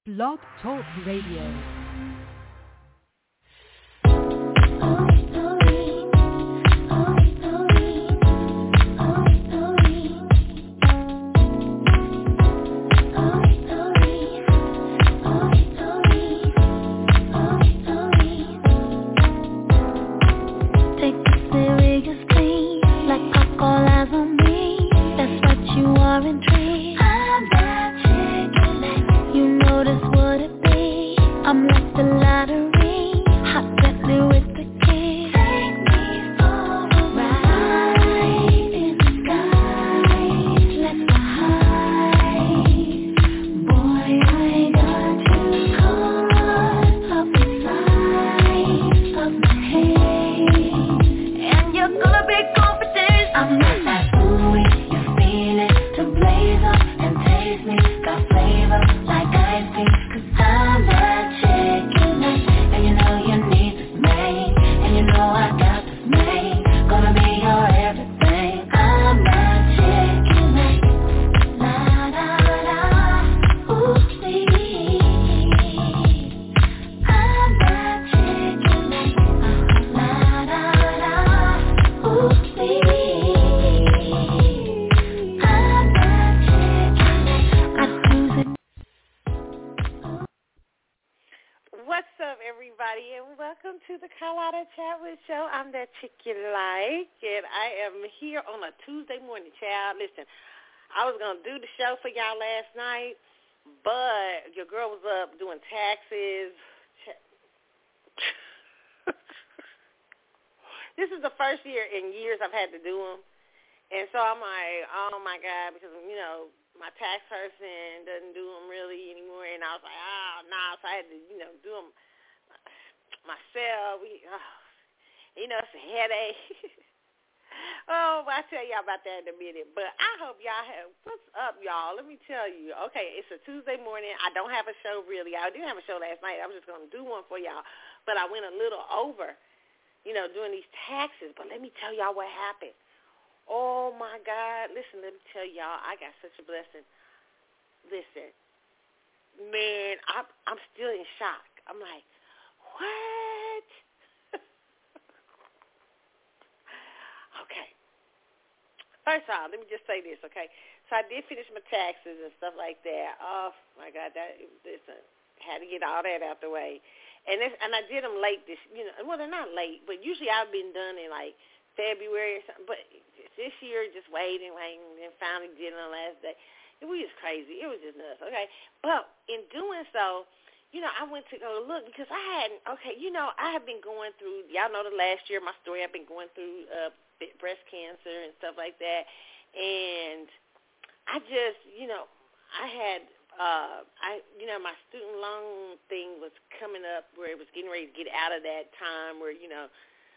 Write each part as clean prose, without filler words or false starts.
Blog Talk Radio. I'm that chick you like, and I am here on a Tuesday morning, child. Listen, I was going to do the show for y'all last night, but your girl was up doing taxes. This is the first year in years I've had to do them, and so I'm like, oh, my God, because, you know, my tax person doesn't do them really anymore, and I was like, oh, no, so I had to, you know, do them myself. You know, it's a headache. Oh, I'll tell y'all about that in a minute. But I hope y'all have, what's up, y'all? Let me tell you. Okay, it's a Tuesday morning. I don't have a show, really. I didn't have a show last night. I was just going to do one for y'all. But I went a little over, you know, doing these taxes. But let me tell y'all what happened. Oh, my God. Listen, let me tell y'all, I got such a blessing. Listen, man, I'm still in shock. I'm like, what? Okay. First of all, let me just say this, okay? So I did finish my taxes and stuff like that. Oh, my God, listen, had to get all that out the way. And I did them late this, you know, well, they're not late, but usually I've been done in, like, February or something. But this year, just waiting, and finally did it on the last day. It was just crazy. It was just nuts, okay? But in doing so, you know, I went to go look because I hadn't, okay, you know, I have been going through, y'all know the last year, my story, I've been going through breast cancer and stuff like that. And I just, you know, you know, my student loan thing was coming up where it was getting ready to get out of that time where, you know,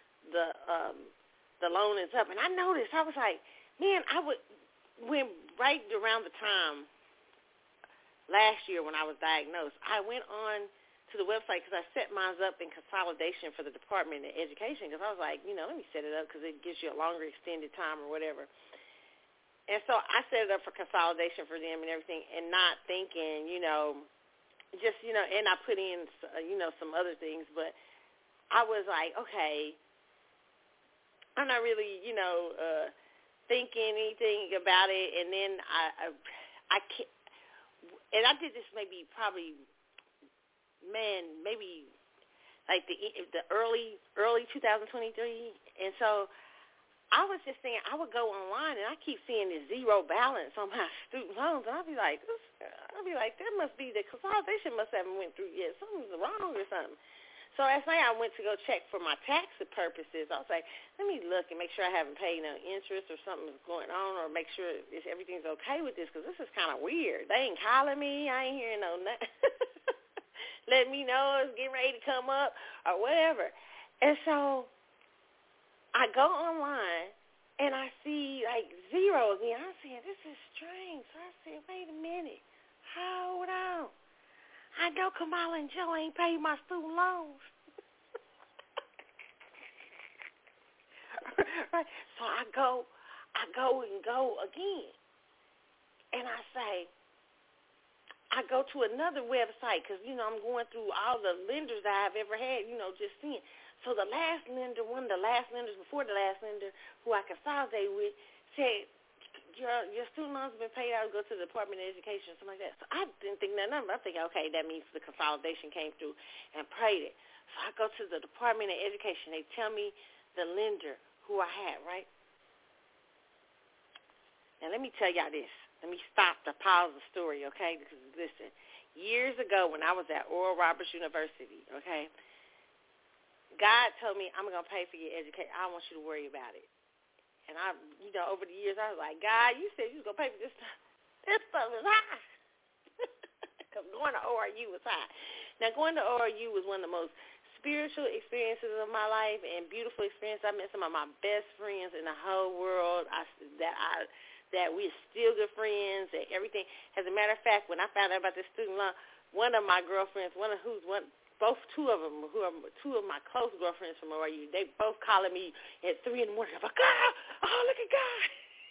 the loan is up. And I noticed, I was like, man, when right around the time last year when I was diagnosed, I went on to the website because I set mine up in consolidation for the Department of Education because I was like, you know, let me set it up because it gives you a longer extended time or whatever. And so I set it up for consolidation for them and everything and not thinking, you know, just, you know, and I put in, you know, some other things. But I was like, okay, I'm not really, you know, thinking anything about it. And then I can't. And I did this maybe like the early 2023. And so I was just saying I would go online and I keep seeing this zero balance on my student loans. And I'll be like, that must be the consolidation must haven't went through yet. Something's wrong or something. So last night I went to go check for my tax purposes. I was like, let me look and make sure I haven't paid no interest or something's going on or make sure everything's okay with this because this is kind of weird. They ain't calling me. I ain't hearing no nothing. Let me know it's getting ready to come up or whatever. And so I go online and I see like zero again. I said, this is strange. So I said, wait a minute. Hold on. I know Kamala and Joe ain't paid my student loans. Right? So I go again. And I say, I go to another website because, I'm going through all the lenders that I've ever had, just seeing. So the last lender, one of the last lenders before the last lender who I consolidated with said, your student loans have been paid out, go to the Department of Education or something like that. So I didn't think that number. I'm thinking, okay, that means the consolidation came through and paid it. So I go to the Department of Education. They tell me the lender who I had, right? Now, let me tell y'all this. Let me stop to pause the story, okay? Because, listen, years ago when I was at Oral Roberts University, okay, God told me, I'm going to pay for your education. I don't want you to worry about it. And I, over the years, I was like, God, you said you was going to pay for this stuff. This stuff is high. Because going to ORU was high. Now, going to ORU was one of the most spiritual experiences of my life and beautiful experience. I met some of my best friends in the whole world that we're still good friends and everything. As a matter of fact, when I found out about this student loan, one of my girlfriends, two of my close girlfriends from ORU, they both calling me at 3 in the morning. I'm like, God, oh, look at God.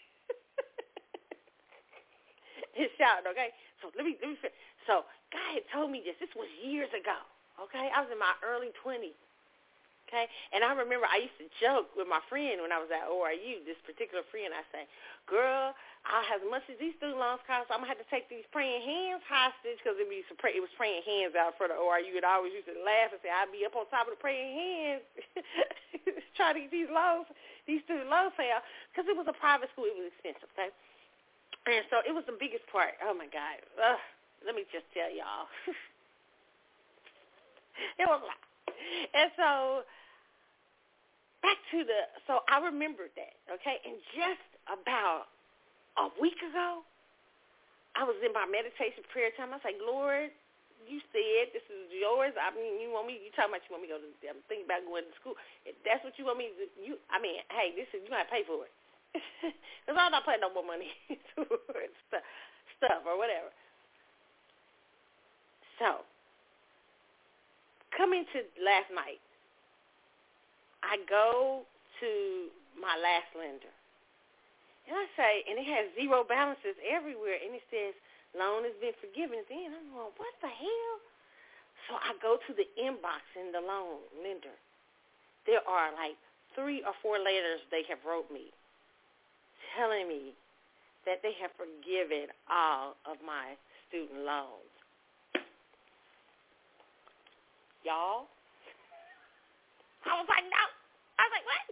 His shout, okay? So let me so God had told me this. This was years ago, okay? I was in my early 20s, okay? And I remember I used to joke with my friend when I was at ORU, this particular friend. I say, girl, I'll have as much as these student loans cost, I'm going to have to take these praying hands hostage because it was praying hands out for the ORU. And I always used to laugh and say, I'd be up on top of the praying hands trying to get these student loans paid out because it was a private school. It was expensive, okay? And so it was the biggest part. Oh, my God. Let me just tell y'all. It was a lot. And so so I remembered that, okay? And just about a week ago, I was in my meditation prayer time. I was like, Lord, you said this is yours. I mean, you talking about you want me to go to, I'm thinking about going to school. If that's what you want me to do, hey, you got to pay for it. Because I'm not putting no more money towards stuff or whatever. So, coming to last night, I go to my last lender. And I say, and it has zero balances everywhere, and it says, loan has been forgiven. Then I'm going, what the hell? So I go to the inbox in the loan lender. There are like 3 or 4 letters they have wrote me telling me that they have forgiven all of my student loans. Y'all, I was like, no. I was like, what?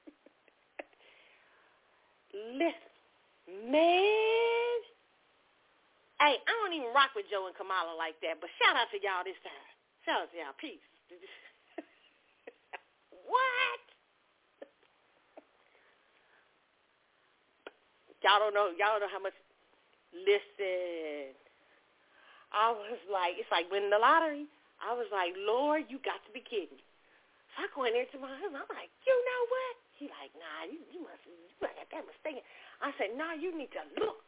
Listen, man. Hey, I don't even rock with Joe and Kamala like that, but shout out to y'all this time. Shout out to y'all. Peace. What? Y'all don't know how much. Listen, I was like, it's like winning the lottery. I was like, Lord, you got to be kidding me. So I go in there to my husband. I'm like, you know what? He like, nah, you must have got that mistaken. I said, nah, you need to look.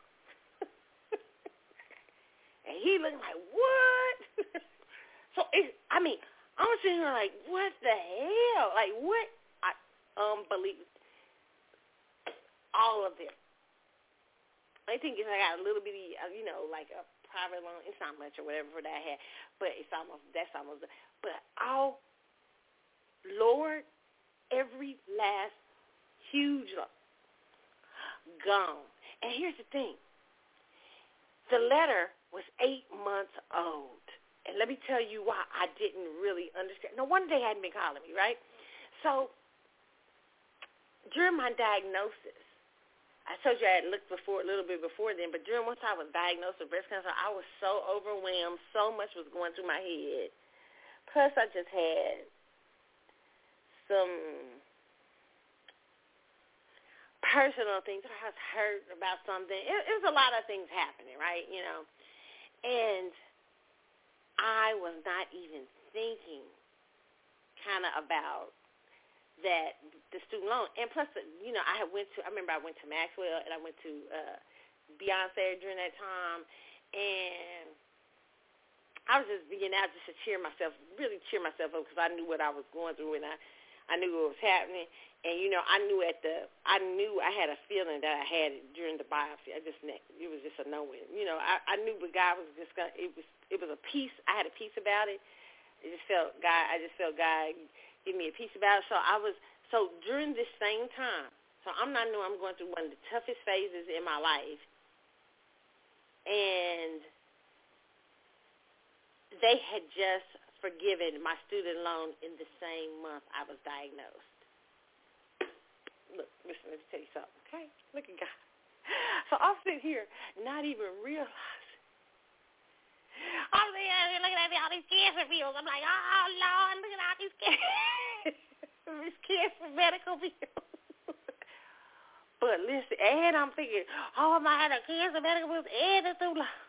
And he looking like, what? So, I'm sitting here like, what the hell? Like, what? I unbelievable. All of them. I think I got a little bitty, like a private loan. It's not much or whatever for that I had, but that's almost. But Lord, every last huge loan gone. And here's the thing. The letter was 8 months old. And let me tell you why I didn't really understand. No wonder they hadn't been calling me, right? So during my diagnosis, I told you I had looked a little bit before then, but once I was diagnosed with breast cancer, I was so overwhelmed. So much was going through my head. Plus, I just had some personal things. I was hurt about something. It was a lot of things happening, right? And I was not even thinking kind of about that the student loan. And plus, I remember I went to Maxwell and I went to Beyonce during that time, and I was just being out just to really cheer myself up because I knew what I was going through, and I knew what was happening. And, I knew I had a feeling that I had it during the biopsy. It was just a no-win. I knew but God was just going to, it was a peace. I had a peace about it. I just felt God give me a peace about it. So during this same time, I'm going through one of the toughest phases in my life. And they had just forgiven my student loan in the same month I was diagnosed. Look, listen, let me tell you something, okay? Look at God. So I'm sitting here not even realizing. I'm sitting here looking at all these cancer bills. I'm like, oh, Lord, look at all these cancer medical bills. But listen, and I'm thinking, oh, I had a cancer medical bills and the student loan.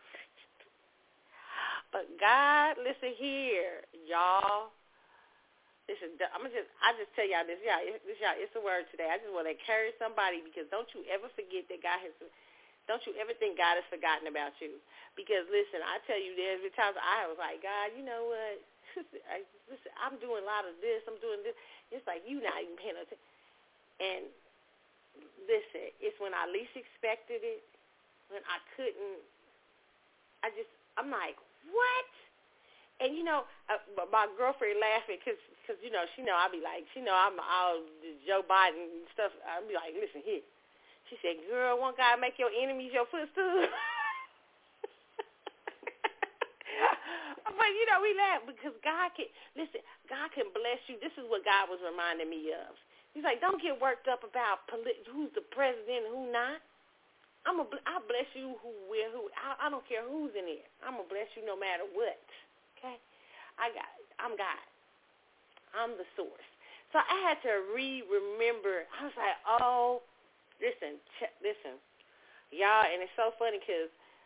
But God, listen here, y'all. Listen, I just tell y'all this, it's the word today. I just want to encourage somebody because don't you ever forget that don't you ever think God has forgotten about you. Because listen, I tell you, there's been times I was like, God, you know what? Listen, I'm doing a lot of this. I'm doing this. It's like you not even paying attention. And listen, it's when I least expected it, when I couldn't. I'm like, what? And, my girlfriend laughing because she know I be like, she know I'm all Joe Biden and stuff. I be like, listen here. She said, girl, won't God make your enemies your footstool? But, we laugh because God can bless you. This is what God was reminding me of. He's like, don't get worked up about who's the president and who not. I'll bless you who. I don't care who's in there. I'm going to bless you no matter what. Okay? I'm God. I'm the source. So I had to remember. I was like, oh, listen, y'all, and it's so funny because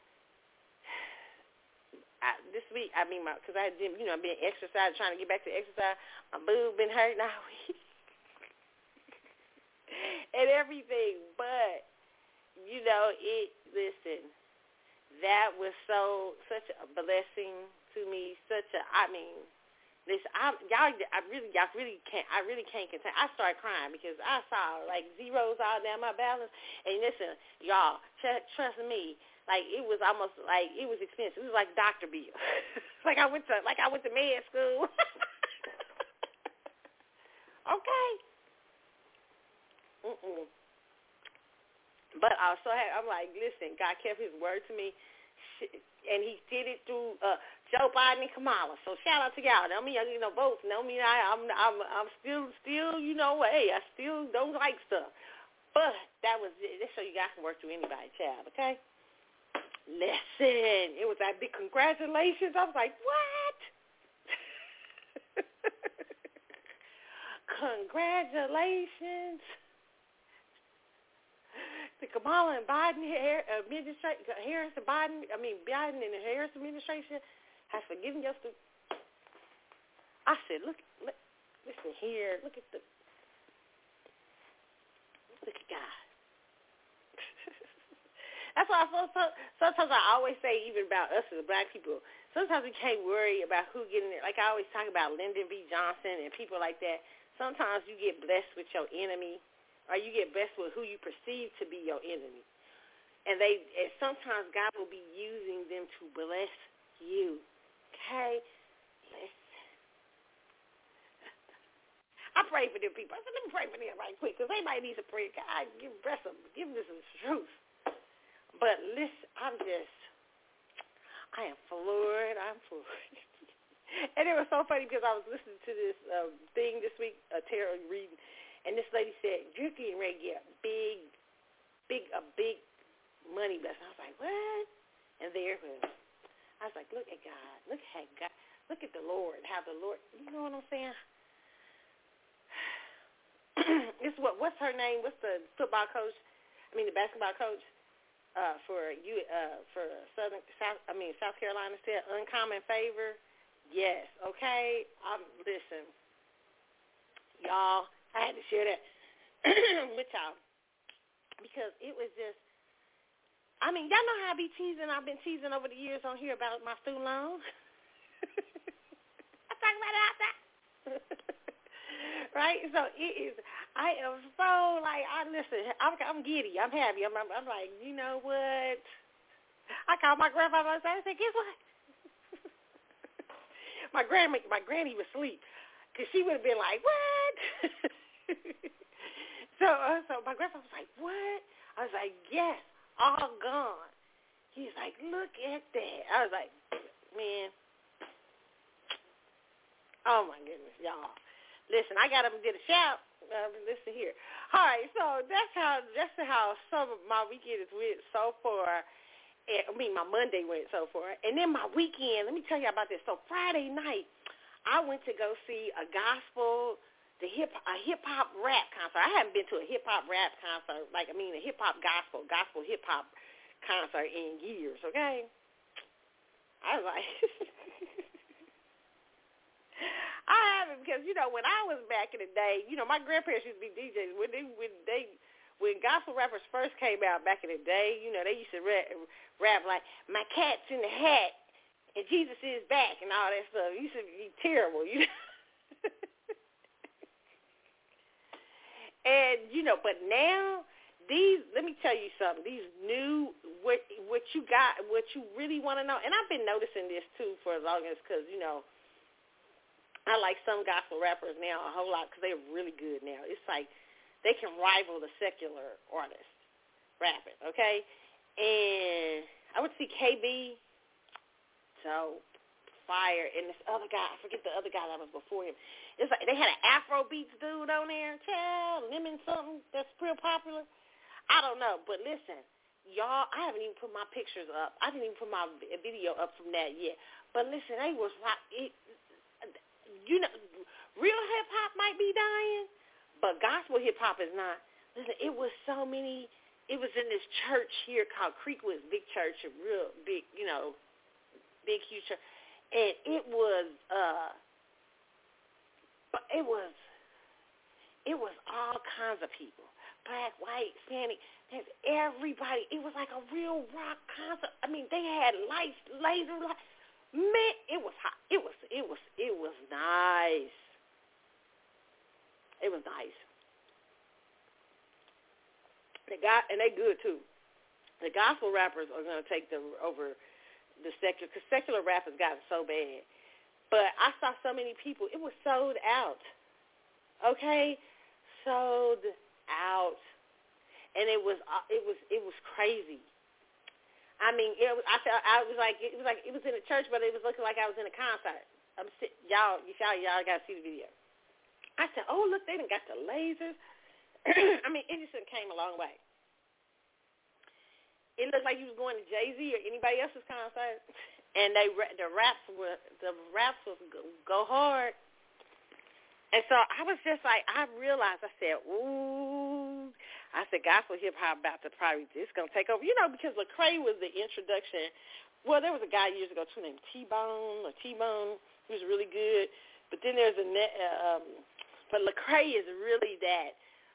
this week, because I've been exercising, trying to get back to exercise. My boob been hurting all week and everything, but listen, that was such a blessing to me. Listen, y'all really can't contain. I started crying because I saw like zeros all down my balance. And listen, y'all, trust me, like it was almost like it was expensive. It was like doctor bill. like I went to med school. Okay. But also, I'm like, listen, God kept his word to me, and he did it through Joe Biden and Kamala. So shout out to y'all. I mean, votes. I mean, I'm still, hey, I still don't like stuff. But that was it. That's so you guys can work through anybody, child, okay? Listen, it was that big congratulations. I was like, what? Congratulations. The Kamala and Biden administration, Biden and the Harris administration has forgiven your students. I said, listen here, look at God. That's why sometimes I always say, even about us as black people, sometimes we can't worry about who getting it. Like I always talk about Lyndon B. Johnson and people like that. Sometimes you get blessed with your enemy, or you get blessed with who you perceive to be your enemy. And sometimes God will be using them to bless you. Okay? Listen. I pray for them people. I said, let me pray for them right quick, because they might need some prayer. God, give them some truth. But listen, I am floored. I'm floored. And it was so funny because I was listening to this thing this week, Tara reading, and this lady said, you're getting ready to get a big money blessing. I was like, what? And there it was. I was like, look at God. Look at God. Look at the Lord. How the Lord, you know what I'm saying? It's what's her name? What's the basketball coach for South Carolina said uncommon favor. Yes, okay. Listen, y'all, I had to share that with y'all because it was just, y'all know how I've been teasing over the years on here about my student loans. I talk about it outside. Right? So it is. I am so like listen. I'm giddy. I'm happy. I'm like, you know what? I called my grandfather and I said, guess what? my granny was asleep because she would have been like, what? So my grandfather was like, what? I was like, yes, all gone. He's like, look at that. I was like, man. Oh my goodness, y'all. Listen, I got to get a shout. Listen here. All right, so that's how some of my weekend is went so far. My Monday went so far. And then my weekend, let me tell you about this. So Friday night, I went to go see a gospel, a hip-hop rap concert. I haven't been to a hip-hop rap concert, a hip-hop gospel hip-hop concert in years, okay? I was like... I haven't because, when I was back in the day, my grandparents used to be DJs. When gospel rappers first came out back in the day, they used to rap like, my cat's in the hat and Jesus is back and all that stuff. It used to be terrible, And, but now, let me tell you something, these new, what you really want to know, and I've been noticing this, too, for as long as, because, I like some gospel rappers now a whole lot because they're really good now. It's like they can rival the secular artists rapping, okay? And I would see KB, so fire, and this other guy, I forget the other guy that was before him. It's like they had an Afro Beats dude on there, child, Lemon something that's real popular. I don't know, but listen, y'all, I haven't even put my pictures up. I didn't even put my video up from that yet. But listen, they was rock. Real hip-hop might be dying, but gospel hip-hop is not. Listen, it was so many. It was in this church here called Creekwood Big Church, a real big, big, huge church. And it was all kinds of people, black, white, Hispanic, everybody. It was like a real rock concert. I mean, they had lights, laser lights. Man, it was hot. It was nice. It was nice. And they good too. The gospel rappers are going to take over the secular, because secular rap has gotten so bad. But I saw so many people. It was sold out. Okay, sold out, and it was crazy. I mean, it was in a church, but it was looking like I was in a concert. Y'all got to see the video. I said, oh, look, they done got the lasers. I mean, it just came a long way. It looked like you was going to Jay-Z or anybody else's concert, and the raps was go hard. And so I was just like, I realized, I said, ooh. I said, gospel hip-hop about to it's going to take over. Because Lecrae was the introduction. Well, there was a guy years ago, too, named T-Bone, who was really good. But then there's but Lecrae is really that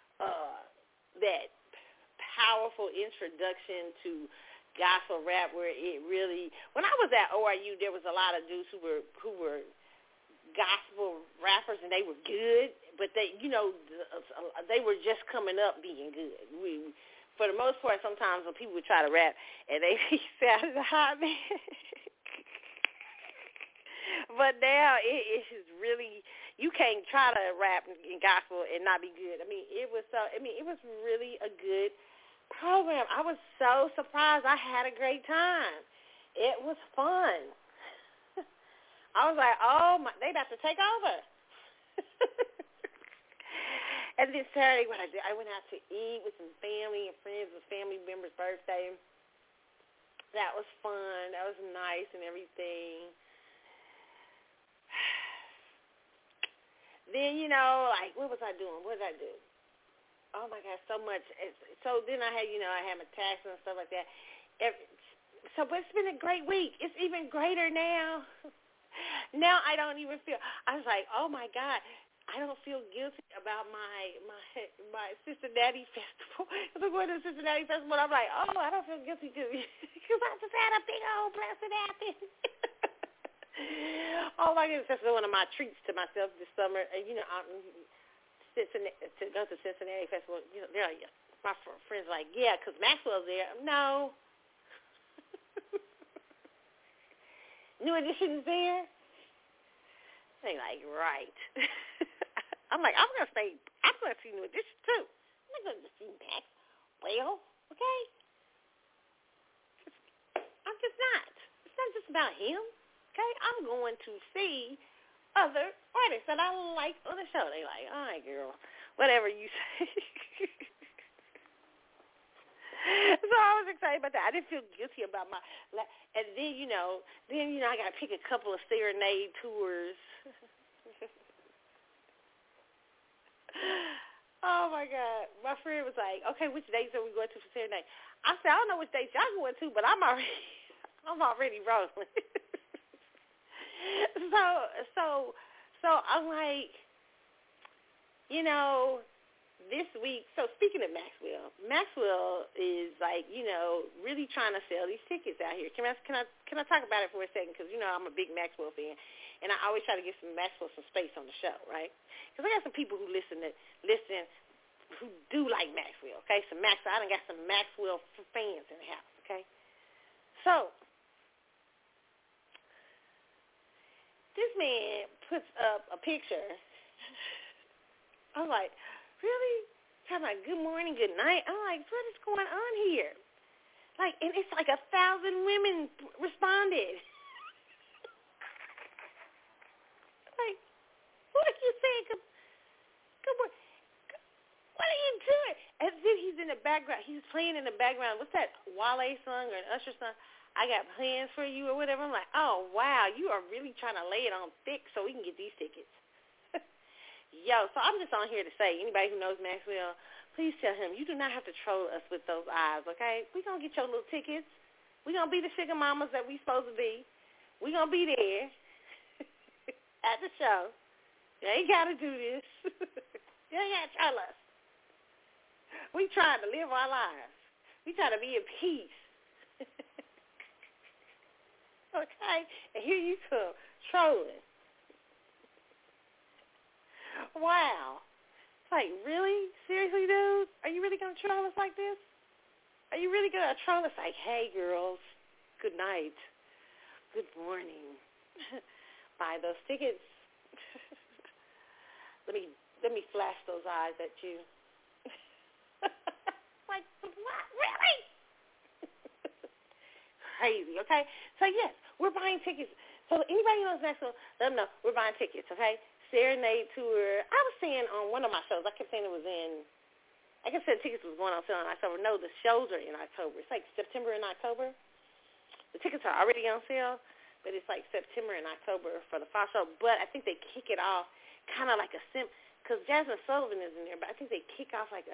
powerful introduction to gospel rap where it really, when I was at ORU, there was a lot of dudes who were gospel rappers, and they were good, but they were just coming up being good. For the most part, sometimes when people would try to rap, and they sounded hot, man. But now it is really, you can't try to rap in gospel and not be good. I mean, it was really a good program. I was so surprised. I had a great time. It was fun. I was like, oh, they about to take over. And then Saturday, what I did, I went out to eat with some family and friends. It was family member's birthday. That was fun. That was nice and everything. Then, what was I doing? What did I do? Oh, my God, so much. So then I had my taxes and stuff like that. But it's been a great week. It's even greater now. Now I don't even feel, I was like, oh, my God, I don't feel guilty about my Cincinnati festival. Because I'm going to the Cincinnati festival, I'm like, oh, I don't feel guilty because I just had a big old blessed happen. Oh, my goodness, that's one of my treats to myself this summer. Cincinnati, to go to Cincinnati Festival. You know, they're like, my friends are like, yeah, because Maxwell's there. No. New Edition's there. They like, right. I'm like, I'm going to see New Edition too. I'm not going to see Maxwell, okay? I'm just not. It's not just about him, okay? I'm going to see other artists that I like on the show. They like, all right, girl, whatever you say. So I was excited about that. I didn't feel guilty about and then I got to pick a couple of serenade tours. Oh my God. My friend was like, okay, which dates are we going to for serenade? I said, I don't know which dates y'all going to, but I'm already rolling. So I'm like, this week, so speaking of Maxwell is like, really trying to sell these tickets out here. Can I talk about it for a second? Because, I'm a big Maxwell fan, and I always try to give Maxwell some space on the show, right? Because I got some people who listen who do like Maxwell, okay? I done got some Maxwell fans in the house, okay? So this man puts up a picture. I'm like, really? Talking about good morning, good night? I'm like, what is going on here? Like, and it's like 1,000 women responded. Like, what are you saying? Good morning. What are you doing? As if he's in the background. He's playing in the background. What's that Wale song or an Usher song? I got plans for you or whatever. I'm like, oh, wow, you are really trying to lay it on thick so we can get these tickets. Yo, so I'm just on here to say, anybody who knows Maxwell, please tell him you do not have to troll us with those eyes, okay? We're going to get your little tickets. We're going to be the sugar mamas that we supposed to be. We're going to be there at the show. You ain't got to do this. You ain't got to troll us. We trying to live our lives. We trying to be in peace. Okay? And here you come, trolling. Wow. It's like, really? Seriously, dude? Are you really going to troll us like this? Are you really going to troll us like, hey, girls, good night, good morning, buy those tickets. Let me flash those eyes at you. Like, what? Really? Crazy, okay? So, yes, we're buying tickets. So, anybody who knows Maxwell, let them know we're buying tickets, okay? Serenade tour. I was saying on one of my shows, I kept saying it was I kept saying tickets was going on sale in October. No, the shows are in October. It's like September and October. The tickets are already on sale, but it's like September and October for the fall show. But I think they kick it off kind of like because Jasmine Sullivan is in there, but I think they kick off like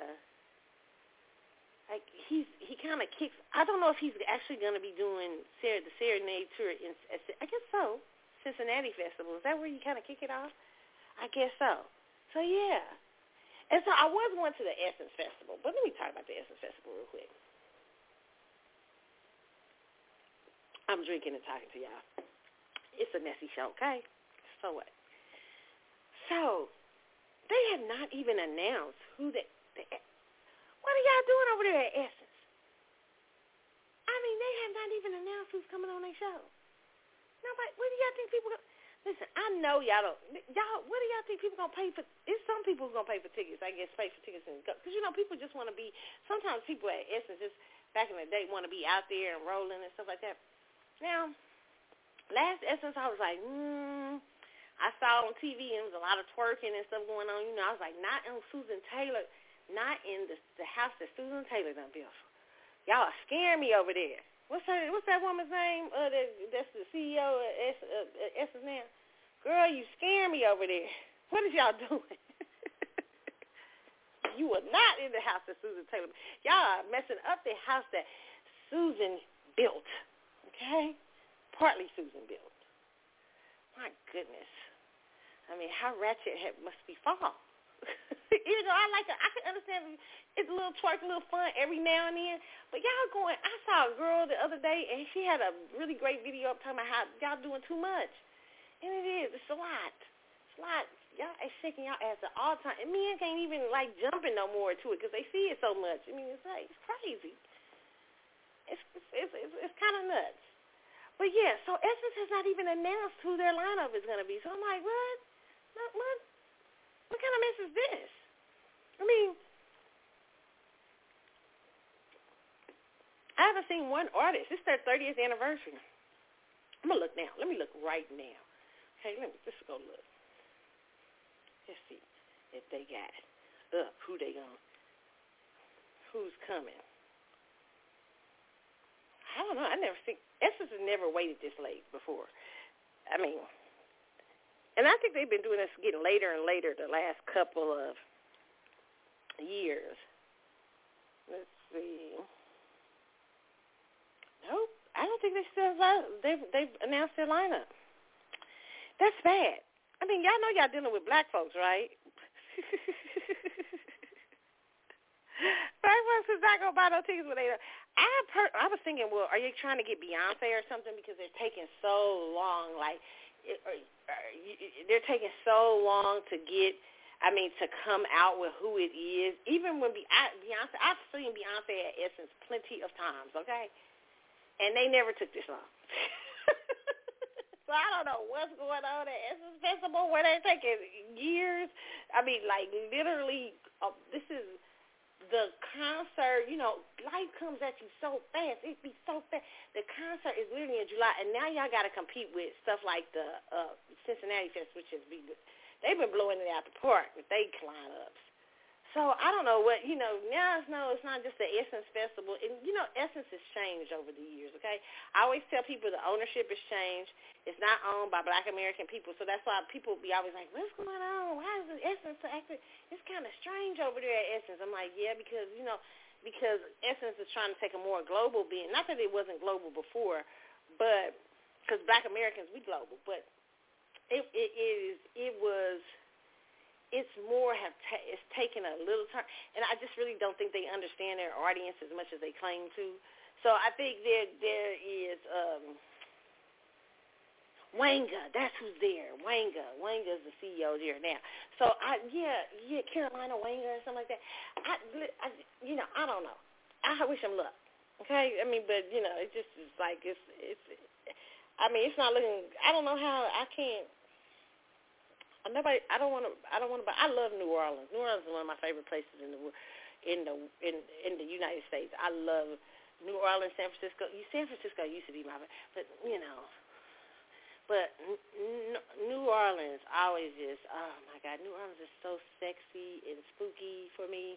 he kind of kicks. I don't know if he's actually going to be doing the Serenade tour I guess so. Cincinnati Festival. Is that where you kind of kick it off? I guess so. So yeah. And so I was going to the Essence Festival, but let me talk about the Essence Festival real quick. I'm drinking and talking to y'all. It's a messy show, okay? So what? So they have not even announced who what are y'all doing over there at Essence? I mean, they have not even announced who's coming on their show. Nobody. What do y'all think people? Listen, I know y'all don't. What do y'all think people gonna pay for? It's some people who gonna pay for tickets. I guess pay for tickets and go because people just want to be. Sometimes people at Essence just back in the day want to be out there and rolling and stuff like that. Now, last Essence, I was like, I saw on TV and there was a lot of twerking and stuff going on. I was like, not in Susan Taylor. Not in the house that Susan Taylor done built. Y'all are scaring me over there. What's that woman's name? That's the CEO of Essence now. Girl, you scaring me over there. What is y'all doing? You are not in the house that Susan Taylor. Y'all are messing up the house that Susan built. Okay? Partly Susan built. My goodness. I mean, how ratchet must be fall. Even though I can understand it's a little twerk, a little fun every now and then. But y'all I saw a girl the other day, and she had a really great video up talking about how y'all doing too much. And it's a lot. It's slot. Y'all is shaking y'all ass at all time. And men can't even, like, jumping no more to it because they see it so much. I mean, it's like, it's crazy. It's kind of nuts. But, yeah, so Essence has not even announced who their lineup is going to be. So I'm like, what? What kind of mess is this? I mean, I haven't seen one artist. It's their 30th anniversary. I'm going to look now. Let me look right now. Okay, let's go look. Let's see if they got up, who's coming. I don't know. Essence has never waited this late before. I mean, and I think they've been doing this getting later and later the last couple of years. Let's see. Nope. I don't think they've announced their lineup. That's bad. I mean, y'all know y'all dealing with black folks, right? Black folks is not going to buy no tickets when they don't. I was thinking, well, are you trying to get Beyonce or something because they're taking so long? Like, they're taking so long to get, to come out with who it is. Even when Beyonce, I've seen Beyonce at Essence plenty of times, okay? And they never took this long. So I don't know what's going on at Essence Festival where they're taking years. I mean, like, literally, this is the concert, life comes at you so fast. It be so fast. The concert is literally in July, and now y'all got to compete with stuff like the Cincinnati Fest, which is they've been blowing it out the park with they lineups. So I don't know what, now it's not just the Essence Festival. And, Essence has changed over the years, okay? I always tell people the ownership has changed. It's not owned by Black American people. So that's why people be always like, what's going on? Why is the Essence acting? It's kind of strange over there at Essence. I'm like, yeah, because Essence is trying to take a more global being. Not that it wasn't global before, but because Black Americans, we global. But it's taken a little time, and I just really don't think they understand their audience as much as they claim to. So I think there is Wanga. That's who's there. Wanga's the CEO there now. So Carolina Wanga or something like that. I don't know. I wish them luck. Okay, but it just is like it's. It's not looking. I don't know how I can't. I don't want to. I love New Orleans. New Orleans is one of my favorite places in the United States. I love New Orleans, San Francisco. San Francisco used to be my, but New Orleans always just. Oh my God, New Orleans is so sexy and spooky for me.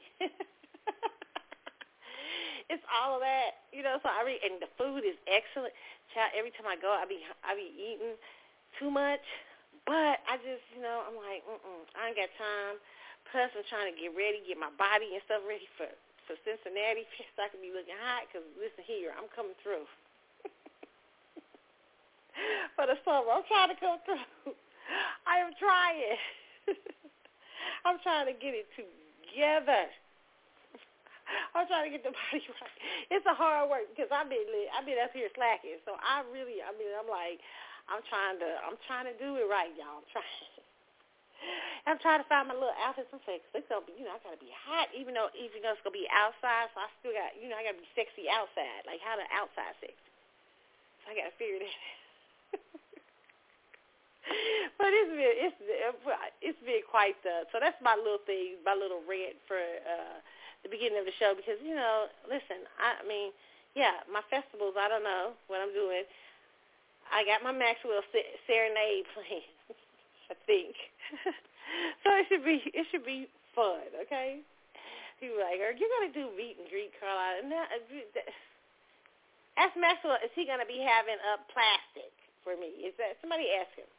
It's all of that, So and the food is excellent. Child, every time I go, I be eating too much. But I just, I'm like, I ain't got time. Plus, I'm trying to get ready, get my body and stuff ready for Cincinnati so I can be looking hot. Because, listen here, I'm coming through. For the summer, I'm trying to come through. I am trying. I'm trying to get it together. I'm trying to get the body right. It's a hard work because I've been up here slacking. So I'm like, I'm trying to do it right, y'all. I'm trying to find my little outfits. I'm saying, it's gonna be, I gotta be hot, even though it's gonna be outside. So I still got, I gotta be sexy outside. Like how the outside sexy. So I gotta figure that out. But it's been quite so that's my little thing, my little rant for the beginning of the show because listen, my festivals. I don't know what I'm doing. I got my Maxwell Serenade playing, I think. So it should be fun, okay? People are like, are you gonna do meet and greet, Carla? No, ask Maxwell, is he gonna be having a plastic for me? Is that somebody ask him?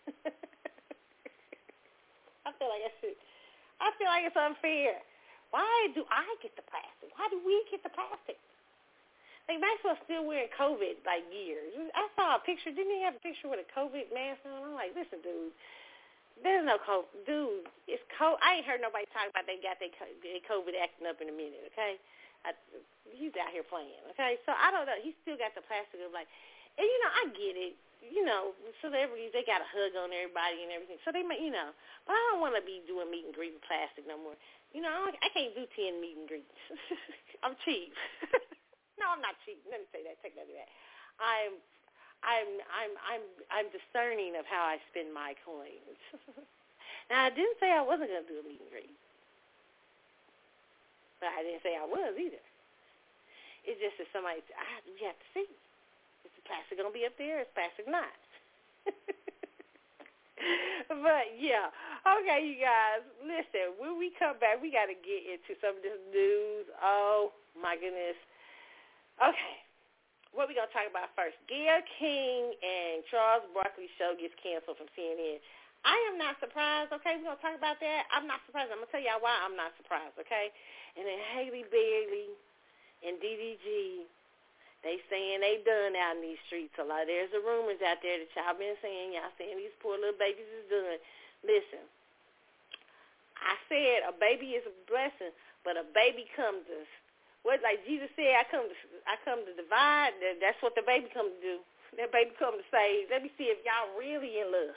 I feel like it's unfair. Why do I get the plastic? Why do we get the plastic? Like, Maxwell's still wearing COVID, like, years. I saw a picture. Didn't he have a picture with a COVID mask on? I'm like, listen, dude, there's no COVID. Dude, it's cold. I ain't heard nobody talk about they got their COVID acting up in a minute, okay? He's out here playing, okay? So I don't know. He still got the plastic of, like, and, I get it. celebrities, they got a hug on everybody and everything. So they might, but I don't want to be doing meet and greet with plastic no more. I can't do 10 meet and greets. I'm cheap. No, I'm not cheap. Let me say that. Take that back. I'm discerning of how I spend my coins. Now, I didn't say I wasn't going to do a meet and greet, but I didn't say I was either. It's just that somebody, we have to see. Is the plastic going to be up there or is plastic not? But, yeah. Okay, you guys, listen, when we come back, we got to get into some of this news. Oh, my goodness. Okay. What we going to talk about first? Gayle King and Charles Barkley show gets canceled from CNN. I am not surprised, okay? We're going to talk about that. I'm not surprised. I'm going to tell y'all why I'm not surprised, okay? And then Haley Bailey and DDG, they saying they done out in these streets a lot. There's the rumors out there that y'all been saying. Y'all saying these poor little babies is done. Listen, I said a baby is a blessing, but a baby comes to, like Jesus said, I come to divide. That's what the baby come to do. That baby come to say, let me see if y'all really in love.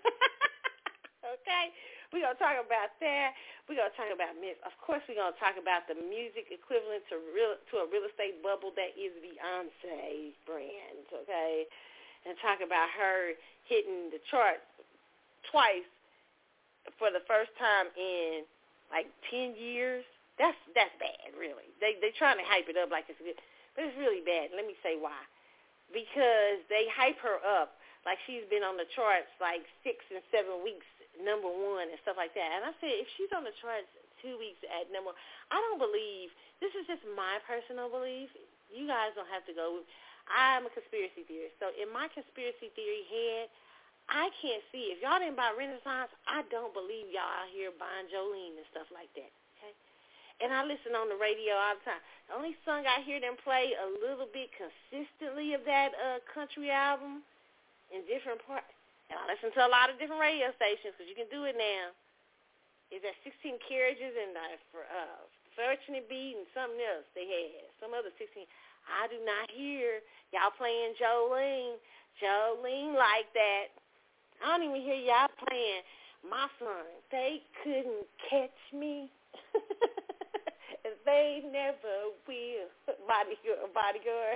Okay? We're going to talk about that. We're going to talk about, of course, we're going to talk about the music equivalent to a real estate bubble that is Beyonce brand, okay? And talk about her hitting the chart twice for the first time in, like, 10 years. That's bad, really. They trying to hype it up like it's good, but it's really bad. Let me say why. Because they hype her up like she's been on the charts like 6 and 7 weeks, number one and stuff like that. And I said, if she's on the charts 2 weeks at number one, I don't believe, this is just my personal belief. You guys don't have to go. I'm a conspiracy theorist. So in my conspiracy theory head, I can't see. If y'all didn't buy Renaissance, I don't believe y'all out here buying Jolene and stuff like that. Okay? And I listen on the radio all the time. The only song I hear them play a little bit consistently of that country album in different parts, and I listen to a lot of different radio stations because you can do it now, is that 16 Carriages and Fortunate Beat and something else they had, some other 16. I do not hear y'all playing Jolene like that. I don't even hear y'all playing my song, They Couldn't Catch Me. And they never will. Bodyguard.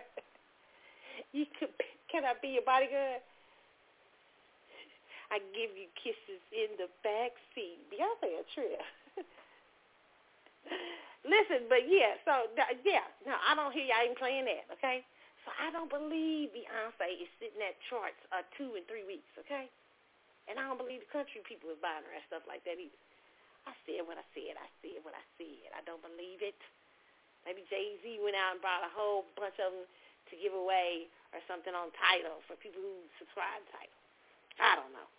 Can I be your bodyguard? I give you kisses in the back seat. Beyonce a trip. Listen, but no, I don't hear y'all even playing that, okay? So I don't believe Beyonce is sitting at charts 2 and 3 weeks, okay? And I don't believe the country people is buying her and stuff like that either. I said what I said. I said what I said. I don't believe it. Maybe Jay-Z went out and bought a whole bunch of them to give away or something on Tidal for people who subscribe to Tidal. I don't know.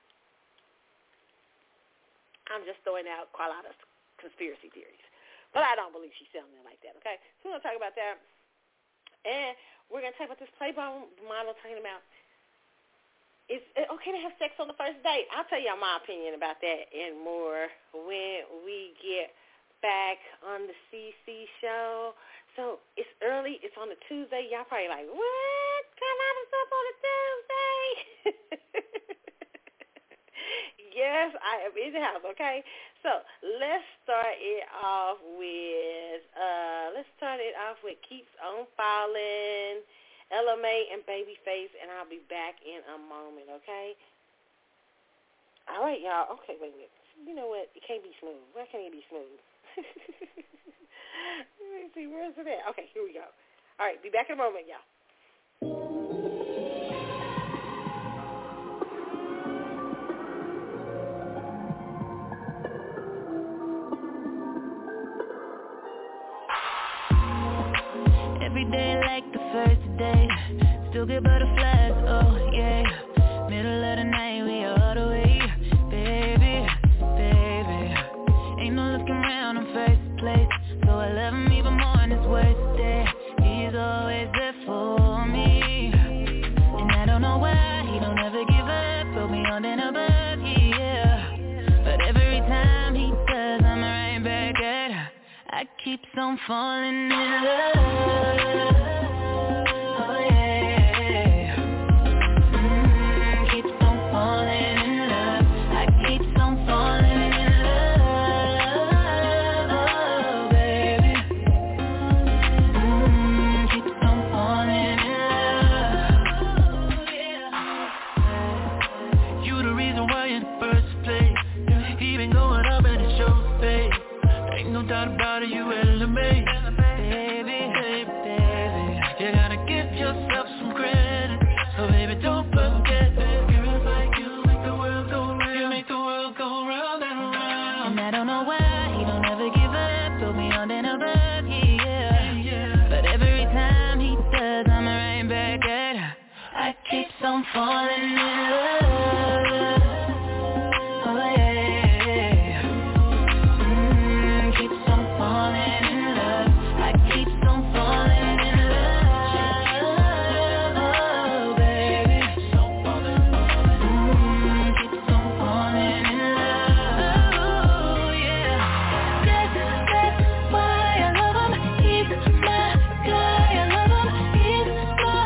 I'm just throwing out quite a lot of conspiracy theories. But I don't believe she's selling it like that, okay? So we're going to talk about that. And we're going to talk about this Playboy model talking about, is it okay to have sex on the first date? I'll tell y'all my opinion about that and more when we get back on the CC show. So it's early. It's on a Tuesday. Y'all probably like, what? Kind of stuff on a Tuesday? Yes, I am in the house, okay? So let's start it off with Keeps on Falling, LMA and Babyface, and I'll be back in a moment, okay? All right, y'all. Okay, wait a minute. You know what? It can't be smooth. Why can't it be smooth? Let me see. Where's it at? Okay, here we go. All right, be back in a moment, y'all. Every day like the first day, still get butterflies, oh yeah. Middle of the night, we all the way, baby. Ain't no looking around in first place, so I love him even more in his worst day. He's always there for me, and I don't know why he don't ever give up, put me on and above, yeah. But every time he does, I'm right back at her. I keep on falling in love. Oh yeah. And I don't know why he don't ever give up, go beyond and above, yeah. But every time he does, I'm right back at her. I keep on falling in love. Oh yeah. Keeps on falling in love. I keep on falling in love. Oh baby. Keeps on falling in love. Oh yeah. That's why I love him. He's my guy. I love him. He's my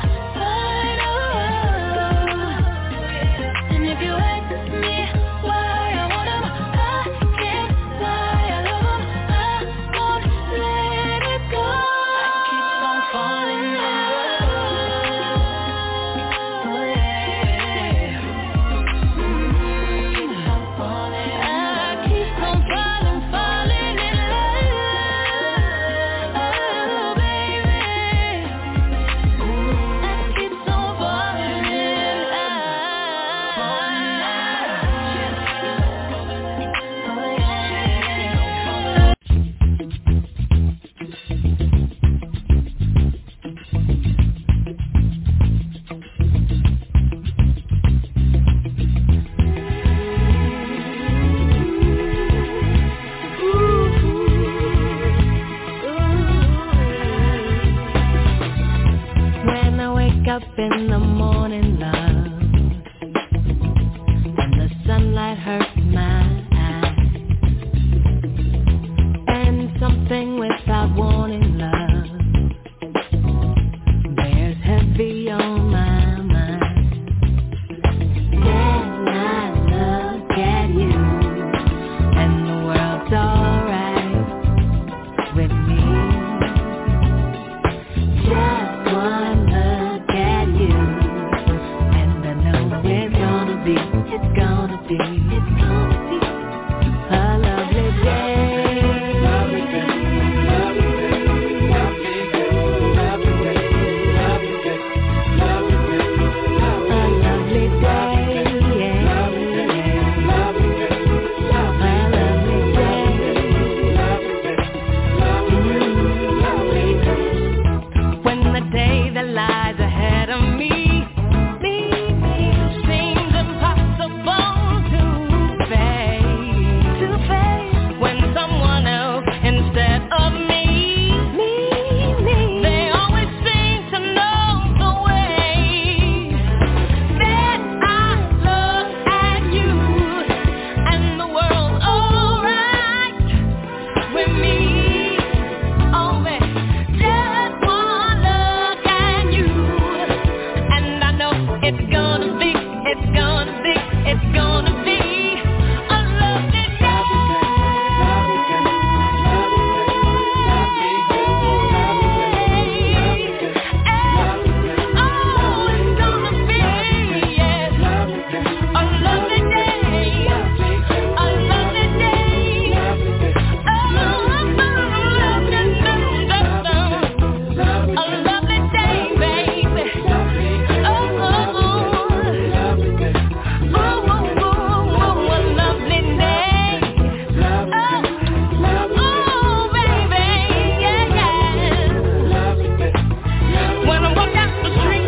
idol. And if you ask me why I want him, I can't lie. I love him. I won't let it go. I keep on falling in love. Oh yeah. Keep on falling. I keep on falling in love. Oh baby. I keep on falling in When I wake up in the morning, love, and the sunlight hurts my eyes, and something without warning, love, bears heavy on my mind. Then I look at you, and the world's alright with me. Just one look at you, and I know it's gonna be a lovely day. A lovely day, yeah. A lovely day. When the day that lies ahead of me seems impossible to face. When someone else instead of me, they always seem to know the way. Then I look at you, and the world's alright with me. Oh, baby, just one look at you, and I know it's gonna be a lovely day. Oh, it's gonna be, yes, a lovely day. A lovely day. Oh, a lovely day, baby. Oh, a lovely day. Oh, baby, yeah, yeah. When I walk down the street,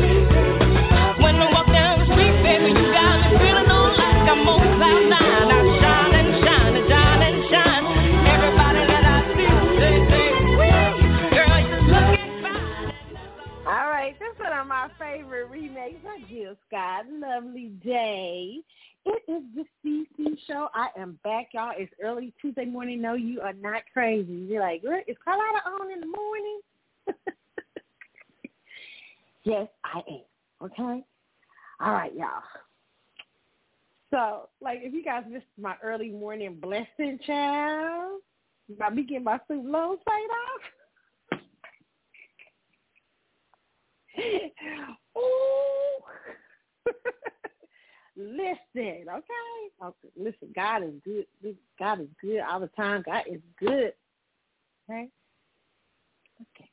baby, you got me feeling all like I'm on cloud nine. I shine and shine and shine and shine. Everybody that I see, say, girl, you're looking fine. All right, that's one of my favorite remakes of Jill Scott, Lovely Day. It is the CC Show. I am back, y'all. It's early Tuesday morning. No, you are not crazy. You're like, what? Is Carlotta on in the morning? Yes, I am. Okay? All right, y'all. So, like, if you guys missed my early morning blessing, child, about me getting my student loans paid off. Ooh. Listen, okay? Listen, God is good. God is good all the time. God is good. Okay? Okay.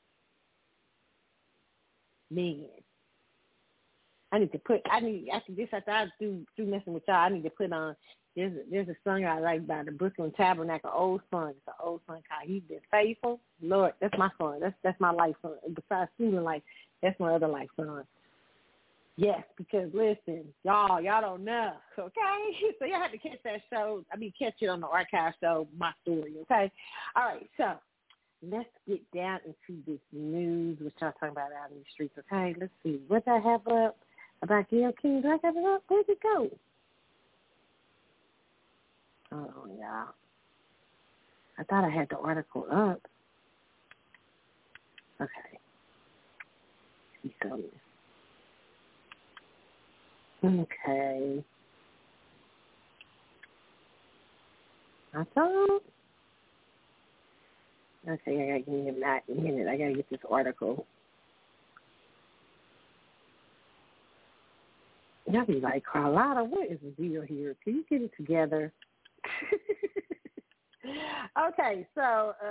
Man. After I do messing with y'all, I need to put on There's a song I like by the Brooklyn Tabernacle, old song. It's an old song called "He's Been Faithful." Lord, that's my song. That's my life song. Besides feeling like, that's my other life song. Yes, because listen, y'all don't know, okay? So y'all have to catch that show. Catch it on the archive show, My Story, okay? All right, so let's get down into this news, which y'all talking about out in the streets, okay? Let's see. What did I have up about Gayle King? Do I have it up? Where'd it go? Hold on, y'all. I thought I had the article up. Okay. He told me. Okay. I thought. Okay, I gotta give me a minute. I gotta get this article. Y'all be like, Carlotta, what is the deal here? Can you get it together? Okay, so,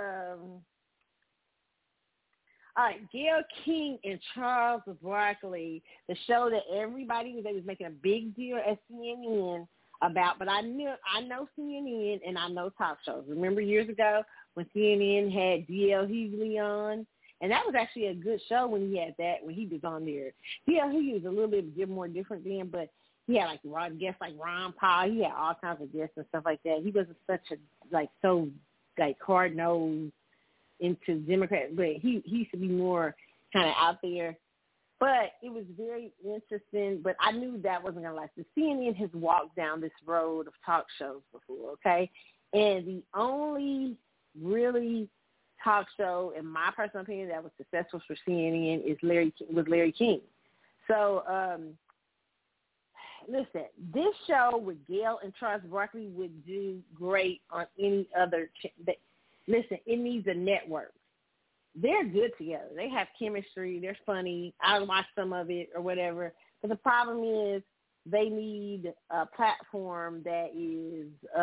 all right, Gayle King and Charles Barkley, the show that everybody was making a big deal at CNN about, but I know CNN and I know talk shows. Remember years ago when CNN had D.L. Hughley on? And that was actually a good show when he was on there. D.L. Hughley was a little bit more different then, but he had guests like Ron Paul. He had all kinds of guests and stuff like that. He wasn't such a hard-nosed into Democrat, but he used to be more kind of out there. But it was very interesting, but I knew that wasn't going to last. The CNN has walked down this road of talk shows before, okay? And the only really talk show, in my personal opinion, that was successful for CNN was Larry King. So, listen, this show with Gayle and Charles Barkley would do great on any other listen, it needs a network. They're good together. They have chemistry. They're funny. I watch some of it or whatever. But the problem is they need a platform that is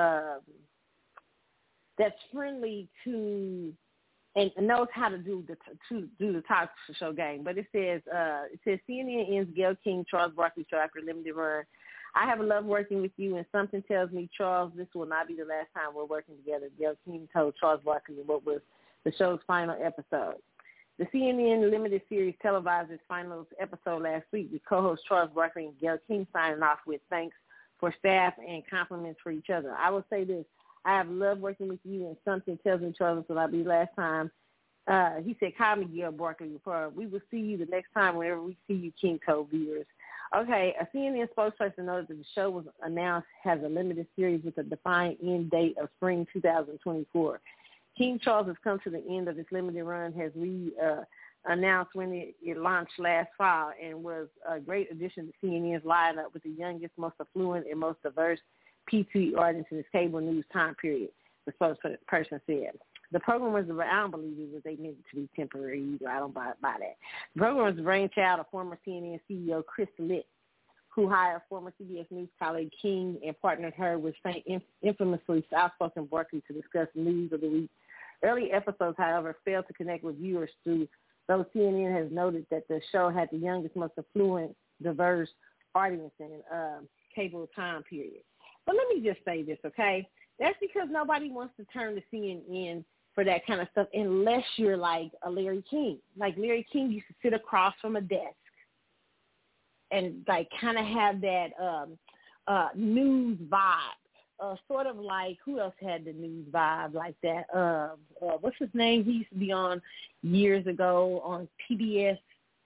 that's friendly to and knows how to do the talk show game. But it says CNN ends Gayle King Charles Barkley show after limited run. I have loved working with you, and something tells me, Charles, this will not be the last time we're working together. Gayle King told Charles Barkley in what was the show's final episode. The CNN limited series televised its final episode last week with co-host Charles Barkley and Gayle King signing off with thanks for staff and compliments for each other. I will say this. I have loved working with you, and something tells me, Charles, this will not be the last time. He said, call me Gayle Barkley. We will see you the next time whenever we see you, King told viewers. Okay, a CNN spokesperson noted that the show was announced has a limited series with a defined end date of spring 2024. King Charles has come to the end of its limited run, has announced when it launched last fall, and was a great addition to CNN's lineup with the youngest, most affluent, and most diverse P2 audience in its cable news time period, the spokesperson said. The program was, I don't believe it was they meant it to be temporary either. I don't buy that. The program was the brainchild of former CNN CEO Chris Litt, who hired former CBS News colleague King and partnered her with infamously outspoken Barkley to discuss news of the week. Early episodes, however, failed to connect with viewers though CNN has noted that the show had the youngest, most affluent, diverse audience in cable time period. But let me just say this, okay? That's because nobody wants to turn to CNN for that kind of stuff unless you're like a Larry King. Like Larry King used to sit across from a desk and like kind of have that news vibe. Sort of like, who else had the news vibe like that? What's his name? He used to be on years ago on PBS.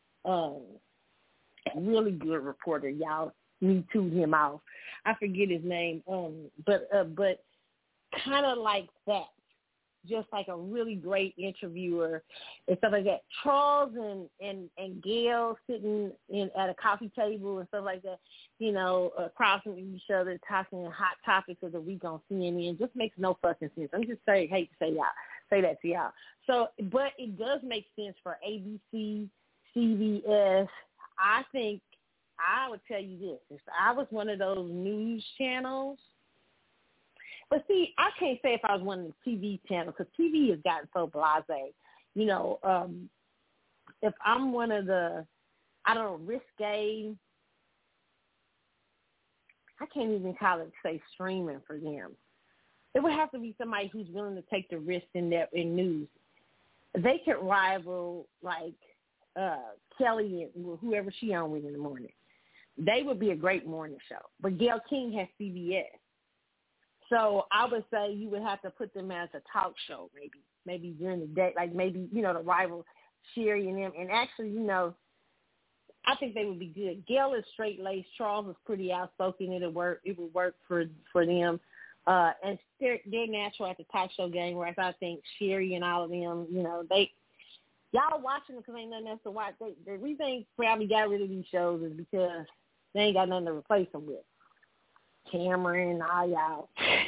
Really good reporter, y'all. Me too him off. I forget his name. But kind of like that. Just like a really great interviewer and stuff like that. Charles and Gayle sitting at a coffee table and stuff like that, you know, across from each other, talking hot topics of the week on CNN just makes no fucking sense. I'm just hate to say that to y'all. So, but it does make sense for ABC, CBS. I think I would tell you this: if I was one of those news channels. But see, I can't say if I was one of the TV channels because TV has gotten so blasé. You know, if I'm one of the, I don't know, risque, I can't even call it, say, streaming for them. It would have to be somebody who's willing to take the risk in news. They could rival, like, Kelly and whoever she on with in the morning. They would be a great morning show. But Gayle King has CBS. So I would say you would have to put them as a talk show maybe during the day, like maybe, you know, the rival Sherry and them. And actually, you know, I think they would be good. Gayle is straight-laced. Charles is pretty outspoken. It would work for them. And they're natural at the talk show game, whereas I think Sherry and all of them, you know, y'all watching it because ain't nothing else to watch. The reason they probably got rid of these shows is because they ain't got nothing to replace them with. Cameron, all y'all.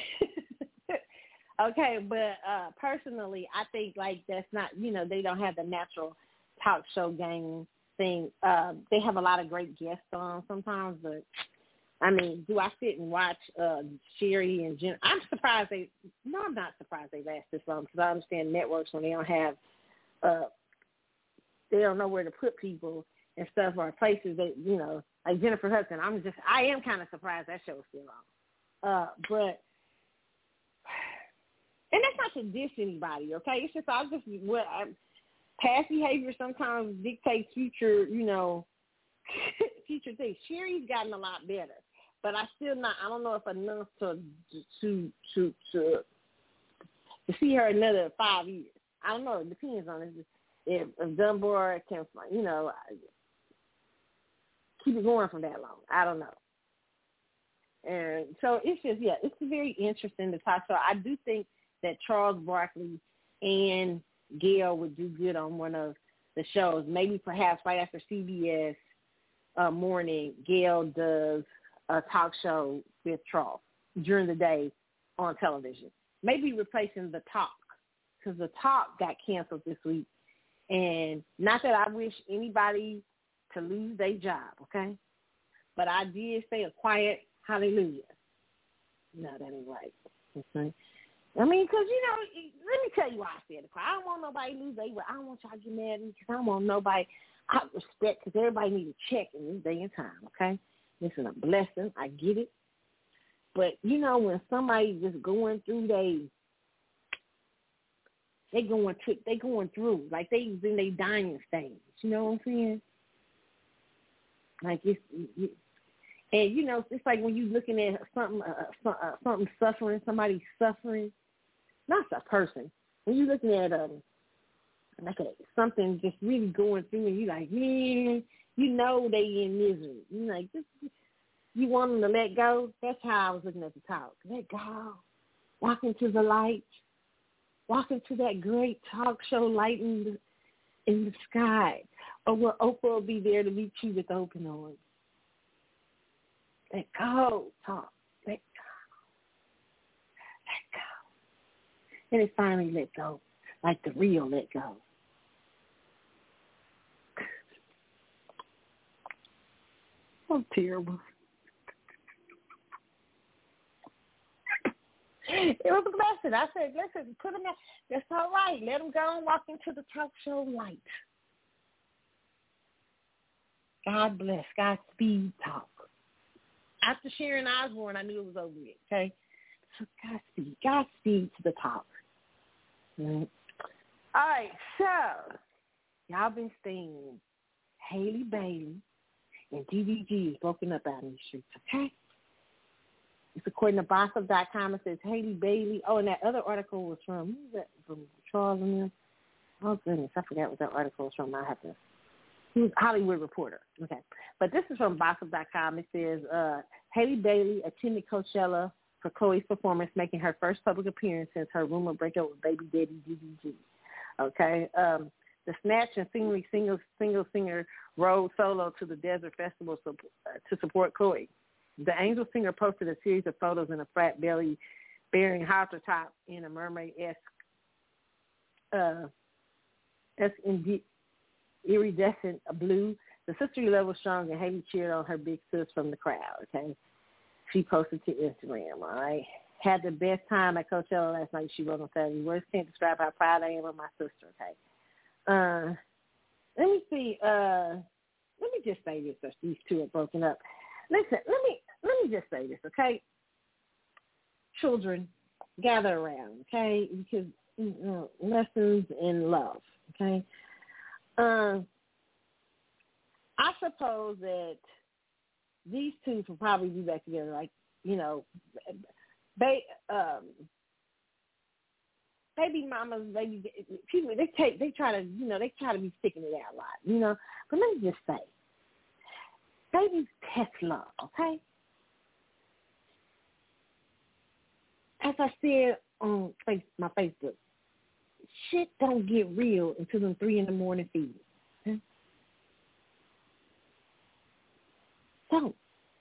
Okay, but personally, I think, like, that's not, you know, they don't have the natural talk show game thing. They have a lot of great guests on sometimes, but, I mean, do I sit and watch Sherry and Jen? I'm not surprised they last this long because I understand networks when they don't have, they don't know where to put people and stuff or places that, you know, like Jennifer Hudson. I am kind of surprised that show is still on. But, and that's not to diss anybody, okay? It's just, past behavior sometimes dictates future, you know, future things. Sherry's gotten a lot better, but I don't know if enough to see her another 5 years. I don't know. It depends on it. If Dunbar can, you know, keep it going for that long. I don't know. And so it's just, yeah, it's very interesting to talk. So I do think that Charles Barkley and Gayle would do good on one of the shows. Maybe perhaps right after CBS morning, Gayle does a talk show with Charles during the day on television. Maybe replacing The Talk, because The Talk got canceled this week. And not that I wish anybody to lose their job, okay? But I did say a quiet hallelujah. No, that ain't right. Okay? I mean, because, you know, let me tell you why I said it. I don't want nobody to lose their job. I don't want y'all to get mad at me because I don't want nobody out of respect because everybody needs a check in this day and time, okay? This is a blessing. I get it. But, you know, when somebody just going through they going through, like they was in their dying stage. You know what I'm saying? Like and you know, it's like when you looking at something suffering, somebody suffering, not a person. When you looking at something just really going through, and you like, man, you know they in misery. You like, you want them to let go. That's how I was looking at The Talk. Let go. Walk into the light. Walk into that great talk show light in the sky. Or where Oprah will be there to meet you with open arms. Let go, talk. Let go. Let go. And it finally let go, like the real let go. Oh, terrible. It was a blessing. I said, listen, put them in. That's all right. Let them go and walk into the talk show light. God bless. Godspeed talk. After Sharon Osbourne, I knew it was over with, okay? So Godspeed. Godspeed to the talk. Right. All right, so y'all been seeing Halle Bailey and DDG is broken up out in the streets, okay? It's according to Gossip.com. It says Halle Bailey. Oh, and that other article was from, who was that? From Charles and them? Oh, goodness. I forgot what that article was from. I have to. He was a Hollywood Reporter. Okay. But this is from Gossip.com. It says Halle Bailey attended Coachella for Chloe's performance, making her first public appearance since her rumor breakup with baby daddy DDG. Okay. The Snatch and Singly single singer rode solo to the Desert Festival to support Chloe. The Angel singer posted a series of photos in a flat belly bearing halter top in a mermaid-esque iridescent blue. The sisterly love was strong, and Hailey cheered on her big sis from the crowd, okay? She posted to Instagram, all right? Had the best time at Coachella last night, she wrote on Saturday. Words can't describe how proud I am of my sister, okay? Let me just say this, these two are broken up. Listen, let me just say this, okay? Children, gather around, okay? Because lessons in love, okay? I suppose that these two will probably be back together, like, baby mamas, people, they try to be sticking it out a lot, But let me just say, babies test love, okay? As I said on my Facebook, shit don't get real until them 3 a.m. feeds. Okay? Don't.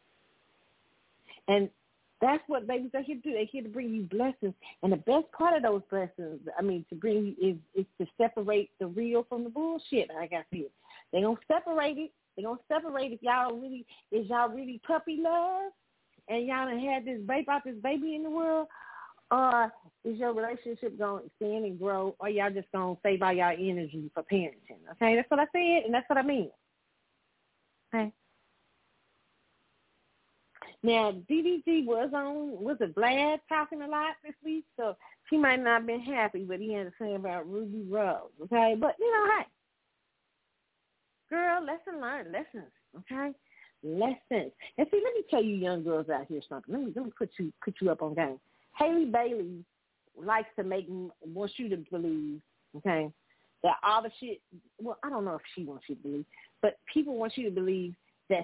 And that's what babies are here to do. They're here to bring you blessings. And the best part of those blessings, to bring you is to separate the real from the bullshit, like I said. They're going to separate it. They're going to separate if y'all really puppy love and y'all done had this baby in the world, or is your relationship going to expand and grow, or y'all just going to save all y'all energy for parenting, okay? That's what I said, and that's what I mean, okay? Now, DDG was it Vlad talking a lot this week, so he might not have been happy what he had to say about Ruby Rose, okay? But, hey, girl, lessons, okay? Lessons. And see, let me tell you young girls out here something. Let me put you up on game. Haley Bailey likes to wants you to believe, okay, that all the shit, well, I don't know if she wants you to believe, but people want you to believe that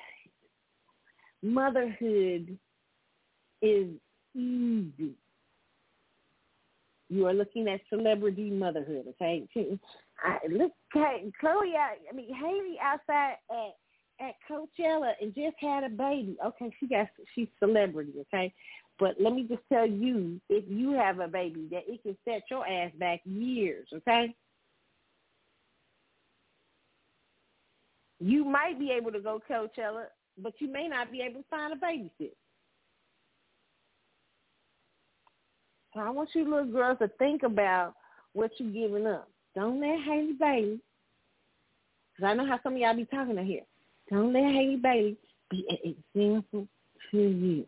motherhood is easy. You are looking at celebrity motherhood, okay? Chloe, Haley outside at Coachella and just had a baby. Okay, she's celebrity, okay? But let me just tell you, if you have a baby, that it can set your ass back years, okay? You might be able to go Coachella, but you may not be able to find a babysitter. So I want you little girls to think about what you're giving up. Don't let Haley Bailey, because I know how some of y'all be talking to here. Don't let Haley Bailey be an example to you.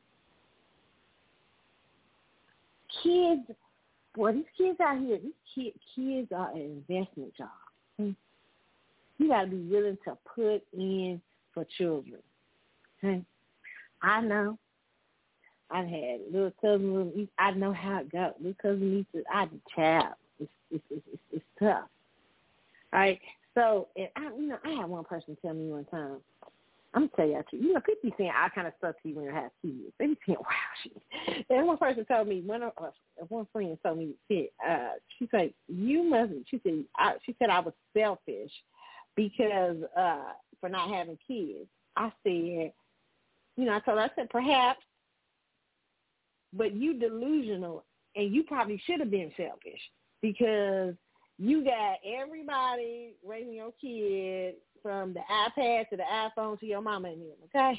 Kids, boy, these kids out here, kids are an investment, y'all. You got to be willing to put in for children. Okay? I know. I've had little cousins. I know how it goes. Little cousin nieces, I the child. It's tough. All right. So, I had one person tell me one time. I'm gonna tell you, people be saying all kind of stuff to you when you have kids. They be saying, "Wow." And one person told me, one friend told me, she said, "You mustn't." She said I was selfish because for not having kids. I said, I told her, I said, perhaps, but you delusional, and you probably should have been selfish because you got everybody raising your kid from the iPad to the iPhone to your mama and them, okay?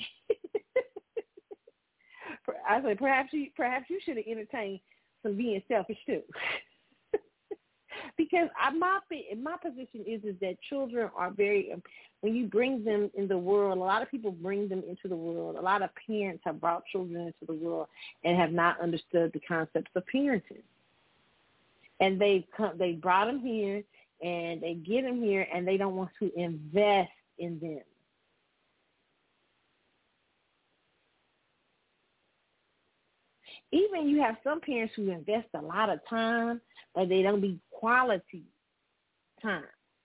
I said, perhaps you should have entertained some being selfish too. Because my position is that children are very, when you bring them in the world, a lot of people bring them into the world. A lot of parents have brought children into the world and have not understood the concepts of parenting. And they brought them here, and they get them here, and they don't want to invest in them. Even you have some parents who invest a lot of time, but they don't be quality time.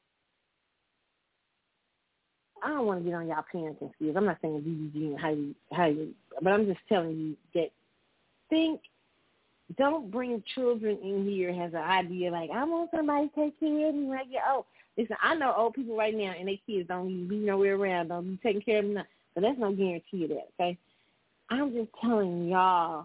I don't want to get on y'all parenting skills. I'm not saying DDG and how you, but I'm just telling you that don't bring children in here as an idea like, I want somebody to take care of me when I get old. Listen, I know old people right now and their kids don't even be nowhere around, don't be taking care of them, but that's no guarantee of that, okay? I'm just telling y'all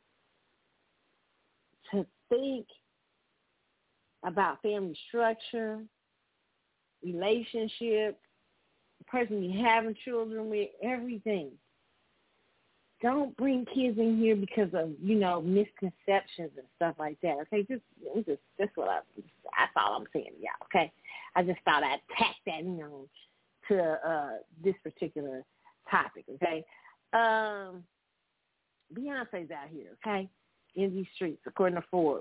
to think about family structure, relationship, the person you're having children with, everything. Don't bring kids in here because of, misconceptions and stuff like that, okay? That's what that's all I'm saying, y'all, okay? I just thought I'd tack that, to this particular topic, okay? Beyonce's out here, okay, in these streets, according to Forbes.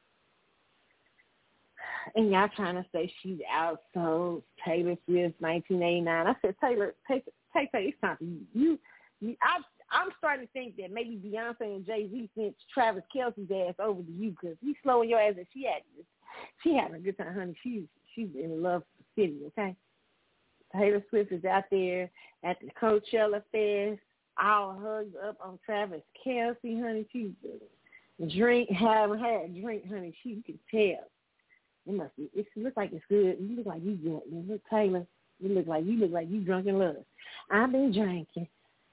And y'all trying to say she's outsold Taylor Swift 1989. I said, Taylor, take it's time for you. I'm starting to think that maybe Beyonce and Jay-Z sent Travis Kelce's ass over to you because he's slowing your ass as she having a good time, honey. She's in love with the city, okay? Taylor Swift is out there at the Coachella Fest, all hugged up on Travis Kelce, honey. She's haven't had a drink, honey. She can tell. It must be. It looks like it's good. You look like you drunk. You look, Taylor. You look like you drunk in love. I've been drinking.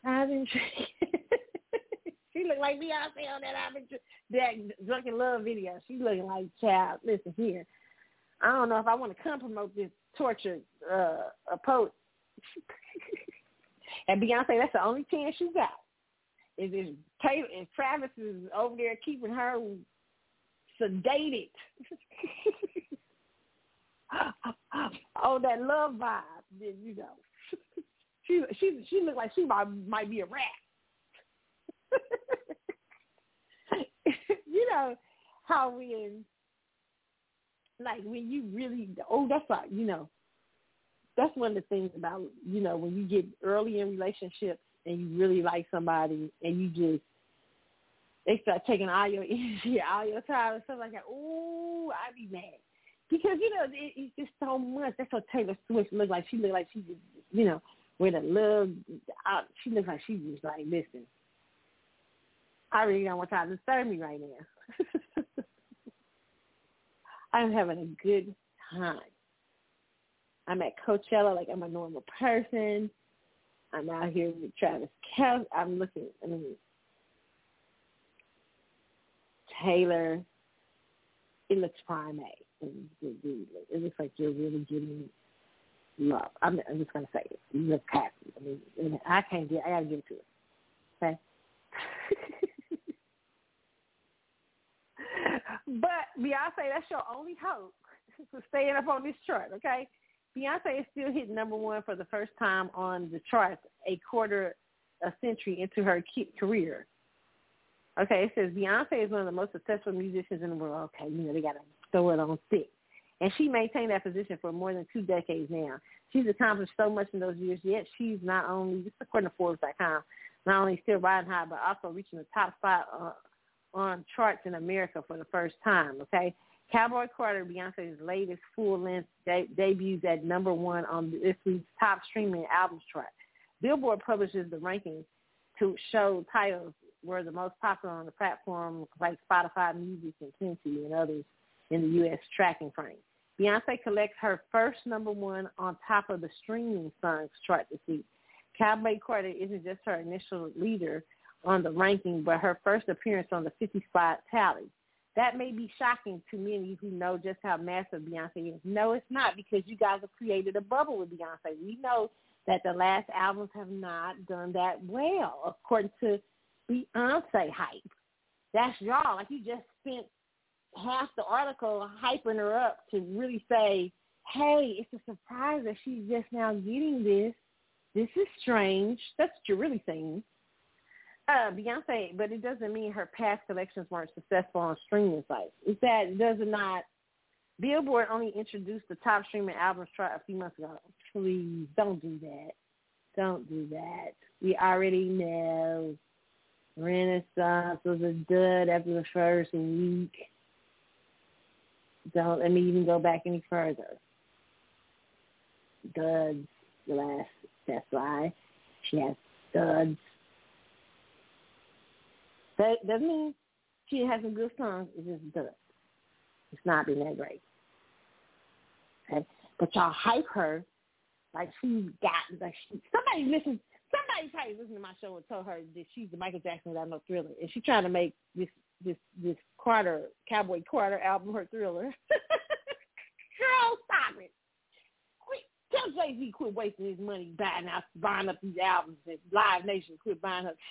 She look like Beyonce on that drunk in love video. She looking like, child, listen here. I don't know if I want to come promote this tortured poet. And Beyonce, that's the only chance you got. If Travis is over there keeping her sedated. Oh, that love vibe, then you know. She looks like she might be a rat. You know how when you really, that's like, you know, that's one of the things about, you know, when you get early in relationships and you really like somebody and they start taking all your energy, all your time and stuff like that. Ooh, I'd be mad. Because, you know, it's just so much. That's what Taylor Swift looks like. She looks like she just, you know, with a love, she looks like she's just like, listen, I really don't want y'all to disturb me right now. I'm having a good time. I'm at Coachella like I'm a normal person. I'm out here with Travis Kelce. Taylor, it looks prime A. It looks like you're really getting love. I'm just going to say it. You look happy. I mean, I gotta give it to it. Okay? But Beyonce, that's your only hope for staying up on this chart, okay? Beyonce is still hitting number one for the first time on the charts a quarter a century into her career. Okay, it says Beyonce is one of the most successful musicians in the world. Okay, you know, they got to throw it on thick. And she maintained that position for more than 2 decades now. She's accomplished so much in those years, yet she's not only, this is according to Forbes.com, not only still riding high, but also reaching the top spot on charts in America for the first time, okay? Cowboy Carter, Beyonce's latest full-length debuts at number one on this week's top streaming albums chart. Billboard publishes the rankings to show titles were the most popular on the platform like Spotify Music and Plenty and others in the U.S. tracking frame. Beyonce collects her first number one on top of the streaming songs chart this week. Cowboy Carter isn't just her initial leader on the ranking, but her first appearance on the 50-spot tally. That may be shocking to many who know just how massive Beyonce is. No, it's not, because you guys have created a bubble with Beyonce. We know that the last albums have not done that well, according to Beyonce hype. That's y'all. Like, you just spent half the article hyping her up to really say, hey, it's a surprise that she's just now getting this. This is strange. That's what you're really saying. Beyonce, but it doesn't mean her past collections weren't successful on streaming sites. It's that it does not. Billboard only introduced the top streaming albums chart a few months ago. Please don't do that. Don't do that. We already know Renaissance was a dud after the first week. Don't let me even go back any further. Duds. That's why she has duds. That doesn't mean she has some good songs. It's just duds. It's not been that great. Okay? But y'all hype her like she's got, like somebody probably listened to my show and told her that she's the Michael Jackson without no Thriller, and she's trying to make this Cowboy Carter album her Thriller. Girl, stop it. Tell Jay-Z quit wasting his money buying up these albums, and Live Nation quit buying up.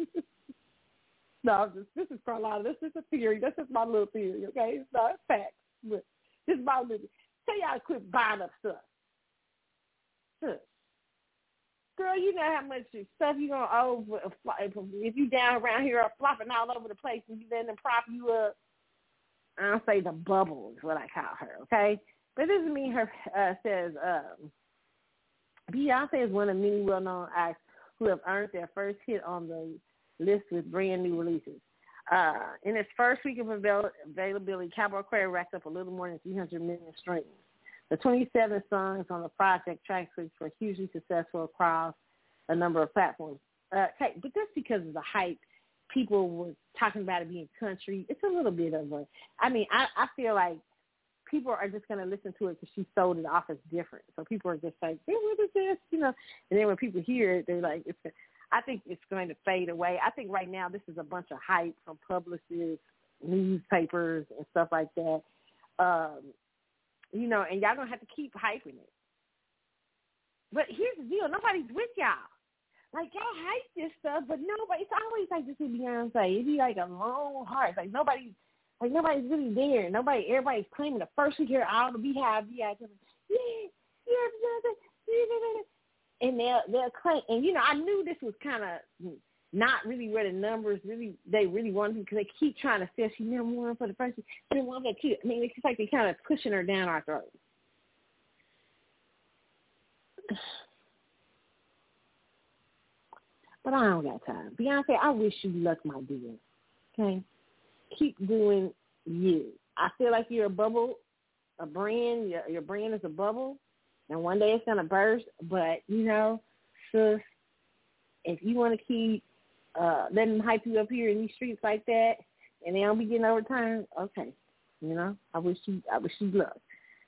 No, this is Carlotta. This is a theory. This is my little theory, okay? It's not facts, but this is my little. Tell y'all to quit buying up stuff. Good. girl, you know how much stuff you gonna owe if you down around here are flopping all over the place and you letting them prop you up. I don't say the bubble is what I call her, okay? But it doesn't mean her says Beyonce is one of many well-known acts who have earned their first hit on the list with brand new releases. In its first week of availability, Cowboy Carter racked up a little more than 300 million streams. The 27 songs on the project track were hugely successful across a number of platforms. Okay, but that's because of the hype. People were talking about it being country. It's a little bit of a, I feel like people are just going to listen to it because she sold it off as different. So people are just like, hey, what is this? You know, and then when people hear it, they're like, I think it's going to fade away. I think right now this is a bunch of hype from publicists, newspapers, and stuff like that. You know, and y'all going to have to keep hyping it. But here's the deal. Nobody's with y'all. Like, y'all hype this stuff, but nobody, it's always like this with Beyonce. It'd be like a long heart. Like, nobody's really there. Everybody's claiming the first week here, all the Beehive, yeah, and they'll claim. And, you know, I knew this was kind of not really where the numbers they really wanted because they keep trying to say she number one for the first week, then one for two. I mean, it's just like they're kind of pushing her down our throat. But I don't got time. Beyonce, I wish you luck, my dear. Okay? Keep doing you. I feel like you're a bubble, a brand. Your brand is a bubble, and one day it's going to burst. But, you know, sis, if you want to keep letting them hype you up here in these streets like that, and they don't be getting overturned, okay. You know, I wish you luck.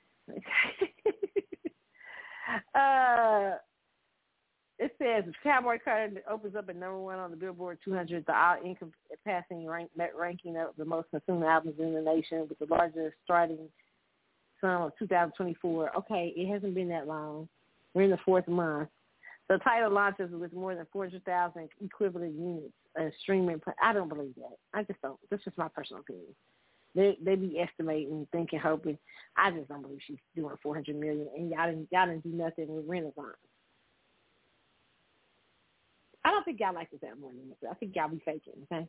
It says Cowboy Carter opens up at number one on the Billboard 200, the all-encompassing ranking of the most consumed albums in the nation, with the largest starting sum of 2024. Okay, it hasn't been that long. We're in the fourth month. The title launches with more than 400,000 equivalent units streaming. I don't believe that. I just don't. That's just my personal opinion. They be estimating, thinking, hoping. I just don't believe she's doing 400 million, and y'all didn't do nothing with Renaissance. I don't think y'all like this that more than this. I think y'all be faking, okay?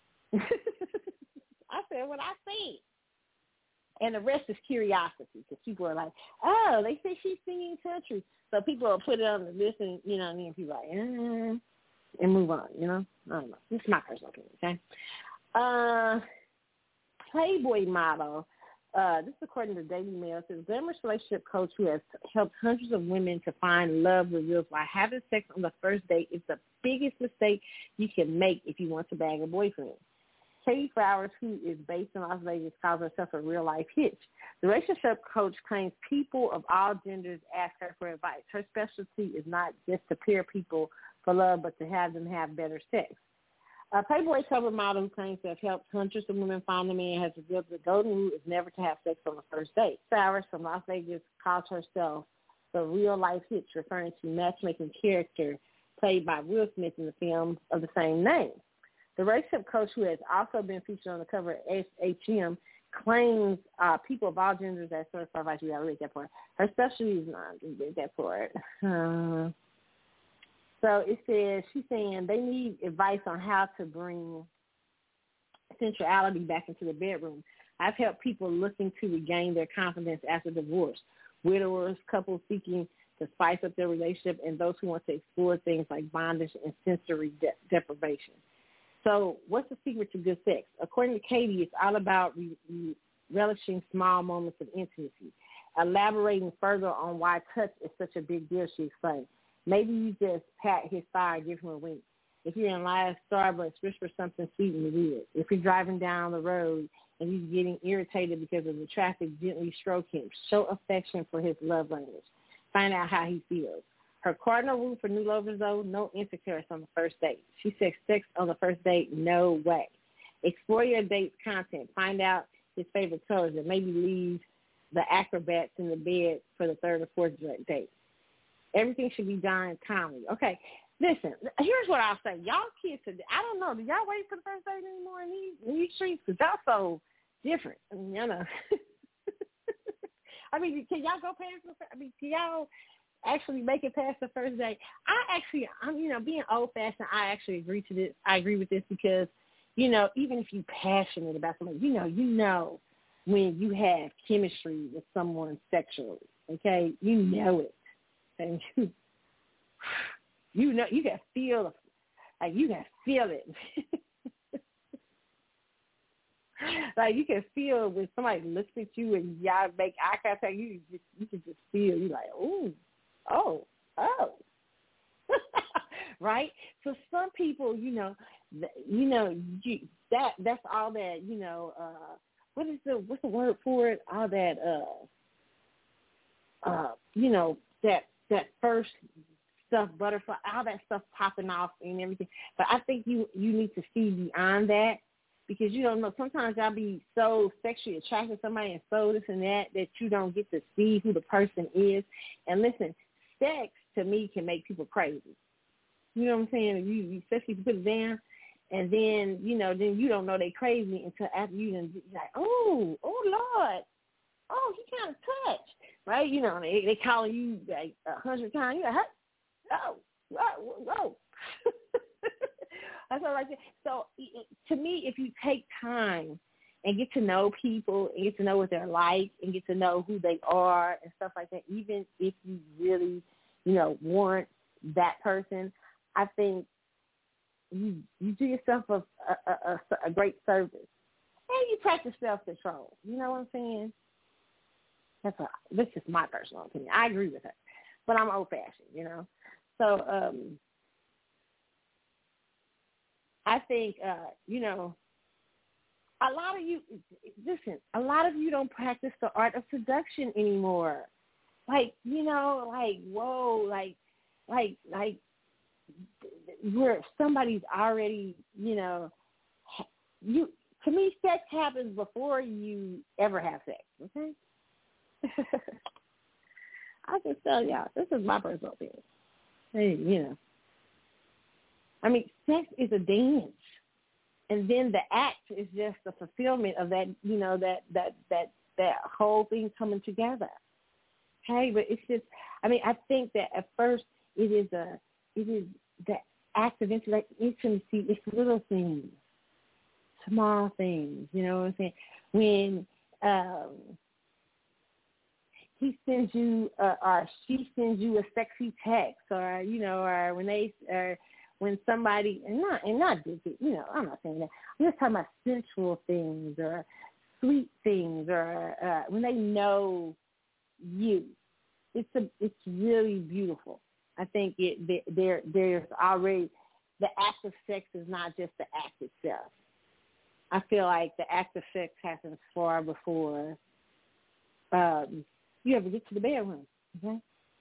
I said what I said. And the rest is curiosity because people are like, oh, they say she's singing country. So people will put it on the list and, you know what I mean? People are like, and move on, you know? I don't know. This is my personal opinion, okay? Playboy model. This is according to Daily Mail. It says, glamorous relationship coach who has helped hundreds of women to find love reveals why having sex on the first date is the biggest mistake you can make if you want to bag a boyfriend. Katie Flowers, who is based in Las Vegas, calls herself a real-life hitch. The relationship coach claims people of all genders ask her for advice. Her specialty is not just to pair people for love, but to have them have better sex. A Playboy cover model who claims to have helped hundreds of women find a man has revealed the golden rule is never to have sex on the first date. Flowers from Las Vegas calls herself the real-life hitch, referring to matchmaking character played by Will Smith in the film of the same name. The relationship coach, who has also been featured on the cover of HM, claims people of all genders as certified advice. We got to read that part. Her specialty is not to read that part. So it says, she's saying they need advice on how to bring sensuality back into the bedroom. I've helped people looking to regain their confidence after divorce, widowers, couples seeking to spice up their relationship, and those who want to explore things like bondage and sensory deprivation. So what's the secret to good sex? According to Katie, it's all about relishing small moments of intimacy. Elaborating further on why touch is such a big deal, she explained. Maybe you just pat his thigh, give him a wink. If you're in line at Starbucks, whisper something sweet in the ear. If you're driving down the road and he's getting irritated because of the traffic, gently stroke him. Show affection for his love language. Find out how he feels. Her cardinal rule for new lovers, though, no intercourse on the first date. She says sex on the first date, no way. Explore your date's content. Find out his favorite colors and maybe leave the acrobats in the bed for the third or fourth date. Everything should be done calmly. Okay, listen, here's what I'll say. Y'all kids, I don't know, do y'all wait for the first date anymore in these streets? Because y'all so different. I mean, you know. I mean, can y'all go past the, I mean, can y'all, actually make it past the first date. I'm being old-fashioned, I actually agree to this. I agree with this because, even if you're passionate about somebody, you know when you have chemistry with someone sexually, okay? You know it. And you can feel it. Like you can feel when somebody looks at you and y'all make eye contact, you can just feel. You're like, oh, right? So some people, that's all that, what's the word for it? All that, that first stuff, butterfly, all that stuff popping off and everything. But I think you need to see beyond that. Because you don't know, sometimes y'all be so sexually attracted to somebody and so this and that you don't get to see who the person is. And listen, sex to me can make people crazy. You know what I'm saying? You especially if you put it down, and then then you don't know they crazy until after you done like, oh Lord, oh he kind of touched, right? They calling you like 100 times. You're like, whoa. That's all I say. So to me, if you take time and get to know people and get to know what they're like and get to know who they are and stuff like that, even if you really, want that person, I think you do yourself a great service. And you practice self-control. You know what I'm saying? This is my personal opinion. I agree with her. But I'm old-fashioned, So, I think, a lot of you don't practice the art of seduction anymore. Like, whoa, like where somebody's already, to me, sex happens before you ever have sex, okay? I can tell y'all, this is my personal opinion. Hey, I mean, sex is a dance, and then the act is just the fulfillment of that, that whole thing coming together. Okay, but it's just, I think that at first it is the act of intimacy. It's little things, small things. You know what I'm saying? When he sends you, or she sends you a sexy text, or or when somebody, and not I'm not saying that. I'm just talking about sensual things or sweet things, or when they know you. It's really beautiful. I think there's already, the act of sex is not just the act itself. I feel like the act of sex happens far before you ever get to the bedroom. Okay.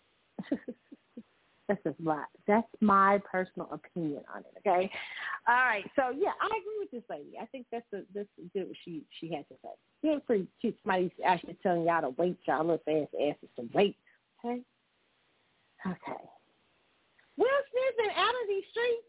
That's my personal opinion on it. Okay. All right. So yeah, I agree with this lady. I think that's good what she had to say. Feel free to somebody's actually telling y'all to wait, y'all little fast asses to wait. Okay. Okay. Will Smith and out of these streets.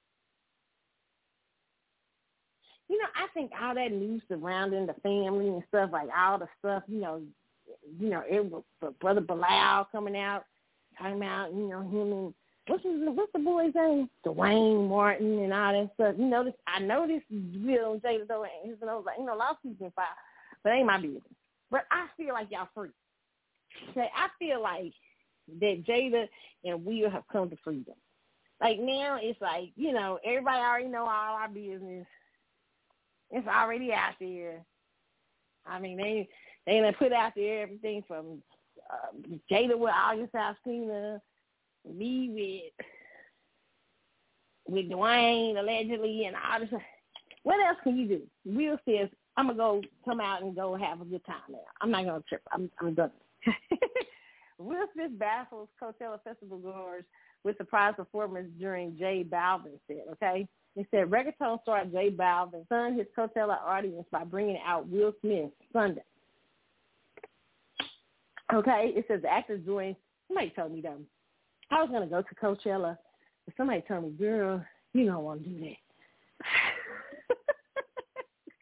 I think all that news surrounding the family and stuff, like all the stuff, it was Brother Bilal coming out, talking about, him and what's the boy's name? Dwayne Martin and all that stuff. I know this Will and Jada though, and a lot of people been filed, but it ain't my business. But I feel like y'all free. I feel like that Jada and Will have come to freedom. Like now it's like, everybody already know all our business. It's already out there. I mean, they done put out there everything from Jada with August Alsina, me with Dwayne allegedly, and all this. What else can you do? Will says, I'm going to come out and go have a good time now. I'm not going to trip. I'm done. Will Smith baffles Coachella Festival goers with surprise performance during J Balvin's set, okay? It said reggaeton star J Balvin stunned his Coachella audience by bringing out Will Smith Sunday. Okay, it says the actor joined. Somebody told me that I was going to go to Coachella, but somebody told me, girl, you don't want to do that.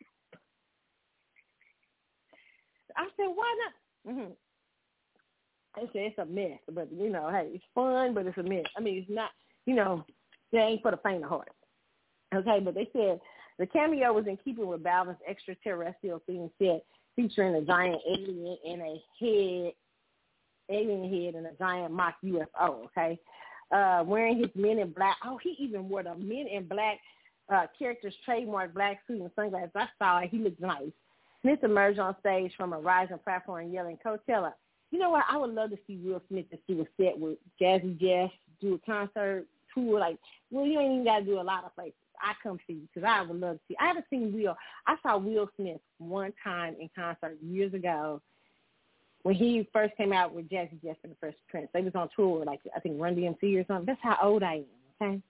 I said, why not? Mm-hmm. It's a mess, but, hey, it's fun, but it's a mess. I mean, it's not, it ain't for the faint of heart. Okay, but they said the cameo was in keeping with Balvin's extraterrestrial theme set, featuring a giant alien and a giant mock UFO, okay? Wearing his Men in Black. Oh, he even wore the Men in Black character's trademark black suit and sunglasses. I saw it. He looked nice. Smith emerged on stage from a rising platform yelling, Coachella. You know what? I would love to see Will Smith just do a set with Jazzy Jeff, do a concert tour. Like, well, you ain't even got to do a lot of places. I come see you because I would love to see. I haven't seen Will. I saw Will Smith one time in concert years ago when he first came out with Jazzy Jeff and the Fresh Prince. They was on tour, like, I think Run DMC or something. That's how old I am, okay?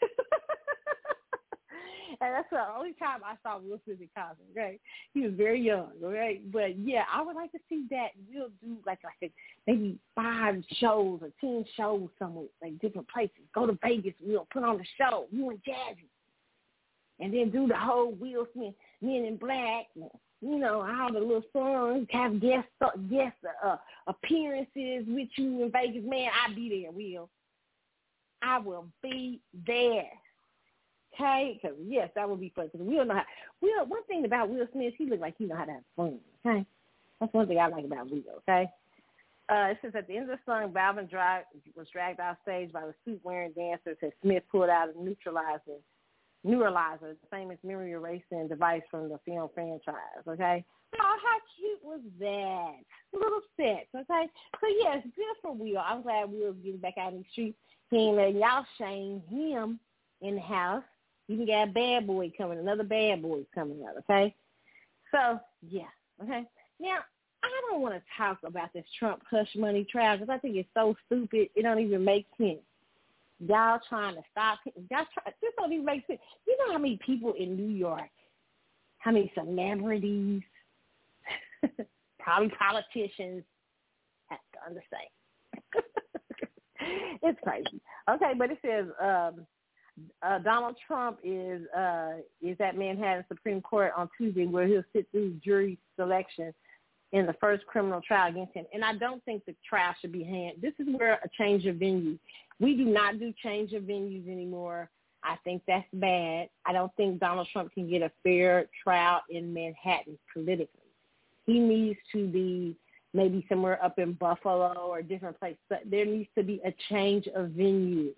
And that's the only time I saw Will Smith in concert, okay? He was very young, okay? But, yeah, I would like to see that. We'll do, maybe 5 shows or 10 shows somewhere, like different places. Go to Vegas. We'll put on the show, you and Jazzy. And then do the whole Will Smith, Men in Black, all the little songs, have guest appearances with you in Vegas. Man, I'll be there, Will. I will be there. Okay? Because, yes, that would be fun. Because one thing about Will Smith, he looks like he know how to have fun. Okay? That's one thing I like about Will, okay? It says at the end of the song, Balvin was dragged off stage by the suit-wearing dancers as Smith pulled out a Neuralizer, the famous memory erasing device from the film franchise, okay? Oh, how cute was that? Little sets, okay? So, yes, good for Will. I'm glad Will's getting back out in the streets. He ain't letting y'all shame him in the house. You can get a bad boy coming, another bad boy coming up, okay? So, yeah, okay? Now, I don't want to talk about this Trump hush money trial because I think it's so stupid. It don't even make sense. Y'all trying to stop him. This don't even make sense. You know how many people in New York, how many celebrities, probably politicians have done the same. It's crazy. Okay, but it says Donald Trump is at Manhattan Supreme Court on Tuesday where he'll sit through jury selection in the first criminal trial against him. And I don't think the trial should be this is where a change of venue. We do not do change of venues anymore. I think that's bad. I don't think Donald Trump can get a fair trial in Manhattan politically. He needs to be maybe somewhere up in Buffalo or a different place. But there needs to be a change of venue.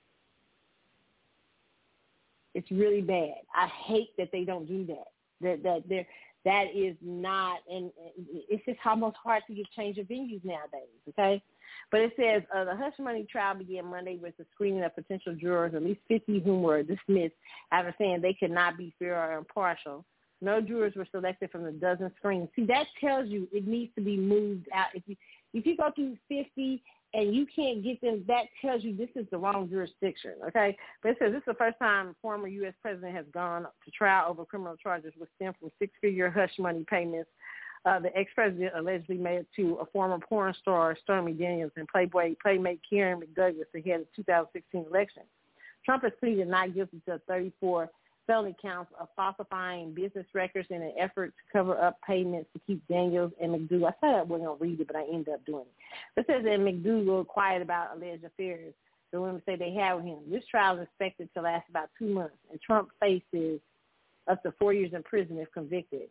It's really bad. I hate that they don't do that. That is not, and it's just almost hard to get change of venues nowadays, okay? But it says the hush money trial began Monday with the screening of potential jurors, at least 50 whom were dismissed after saying they could not be fair or impartial. No jurors were selected from the dozen screens. See, that tells you it needs to be moved out. If you go through 50 and you can't get them, that tells you this is the wrong jurisdiction, okay? But it says this is the first time a former U.S. president has gone to trial over criminal charges which stem from 6-figure hush money payments the ex-president allegedly made to a former porn star, Stormy Daniels, and Playboy playmate Karen McDouglas ahead of the 2016 election. Trump has pleaded not guilty to 34 felony counts of falsifying business records in an effort to cover up payments to keep Daniels and McDougal. I said I wasn't going to read it, but I ended up doing it. It says that McDougal quiet about alleged affairs the women say they had with him. This trial is expected to last about 2 months, and Trump faces up to 4 years in prison if convicted.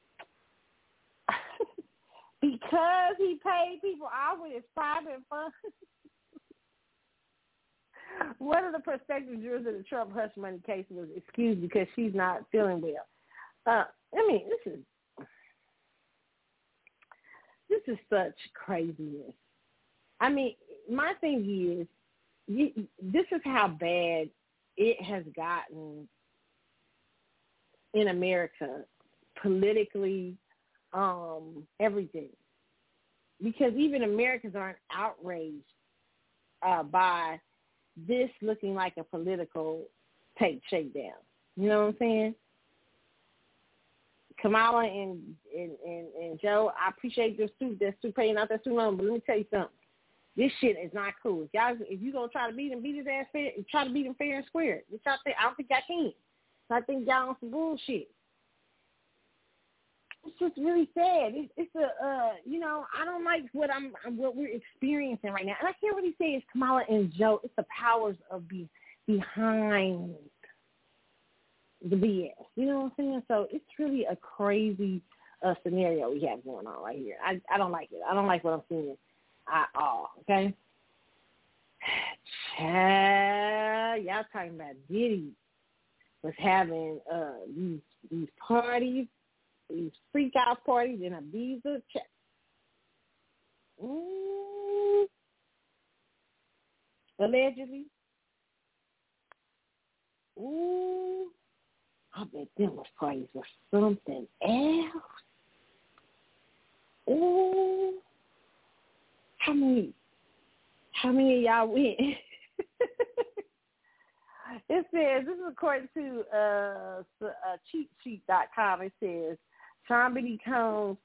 Because he paid people off with his private funds. One of the prospective jurors of the Trump hush money case was excused because she's not feeling well. This is such craziness. I mean, my thing is, this is how bad it has gotten in America politically, everything. Because even Americans aren't outraged by this looking like a political shakedown. You know what I'm saying? Kamala and Joe, I appreciate your suit. They're still paying out their student loan, but let me tell you something. This shit is not cool. If you gonna try to beat his ass fair, try to beat him fair and square. Which I don't think y'all can. I think y'all on some bullshit. it's just really sad. It's a I don't like what we're experiencing right now, and I can't really say it's Kamala and Joe. It's the powers of behind the BS. You know what I'm saying? So it's really a crazy scenario we have going on right here. I don't like it. I don't like what I'm seeing at all. Okay. Y'all talking about Diddy was having these parties, these freak out parties in Ibiza. Allegedly. Ooh. I bet them parties were something else. Ooh. How many of y'all went? It says, this is according to cheapsheet.com. It says, Sean Diddy Combs'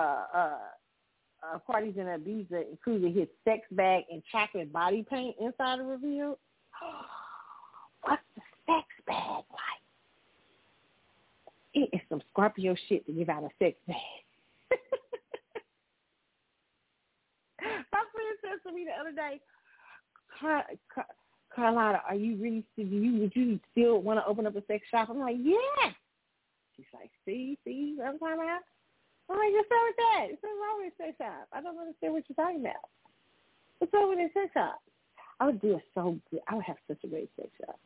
parties in Ibiza included his sex bag and chocolate body paint inside the reveal. What's the sex bag like? It is some Scorpio shit to give out a sex bag. My friend said to me the other day, Carlotta, would you still want to open up a sex shop? I'm like, yeah. She's like, see what I'm talking about? I'm like, what's wrong with that? What's wrong with a sex shop? I don't understand what you're talking about. What's wrong with a sex shop? I would do it so good. I would have such a great sex shop.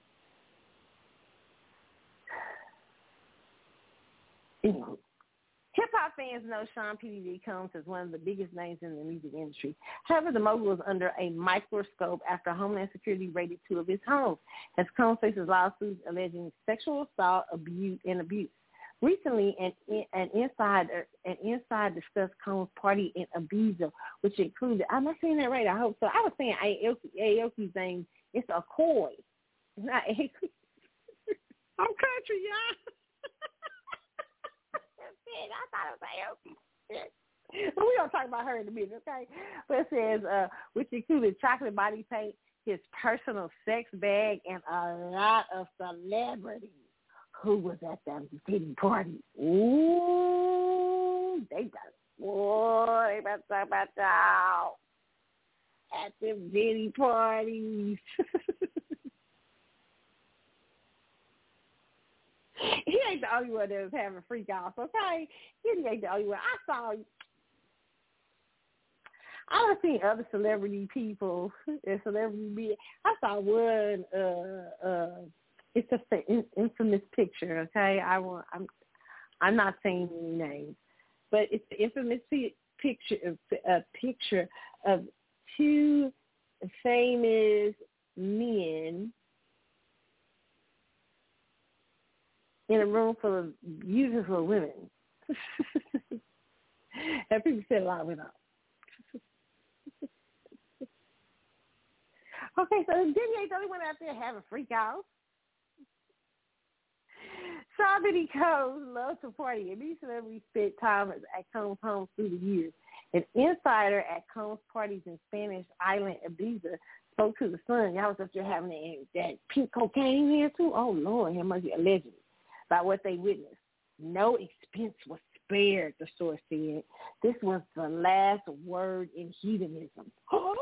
Anyway, hip-hop fans know Sean P. Diddy Combs as one of the biggest names in the music industry. However, the mogul is under a microscope after Homeland Security raided 2 of his homes, as Combs faces lawsuits alleging sexual assault, abuse. Recently, an insider discussed Combs' party in Ibiza, which included, am I saying that right? I hope so. I was saying Aoki's name. It's a Coy. It's not Aoki. I'm country, y'all. I thought it was Aoki. But we're going to talk about her in a minute, okay? But it says, which included chocolate body paint, his personal sex bag, and a lot of celebrities who was at that Diddy party. Ooh, they better talk about y'all at them Diddy parties. He ain't the only one that was having freak outs, okay? He ain't the only one. I've seen other celebrity people and celebrity media. I saw one. It's just an infamous picture, okay? I'm not saying any names, but it's the infamous picture of 2 famous men in a room full of beautiful women. And people said a lot went up. Okay, so Diddy ain't the only one out there having freak out. Sean Diddy Combs loves to party, and these celebrities spent time at Combs' home through the years. An insider at Combs' parties in Spanish island Ibiza spoke to the Sun. Y'all was up there having that pink cocaine here too. Oh Lord, it must be allegedly. By what they witnessed. No expense was spared, the source said. This was the last word in hedonism. What?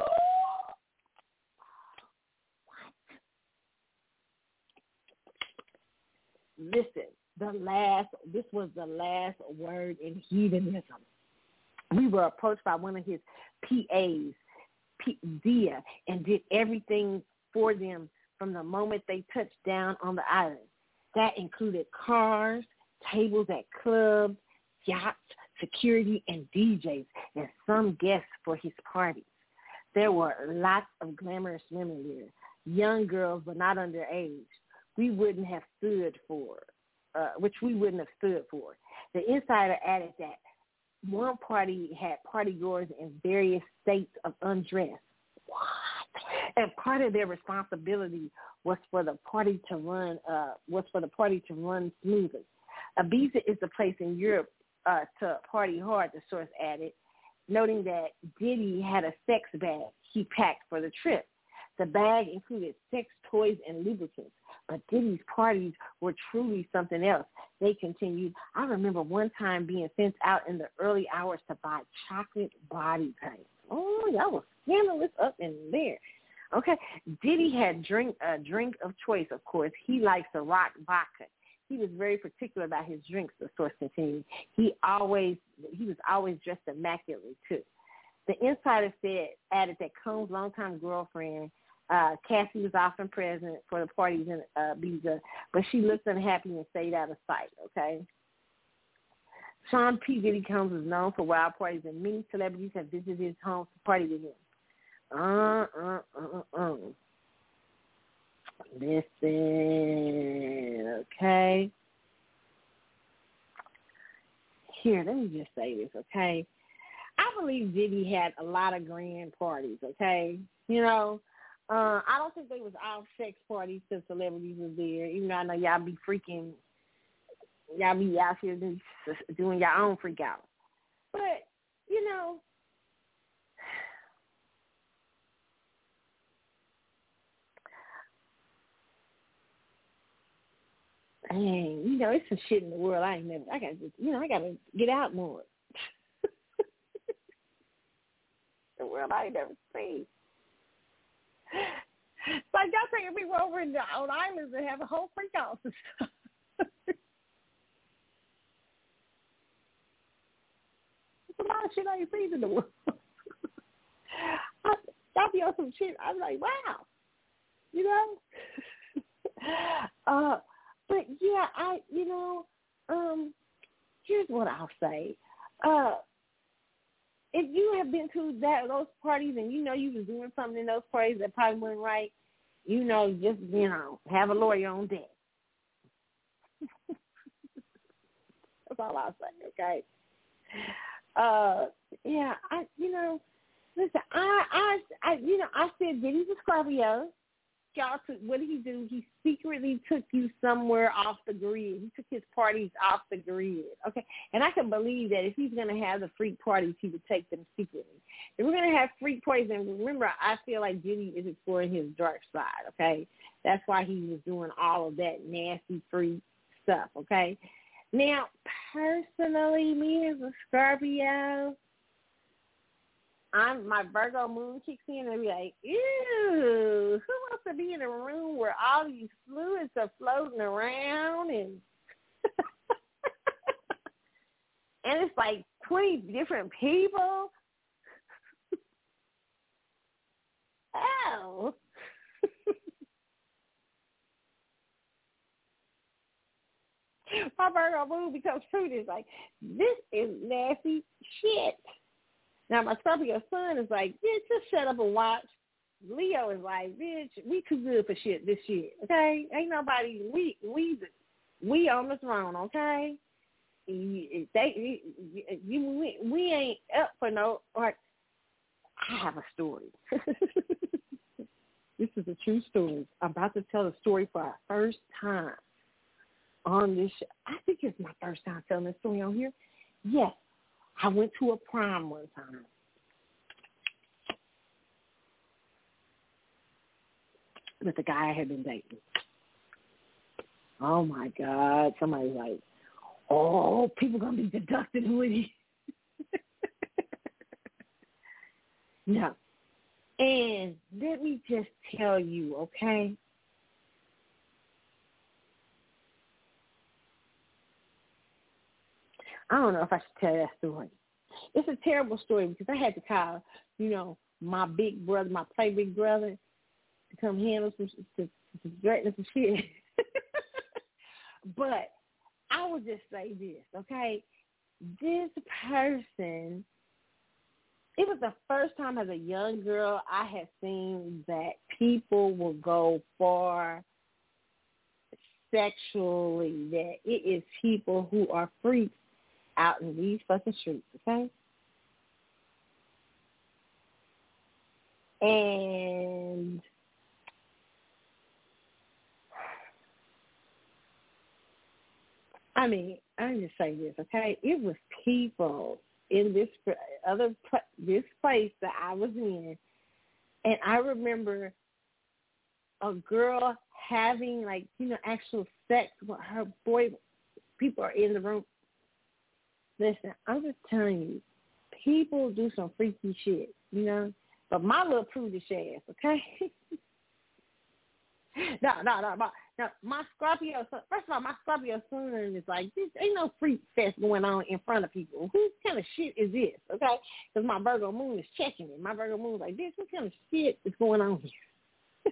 Listen, this was the last word in hedonism. We were approached by one of his PAs, Dia, and did everything for them from the moment they touched down on the island. That included cars, tables at clubs, yachts, security, and DJs, and some guests for his parties. There were lots of glamorous women there, young girls but not underage, which we wouldn't have stood for. The insider added that one party had partygoers in various states of undress. What? And part of their responsibility was for the party to run smoothly. Ibiza is the place in Europe to party hard, the source added, noting that Diddy had a sex bag he packed for the trip. The bag included sex toys and lubricants, But Diddy's parties were truly something else. They continued. I remember one time being sent out in the early hours to buy chocolate body paint. Oh, y'all was scandalous up in there. Okay. Diddy had a drink of choice, of course. He likes Ciroc vodka. He was very particular about his drinks, the source continued. He was always dressed immaculately, too. The insider added that Combs' longtime girlfriend, Cassie, was often present for the parties in Ibiza, but she looked unhappy and stayed out of sight, okay? Sean P. Diddy Combs was known for wild parties, and many celebrities have visited his home to party with him. Listen, okay? Here, let me just say this, okay? I believe Diddy had a lot of grand parties, okay? You know, I don't think they was all sex parties because celebrities was there, even though I know y'all be out here doing your own freak out. But, you know, dang, you know, it's some shit in the world I gotta get out more. The world I ain't never seen. It's like y'all taking people over on islands and have a whole freak out and stuff. There's a lot of shit I ain't seen in the world. I'll be on some shit. I'm like, wow. You know? But yeah, here's what I'll say. If you have been to those parties and you know you was doing something in those parties that probably wasn't right, just, have a lawyer on deck. That's all I'll say, okay? Yeah, listen, I said Diddy's a Scorpio. Y'all what did he do? He secretly took you somewhere off the grid. He took his parties off the grid. Okay. And I can believe that if he's going to have the freak parties, he would take them secretly. If we're going to have freak parties, and remember, I feel like Diddy is exploring his dark side. Okay. That's why he was doing all of that nasty freak stuff. Okay. Now, personally, me as a Scorpio, my Virgo moon kicks in and be like, ew, who wants to be in a room where all these fluids are floating around and and it's like 20 different people? Oh. My Virgo moon becomes true. It's like, this is nasty shit. Now, my Scorpio sun is like, bitch, just shut up and watch. Leo is like, bitch, we too good for shit this shit, okay? Ain't nobody, we on the throne, okay? We ain't up for no, I have a story. This is a true story. I'm about to tell a story for our first time on this show. I think it's my first time telling this story on here. Yes. I went to a prom one time. With the guy I had been dating. Oh, my God. Somebody's like, oh, people going to be deducted who it is. No. And let me just tell you, okay? I don't know if I should tell that story. It's a terrible story because I had to call, my big brother, my play big brother, to come handle to threaten some shit. But I would just say this, okay? This person, it was the first time as a young girl I had seen that people will go far sexually, that it is people who are freaks out in these fucking streets, okay? And I'm just saying this, okay? It was people in this place that I was in, and I remember a girl having, like, actual sex with her boy. People are in the room. Listen, I'm just telling you, people do some freaky shit, But my little prudish ass, okay? No. My Scorpio son, first of all, my Scorpio son is like, this ain't no freak fest going on in front of people. Who kind of shit is this, okay? Because my Virgo moon is checking it. My Virgo moon is like, this, what kind of shit is going on here?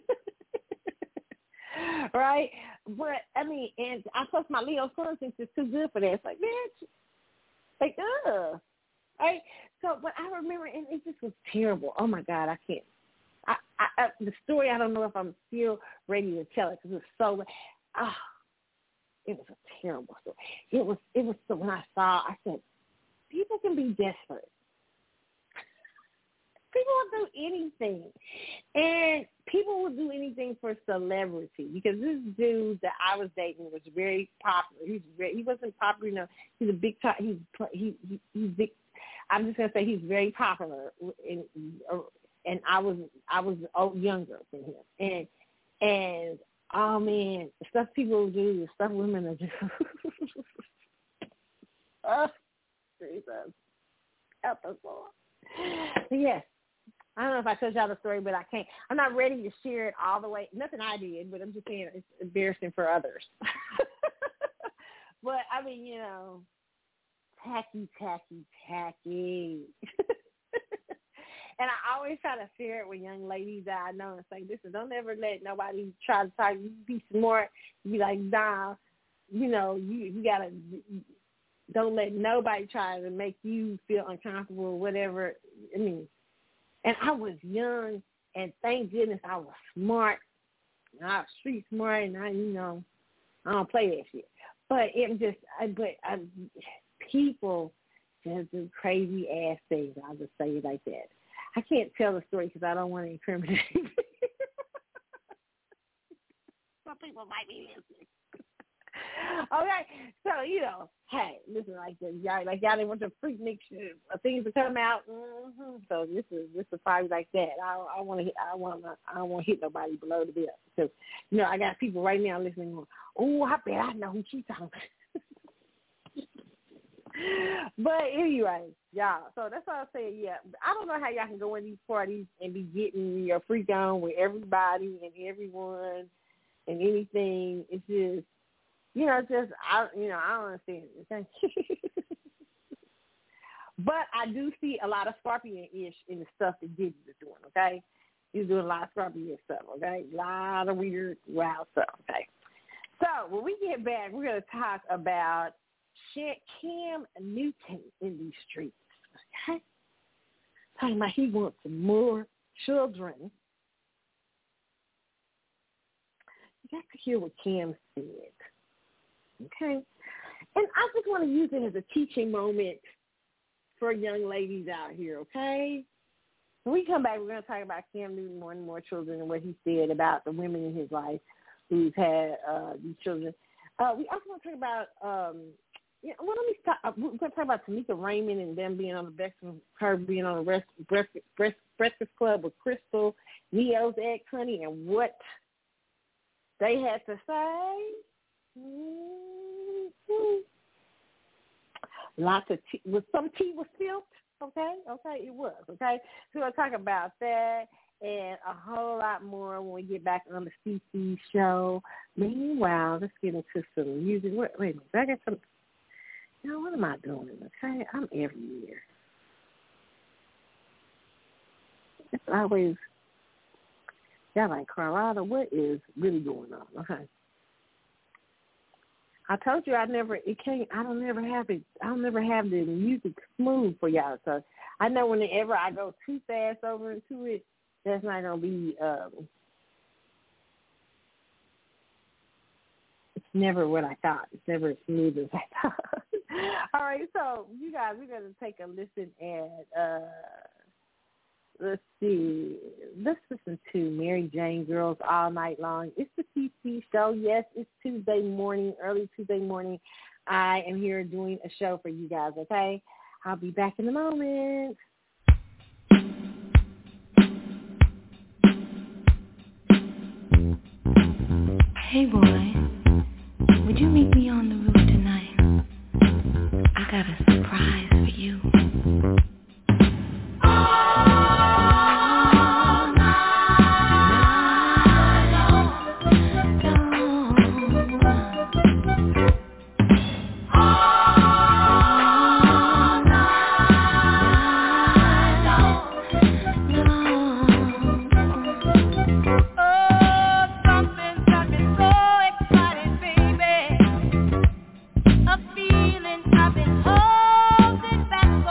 Right? But, I mean, and I plus my Leo son thinks it's too good for that. It's like, bitch, like, ugh. Right? So, but I remember, and it just was terrible. Oh, my God, I can't. The story, I don't know if I'm still ready to tell it because it was so, it was a terrible story. It was so, when I saw, I said, people can be desperate. People will do anything. And people will do anything for celebrity because this dude that I was dating was very popular. He wasn't popular enough. He's a big time. He's big. I'm just going to say he's very popular and I was younger than him, and oh man, the stuff people do, the stuff women are do. Oh, Jesus, help us, Lord. Yes, I don't know if I told y'all the story, but I can't. I'm not ready to share it all the way. Nothing I did, but I'm just saying it's embarrassing for others. But I mean, tacky. And I always try to share it with young ladies that I know and say, listen, don't ever let nobody try to talk. You be smart. You be like, nah, you got to, don't let nobody try to make you feel uncomfortable or whatever. I mean, and I was young, and thank goodness I was smart. I was street smart, and I don't play that shit. But people just do crazy ass things. I'll just say it like that. I can't tell the story because I don't want to incriminate. Some people might be listening. Okay, so hey, listen, y'all didn't want the freak mix things to come out. Mm-hmm. So this is probably like that. I want to hit nobody below the belt because I got people right now listening going, oh, I bet I know who she's talking about. But anyway, y'all, so that's all I say. Yeah, I don't know how y'all can go in these parties and be getting your freak on with everybody and everyone and anything. It's just, I don't understand it. But I do see a lot of Scorpion-ish in the stuff that Diddy is doing, okay? He's doing a lot of Scorpion stuff, okay? A lot of weird, wild stuff, okay? So when we get back, we're going to talk about Cam Newton in these streets, okay? Talking about he wants more children. You got to hear what Cam said, okay? And I just want to use it as a teaching moment for young ladies out here, okay? When we come back, we're going to talk about Cam Newton wanting more children and what he said about the women in his life who's had these children. We also want to talk about we're going to talk about Tamika Raymond and them being on the Breakfast Club with Crystal, Neo's Ed Cunny, and what they had to say. Mm-hmm. Lots of tea. Some tea was spilled. Okay, it was. Okay, so we'll talk about that and a whole lot more when we get back on the CC show. Meanwhile, let's get into some music. Wait a minute, I got some. What am I doing? Okay, I'm everywhere. It's always, y'all like, Carlotta, what is really going on? Okay. I told you I don't never have the music smooth for y'all. So I know whenever I go too fast over into it, that's not going to be, it's never what I thought. It's never as smooth as I thought. All right, so you guys, we're going to take a listen at, let's see. Let's listen to Mary Jane Girls All Night Long. It's the CC show. Yes, it's Tuesday morning, early Tuesday morning. I am here doing a show for you guys, okay? I'll be back in a moment. Hey boy, would you meet me on the roof tonight? I got a surprise for you. I've been holding back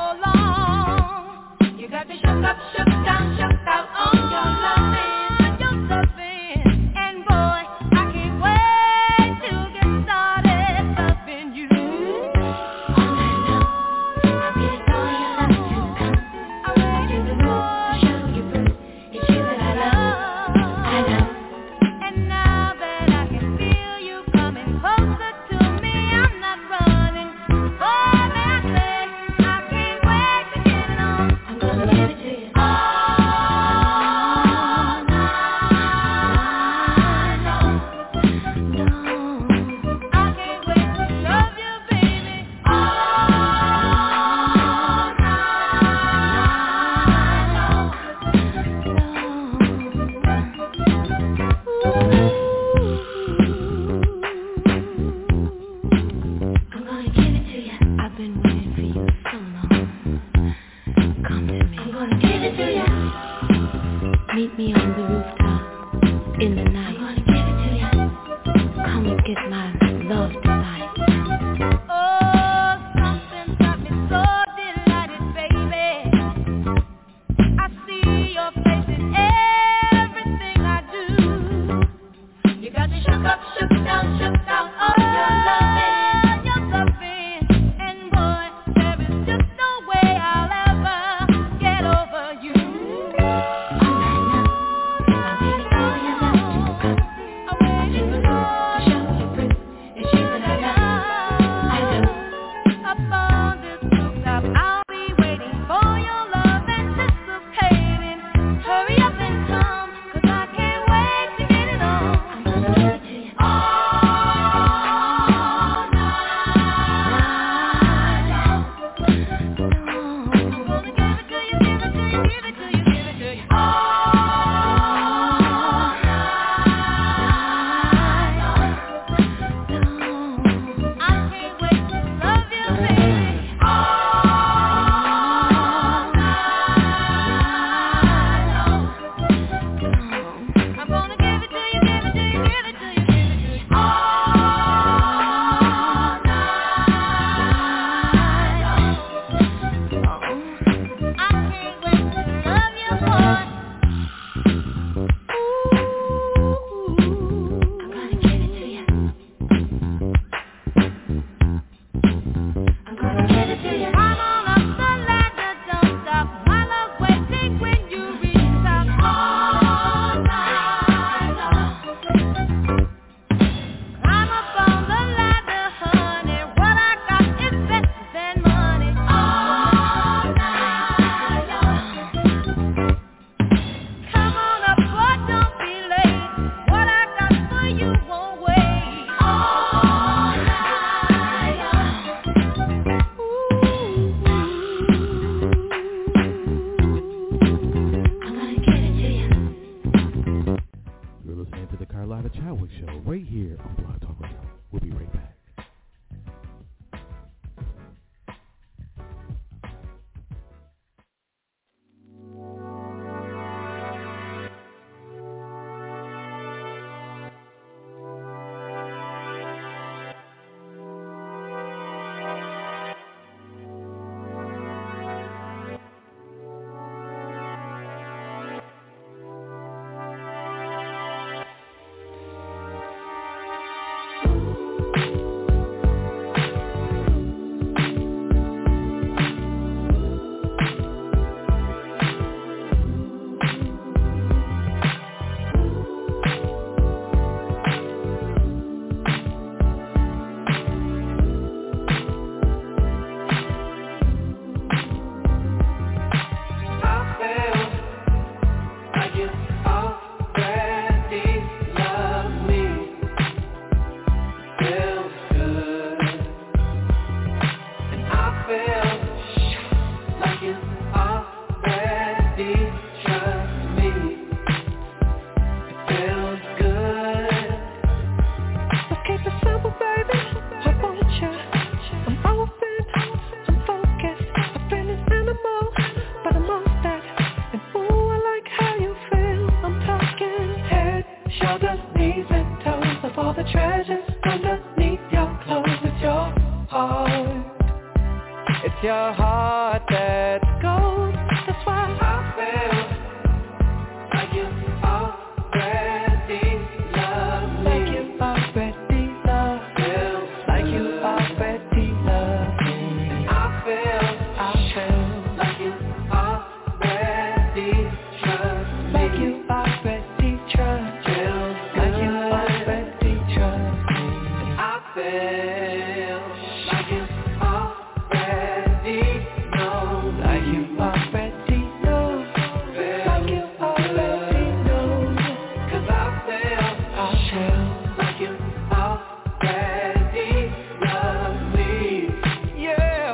treasures underneath your clothes. It's your heart. It's your heart that goes. That's why I feel like you already love me. Like you already love me. Like you already love me. I feel like you already trust me. Like you already trust me. Like you already trust me. I feel like you already know. Like you already know. Like you already know. 'Cause I feel like you already love me. Yeah.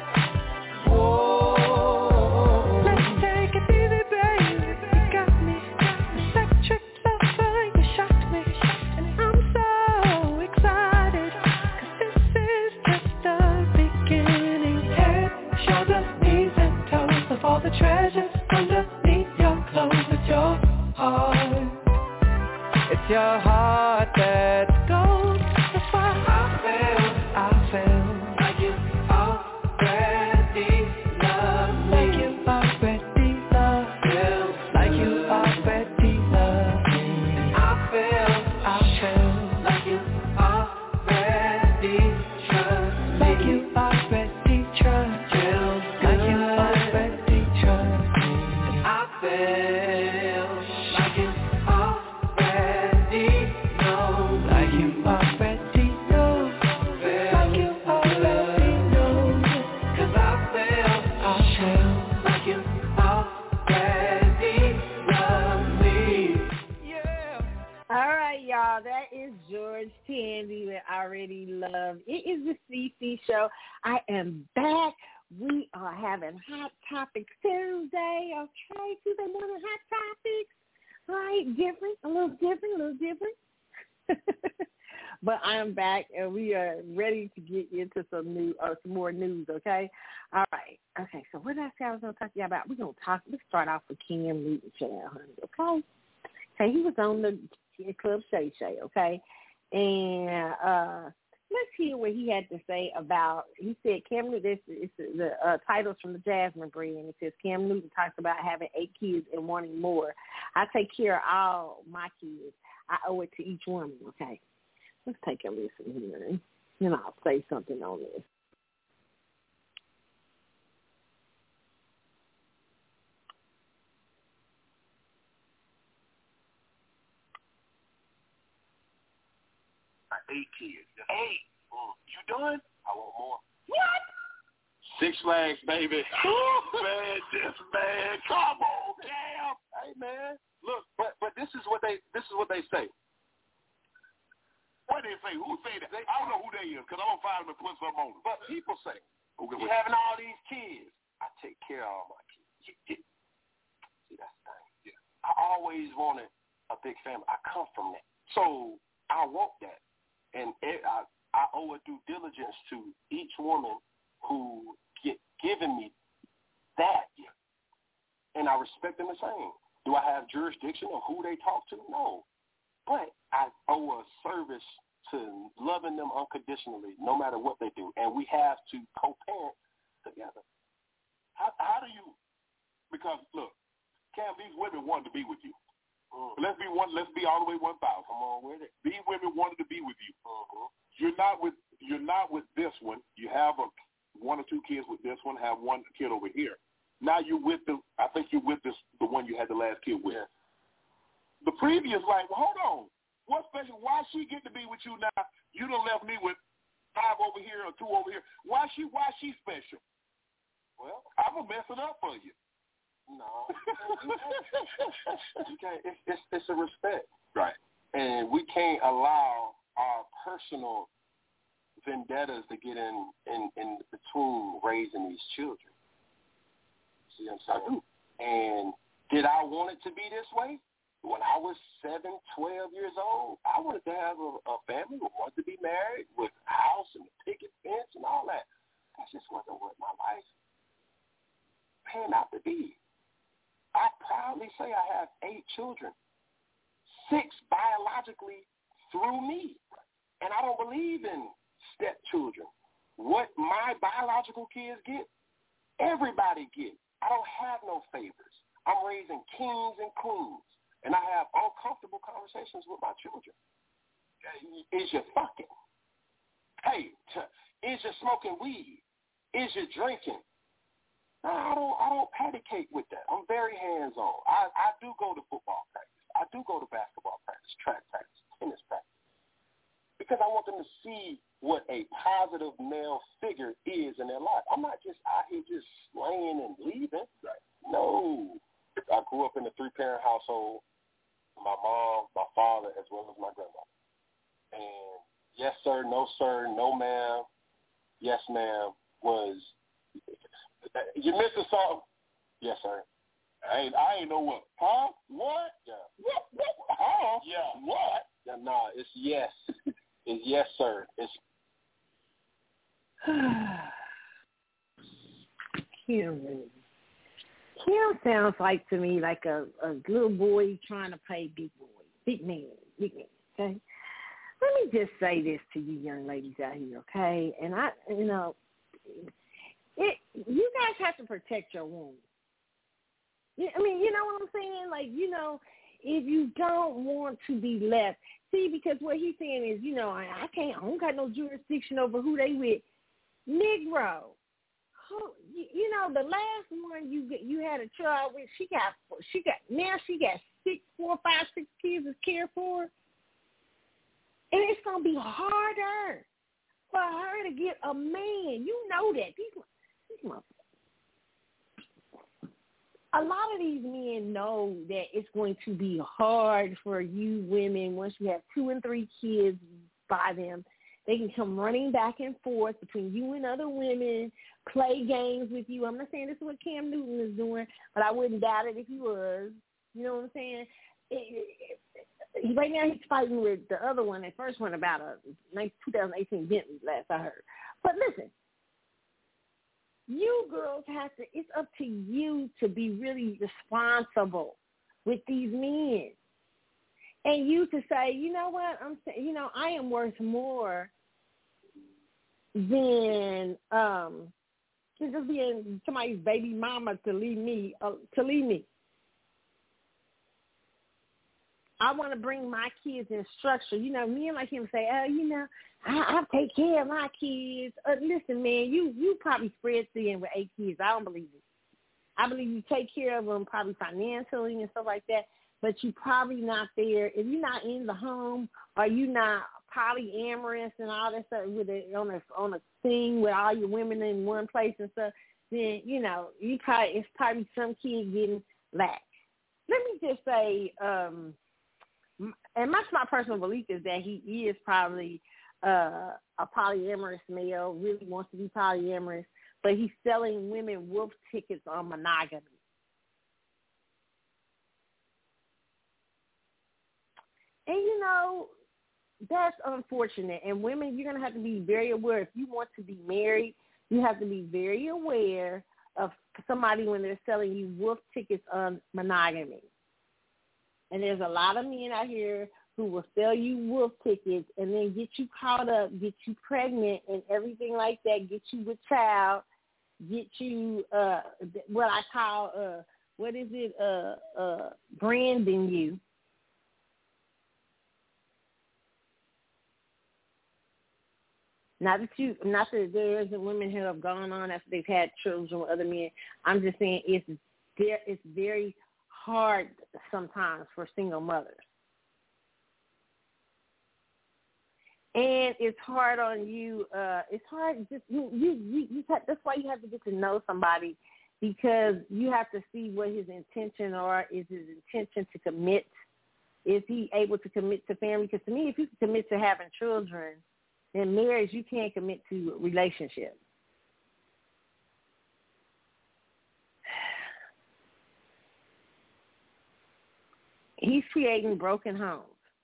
Whoa. Let's take it easy, baby. You got me. Electric lover, you shocked me. And I'm so excited. 'Cause this is just the beginning. Head, shoulders, knees and toes of all the treasures underneath your clothes. It's your heart. It's your heart that goes. That's why I feel like you already love me. Like you already love me. Like you already love me. I feel like you already trust me. Like you already trust me. Like you already trust me. I feel like you already know. Like you already know. Like you already know. 'Cause I feel like you already love me. Yeah. All right, y'all. That is George Tandy with Already Love. It is the CC Show. I am back. We are having Hot Topics Tuesday. Okay, Tuesday morning Hot Topics. All right, a little different. But I am back, and we are ready to get into some more news, okay? All right. Okay, so what did I say I was going to talk to you about? Let's start off with Cam Newton, honey, okay? Okay, he was on the Club Shay Shay, okay? And let's hear what he had to say about, he said Cam Newton, this is the titles from the Jasmine Brand. It says Cam Newton talks about having 8 kids and wanting more. I take care of all my kids. I owe it to each woman, okay? Let's take a listen here, and I'll say something on this. Eight kids. 8. You done? I want more. What? 6 Flags, baby. Man, come on, damn. Hey, man. Look, but this is what they say. What they say? Who say that? I don't know who they is because I'm gonna find them and put something on them. But people say, you having all these kids. I take care of all my kids. See, that's the thing. Yeah. I always wanted a big family. I come from that, so I want that. And I owe a due diligence to each woman who given me that gift. And I respect them the same. Do I have jurisdiction on who they talk to? No. But I owe a service to loving them unconditionally, no matter what they do. And we have to co-parent together. How do you, because, look, Cam, these women wanted to be with you. Let's be all the way 1,000. Come on with it. These women wanted to be with you. You're not with this one. You have 1 or 2 kids with this one. Have 1 kid over here. Now you're with I think you're with the one you had the last kid with. Yeah. The previous, like, well, hold on. What's special? Why she get to be with you now? You done left me with 5 over here or 2 over here. Why she special? Well, I'm gonna mess it up for you. No, you can't. It's a respect, right? And we can't allow our personal vendettas to get in between raising these children. See what I'm saying? And did I want it to be this way? When I was 7, 12 years old, I wanted to have a family, wanted to be married with a house and a picket fence and all that. That just wasn't what my life panned out to be. I proudly say I have 8 children, 6 biologically through me. And I don't believe in stepchildren. What my biological kids get, everybody gets. I don't have no favors. I'm raising kings and queens, and I have uncomfortable conversations with my children. Is you fucking? Hey, is you smoking weed? Is you drinking? No, I don't patty cake with that. I'm very hands-on. I do go to football practice. I do go to basketball practice, track practice, tennis practice, because I want them to see what a positive male figure is in their life. I'm not just out here just slaying and leaving. No. I grew up in a 3-parent household. My mom, my father, as well as my grandmother. And yes, sir, no, ma'am, yes, ma'am, was, you missing something? Yes, sir. I ain't know what. Huh? What? Yeah. What? Huh? Yeah. What? Yeah, nah, it's yes. It's yes, sir. It's Kim sounds like to me like a little boy trying to play big man, okay? Let me just say this to you young ladies out here, okay? And you guys have to protect your womb. I mean, you know what I'm saying? Like, if you don't want to be left, see, because what he's saying is, I don't got no jurisdiction over who they with. Negro, the last one you had a child with, she got 4, 5, 6 kids to care for, and it's gonna be harder for her to get a man. You know that these a lot of these men know that it's going to be hard for you women once you have 2 and 3 kids by them. They can come running back and forth between you and other women, play games with you. I'm not saying this is what Cam Newton is doing, but I wouldn't doubt it if he was. You know what I'm saying? Right now he's fighting with the other one, the first one about a 2018 Bentley, last I heard. But listen, you girls it's up to you to be really responsible with these men. And you to say, you know what, I am worth more than just being somebody's baby mama to leave me. I want to bring my kids in structure. Men like him say, I take care of my kids. Listen, man, you probably spread thin with 8 kids. I don't believe it. I believe you take care of them probably financially and stuff like that, but you probably not there. If you're not in the home or you not polyamorous and all that stuff with it on a thing with all your women in one place and stuff, then, it's probably some kid getting lax. Let me just say, and my personal belief is that he is probably a polyamorous male, really wants to be polyamorous, but he's selling women wolf tickets on monogamy. And, that's unfortunate. And women, you're going to have to be very aware. If you want to be married, you have to be very aware of somebody when they're selling you wolf tickets on monogamy. And there's a lot of men out here who will sell you wolf tickets and then get you caught up, get you pregnant and everything like that, get you with child, get you what I call, branding you. Not that there isn't women who have gone on after they've had children with other men. I'm just saying it's very hard sometimes for single mothers. And it's hard on you. It's hard. Just that's why you have to get to know somebody, because you have to see what his intention are. Is his intention to commit? Is he able to commit to family? Because to me, if you can commit to having children, in marriage, you can't commit to a relationship. He's creating broken homes.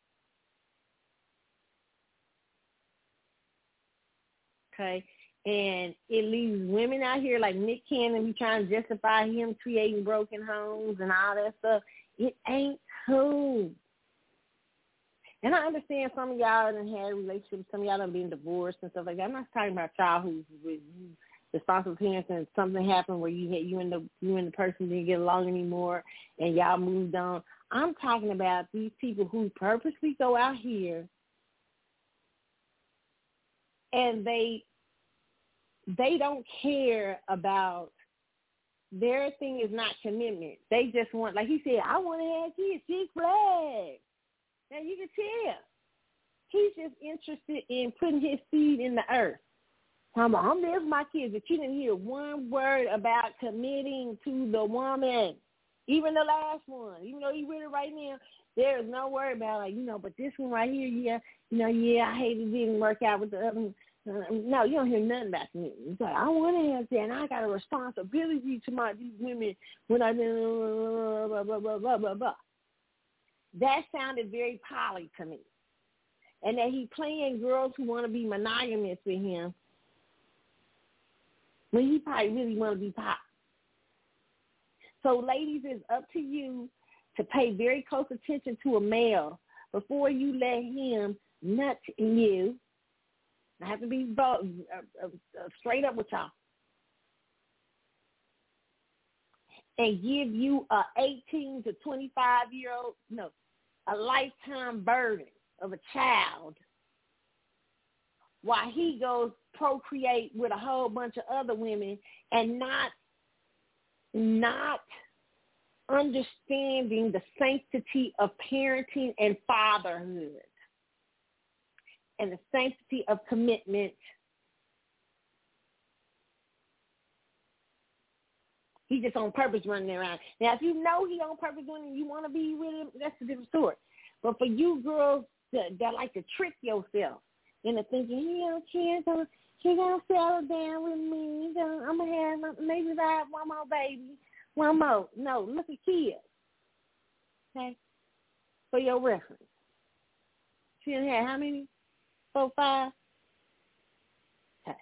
Okay? And it leaves women out here like Nick Cannon be trying to justify him creating broken homes and all that stuff. It ain't cool. And I understand some of y'all done had relationships, some of y'all done been divorced and stuff like that. I'm not talking about y'all who's with responsible parents and something happened where you and the person didn't get along anymore and y'all moved on. I'm talking about these people who purposely go out here and they don't care about, their thing is not commitment. They just want, like he said, I want to have kids, big flag. Now you can tell. He's just interested in putting his seed in the earth. I'm there for my kids, but you didn't hear one word about committing to the woman. Even the last one, even though he with it right now, there is no word about, like, but this one right here, I hate it didn't work out with the other one. No, you don't hear nothing about me. It's like, I want to have that, and I got a responsibility to these women when I blah, blah, blah, blah, blah, blah. That sounded very poly to me. And that he playing girls who want to be monogamous with him when he probably really want to be pop. So, ladies, it's up to you to pay very close attention to a male before you let him nut you. I have to be straight up with y'all. And give you a 18 to 25-year-old, a lifetime burden of a child while he goes procreate with a whole bunch of other women and not understanding the sanctity of parenting and fatherhood and the sanctity of commitment. He just on purpose running around. Now, if you know he on purpose doing it and you want to be with him, that's a different story. But for you girls that like to trick yourself into thinking, he's going to settle down with me. I'm going to have maybe that one more baby. One more. No, look at kids. Okay? For your reference. She done had how many? 4, 5? Okay.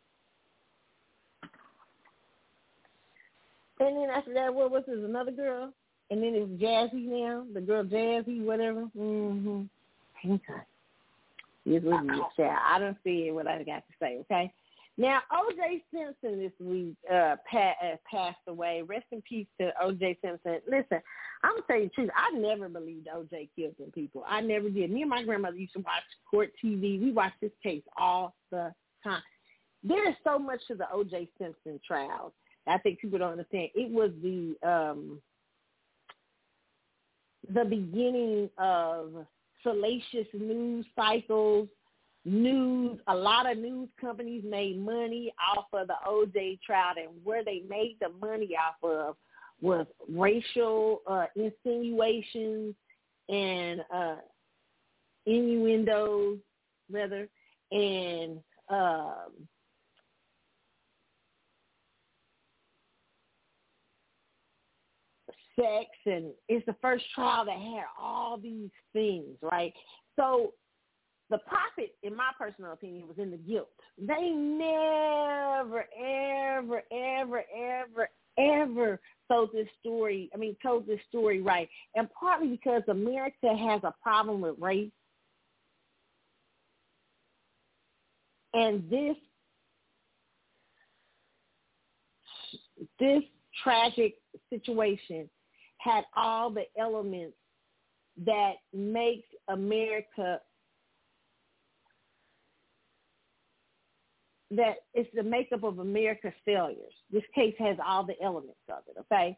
And then after that, what was this? Another girl? And then it's Jazzy now. The girl Jazzy, whatever. Mm-hmm. Okay. Here's what you say. I don't see what I got to say, okay? Now, O.J. Simpson this week passed away. Rest in peace to O.J. Simpson. Listen, I'm going to tell you the truth. I never believed O.J. killed some people. I never did. Me and my grandmother used to watch court TV. We watched this case all the time. There is so much to the O.J. Simpson trial. I think people don't understand. It was the beginning of salacious news cycles. A lot of news companies made money off of the O.J. trial, and where they made the money off of was racial insinuations and innuendos, rather, and sex, and it's the first trial that had all these things, right? So the profit, in my personal opinion, was in the guilt. They never, ever, ever, ever, ever told this story right. And partly because America has a problem with race. And this tragic situation had all the elements that makes America, that it's the makeup of America's failures. This case has all the elements of it, okay?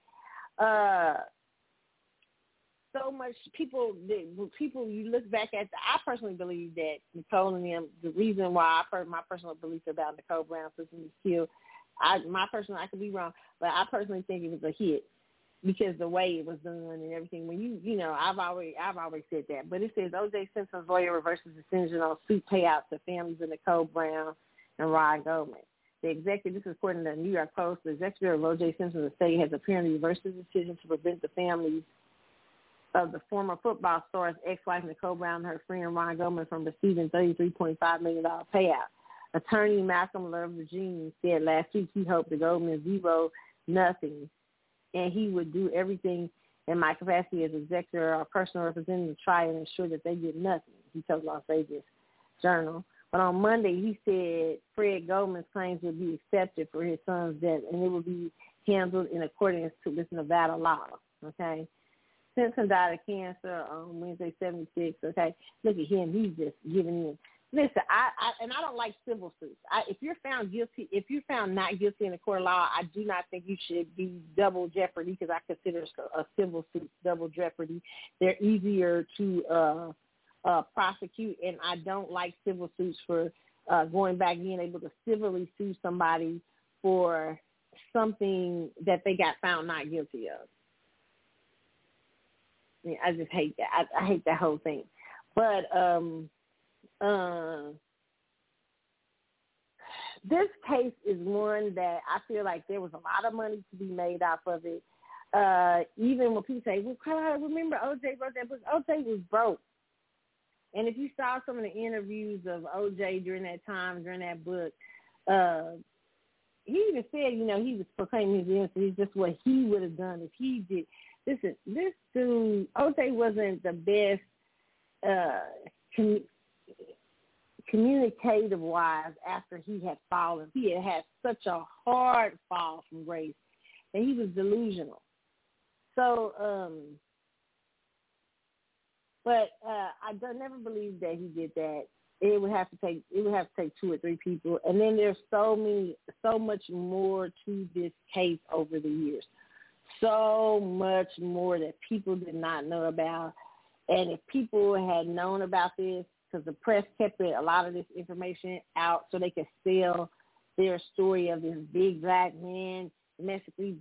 So much people, you look back at, I personally believe that Nicole and them, the reason why my personal belief about Nicole Brown Simpson was killed, I could be wrong, but I personally think it was a hit because the way it was done and everything. When I've always said that. But it says O.J. Simpson's lawyer reverses decision on suit payouts to families of Nicole Brown and Ron Goldman. This is according to the New York Post. The executive of O.J. Simpson's estate has apparently reversed his decision to prevent the families of the former football star's ex-wife Nicole Brown and her friend Ron Goldman from receiving $33.5 million payout. Attorney Malcolm Love Virginia said last week he hoped the Goldman zero nothing, and he would do everything in my capacity as executor or personal representative, try and ensure that they get nothing, he told Las Vegas Journal. But on Monday, he said Fred Goldman's claims would be accepted for his son's death, and it would be handled in accordance with Nevada law, okay? Simpson died of cancer on Wednesday, 76, okay? Look at him. He's just giving in. Listen, I don't like civil suits. If you're found guilty, if you're found not guilty in a court of law, I do not think you should be double jeopardy, because I consider a civil suit double jeopardy. They're easier to prosecute, and I don't like civil suits for going back, being able to civilly sue somebody for something that they got found not guilty of. I mean, I just hate that. I hate that whole thing. But this case is one that I feel like there was a lot of money to be made off of it. Even when people say, well, Carl, remember O.J. wrote that book? O.J. was broke. And if you saw some of the interviews of O.J. during that time, during that book, he even said, you know, he was proclaiming his innocence. It's just what he would have done if he did. Listen, this dude, O.J. wasn't the best communicative-wise after he had fallen. He had had such a hard fall from grace that he was delusional. So, but I never believed that he did that. It would have to take 2 or 3 people, and then there's so much more to this case over the years. So much more that people did not know about. And if people had known about this, because the press kept a lot of this information out so they could sell their story of this big black man domestically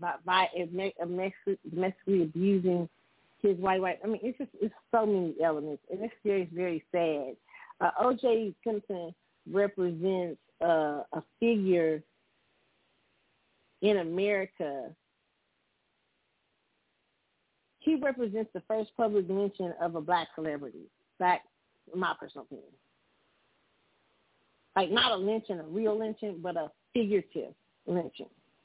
abusing his white wife. I mean, it's so many elements, and it's very, very sad. O.J. Simpson represents a figure in America. He represents the first public mention of a black celebrity. Black, my personal opinion. Like, not a lynching, a real lynching, but a figurative lynching.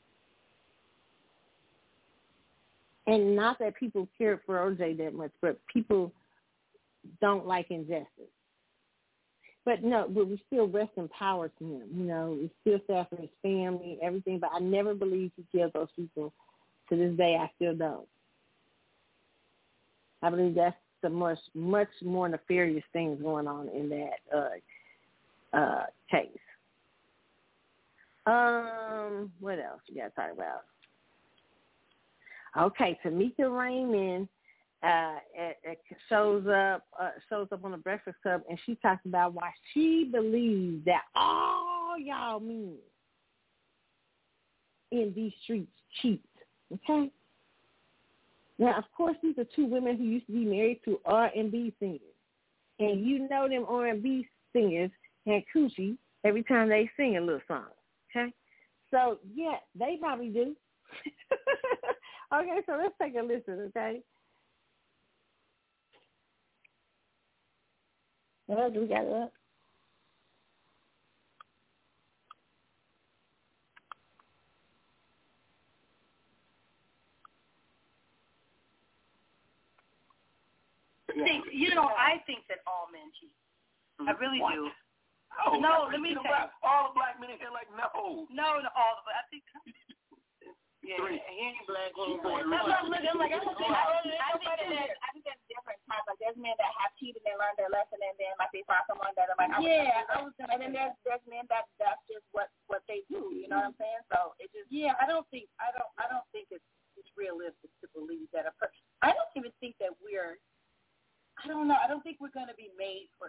And not that people care for O.J. that much, but people don't like injustice. But we still rest in power to him. You know, we still sad for his family, everything. But I never believed he killed those people. To this day, I still don't. I believe that's the much more nefarious things going on in that case. What else we got to talk about? Okay, Tamika Raymond shows up on the Breakfast Club, and she talks about why she believes that all y'all men in these streets cheat. Okay. Now, of course, these are 2 women who used to be married to R&B singers. And you know them R&B singers had coochie every time they sing a little song, okay? So, yeah, they probably do. Okay, so let's take a listen, okay? Well, do we got it up? I think that all men cheat. I really do. Oh, no, let me tell you. All the black men in here like, no. No, all of it. I think. Yeah, he ain't black. I think that's different types. Like, there's men that have cheated and learned their lesson, and then like they find someone that are like, and then there's men that's just what they do. You know what I'm saying? So it just I don't think it's realistic to believe that a person. I don't even think that we're. I don't know. I don't think we're going to be made for.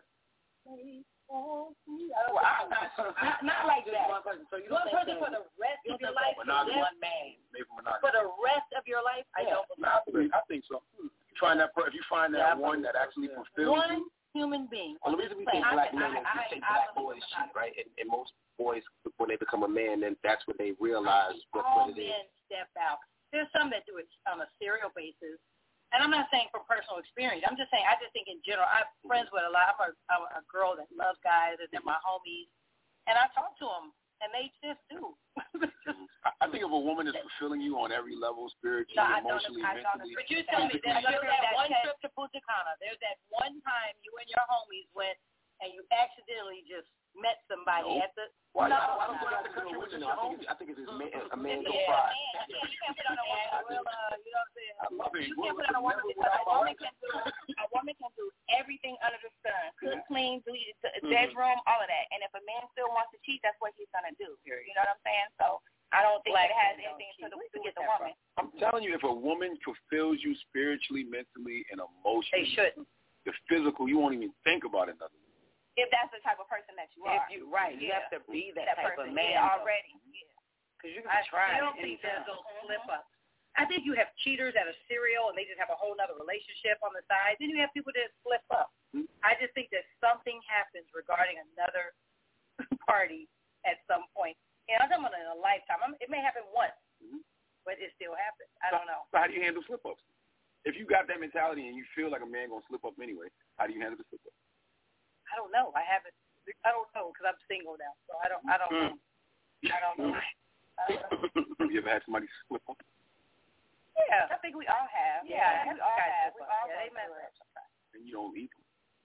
Not like that. One person. So one person for the rest of your life. One man. For the rest of your life, I don't believe. I think so. If you find that one that actually fulfills one human being. Well, the reason we think black men is we say black boys cheat, right? And most boys, when they become a man, then that's when they realize what it is. All men step out. There's some that do it on a serial basis. And I'm not saying from personal experience. I'm just saying, I just think in general, I'm friends with a lot. I'm a girl that loves guys, and they're my homies. And I talk to them And they just do. I think if a woman is fulfilling you on every level, spiritually, emotionally, mentally. But you tell me there's that one trip to Punta Cana. There's that one time you and your homies went and you accidentally just met somebody at the. Why don't you go out the country with your homies? I think it's a man's pride. You can't put on a woman. You know what I'm saying? You can't put on a woman because a woman can do everything under the sun. Cook, clean, do bedroom, all of that. And if a man still wants to cheat, that's what he's gonna do. You know what I'm saying? So I don't think it has anything to get the woman. I'm telling you, if a woman fulfills you spiritually, mentally, and emotionally, they shouldn't. The physical, you won't even think about it. Nothing. If that's the type of person that you are. You have to be that type person, of man already. Because you can try. I don't think there's those slip-ups. I think you have cheaters that are serial and they just have a whole other relationship on the side. Then you have people that slip up. Mm-hmm. I just think that something happens regarding another party at some point. And I'm talking about in a lifetime. It may happen once, but it still happens. I don't know. So how do you handle slip-ups? If you got that mentality and you feel like a man going to slip up anyway, how do you handle the slip-up? I don't know. I don't know because I'm single now, so I don't know. I don't know. Have you ever had somebody slip up? Yeah, I think we all have. Yeah, we all have. We all they mess up sometimes. And you don't leave them.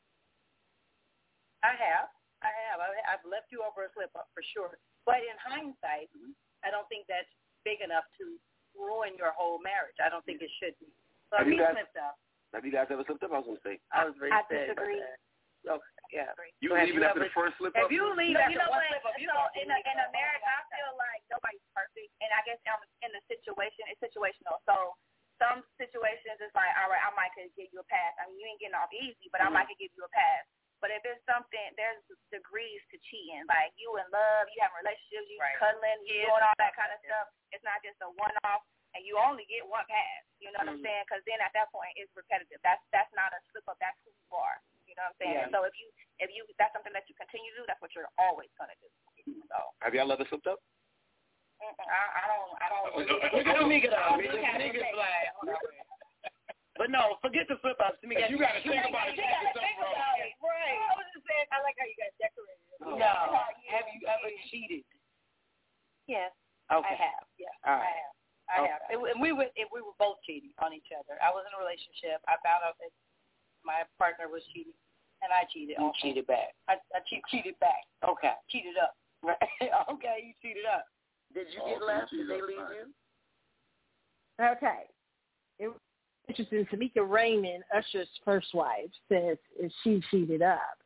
I have. I've left you over a slip up for sure. But in hindsight, I don't think that's big enough to ruin your whole marriage. I don't think it should be. So he slipped up. Have you guys ever slipped up? I was going to say. I disagree. Okay. Yeah. You leaving after the first slip up? If you leave after one slip up, in a marriage, I feel like nobody's perfect, and I guess in the situation, it's situational. So some situations, it's like, all right, I might could give you a pass. I mean, you ain't getting off easy, but I might could give you a pass. But if it's something, there's degrees to cheating. Like you in love, you having relationships, you cuddling, you doing all that kind of stuff. It's not just a one-off, and you only get one pass. You know what I'm saying? Because then at that point, it's repetitive. That's not a slip up. That's who you are. You know what I'm saying? Yeah. So if you that's something that you continue to do, that's what you're always gonna do. So have y'all ever slipped up? I don't. Look at Tamika though. Tamika's like. But no, forget the slip ups. You got to think about it. Right. I was just saying. I like how you guys decorated. No. Have you ever cheated? Yes. Okay. I have. Yes. All right. I have. And we were both cheating on each other. I was in a relationship. I found out that my partner was cheating, and I cheated. You also cheated back. I cheated back. Okay. Cheated up. Right. Okay, you cheated up. Did you get left? Did they leave you? Okay. It was interesting. Tamika Raymond, Usher's first wife, says she cheated up.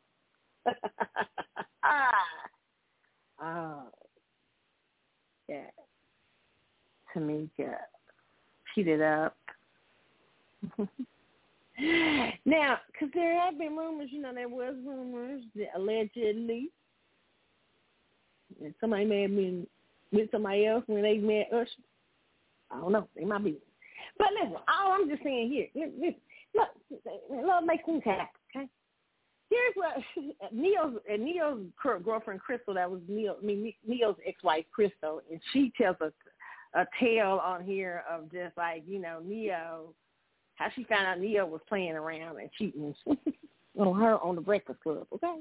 Oh. Yeah. Tamika cheated up. Now, because there have been rumors, there was rumors that allegedly that somebody may have been with somebody else when they met Usher. I don't know. They might be. But listen, all I'm just saying here, look, love makes things happen, okay? Here's what Neo's girlfriend, Crystal, that was Neo's ex-wife, Crystal, and she tells a tale on here of just like, Neo, how she found out Neo was playing around and cheating on her on the Breakfast Club, okay?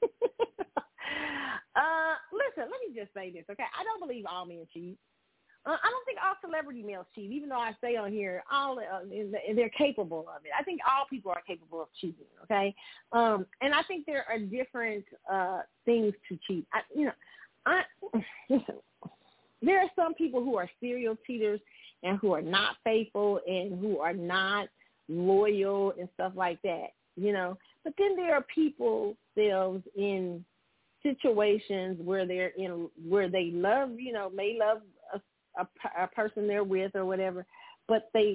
Listen, let me just say this, okay? I don't believe all men cheat. I don't think all celebrity males cheat, even though I say on here they're capable of it. I think all people are capable of cheating, okay? And I think there are different things to cheat. Listen, there are some people who are serial cheaters and who are not faithful and who are not loyal and stuff like that, But then there are people themselves in situations where where they love, may love a person they're with or whatever, but they've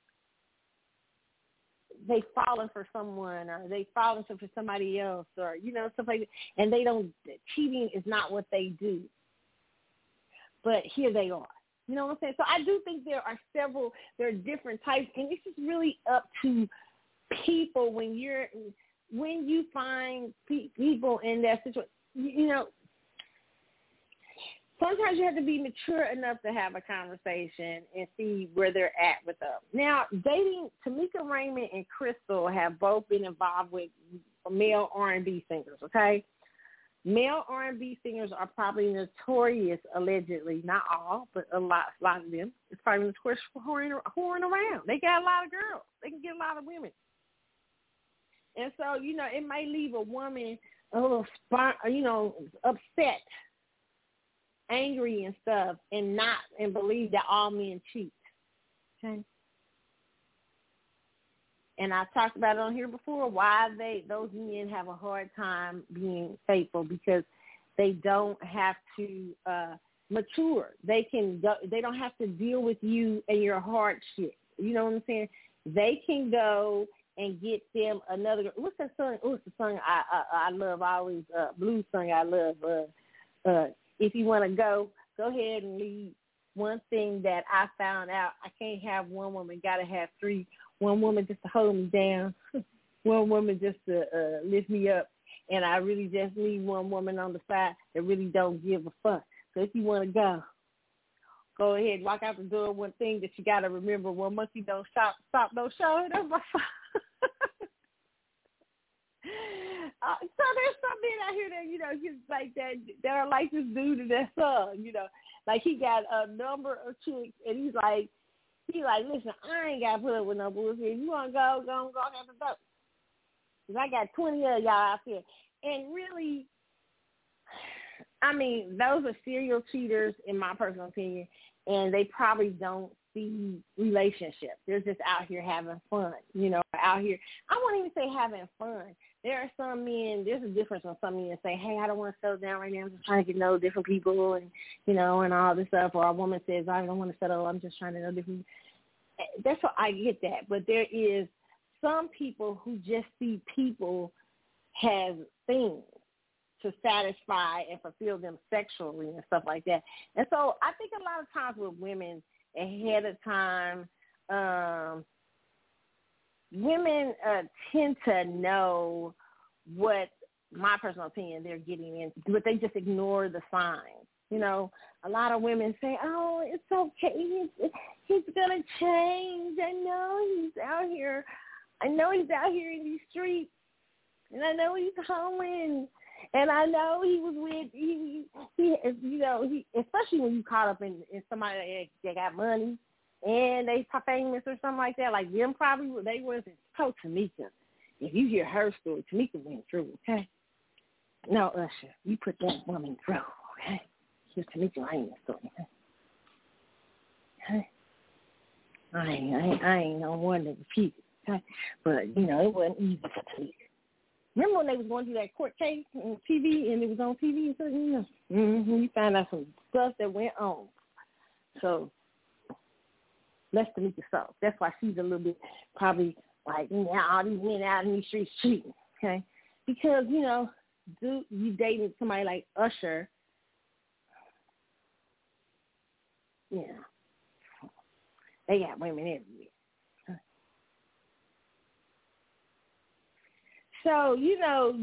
fallen for someone or they've fallen for somebody else or, stuff like that. And cheating is not what they do. But here they are. You know what I'm saying? So I do think there are different types, and it's just really up to people when you find people in that situation, sometimes you have to be mature enough to have a conversation and see where they're at with them. Now, dating, Tamika Raymond and Crystal have both been involved with male R&B singers, okay? Male R&B singers are probably notorious, allegedly, not all, but a lot of them. It's probably notorious for whoring around. They got a lot of girls. They can get a lot of women. And so, it may leave a woman a little, upset, angry and stuff, and believe that all men cheat. Okay? And I talked about it on here before, why those men have a hard time being faithful, because they don't have to mature. They don't have to deal with you and your hardship. You know what I'm saying? They can go and get them another. What's that song? What's the song I love? I always blues song I love. If you want to go ahead and leave. One thing that I found out, I can't have one woman. Got to have three. One woman just to hold me down, one woman just to lift me up, and I really just need one woman on the side that really don't give a fuck. So if you want to go ahead, walk out the door. One thing that you got to remember, one monkey don't stop don't show. That's my so there's some men out here that, just like that are like this dude in that song, like he got a number of chicks, and he's like, listen, I ain't got to put up with no bullshit. You want to go out the door. Because I got 20 of y'all out there. And really, I mean, those are serial cheaters, in my personal opinion, and they probably don't see relationships. They're just out here having fun, out here. I won't even say having fun. There are some men, there's a difference on some men that say, hey, I don't want to settle down right now. I'm just trying to get to know different people and, and all this stuff. Or a woman says, I don't want to settle. I'm just trying to know different people. That's what I get that. But there is some people who just see people have things to satisfy and fulfill them sexually and stuff like that. And so I think a lot of times with women ahead of time, women tend to know what, my personal opinion, they're getting into, but they just ignore the signs. A lot of women say, oh, it's okay. He's going to change. I know he's out here in these streets, and I know he's hoeing, and I know he was with, he especially when you caught up in somebody that got money, and they famous or something like that, like them probably, they wasn't. Oh, Tamika. If you hear her story, Tamika went through, okay? No, Usher, you put that woman through, okay? Here's Tamika Rainey's story, okay? I ain't no one to repeat it, okay? But, it wasn't easy for Tamika. Remember when they was going through that court case on TV, and it was on TV and stuff, you found out some stuff that went on. So, less Tamika so. That's why she's a little bit probably like, all these men out in these streets cheating, okay? Because, you dating somebody like Usher, they got women everywhere. So, you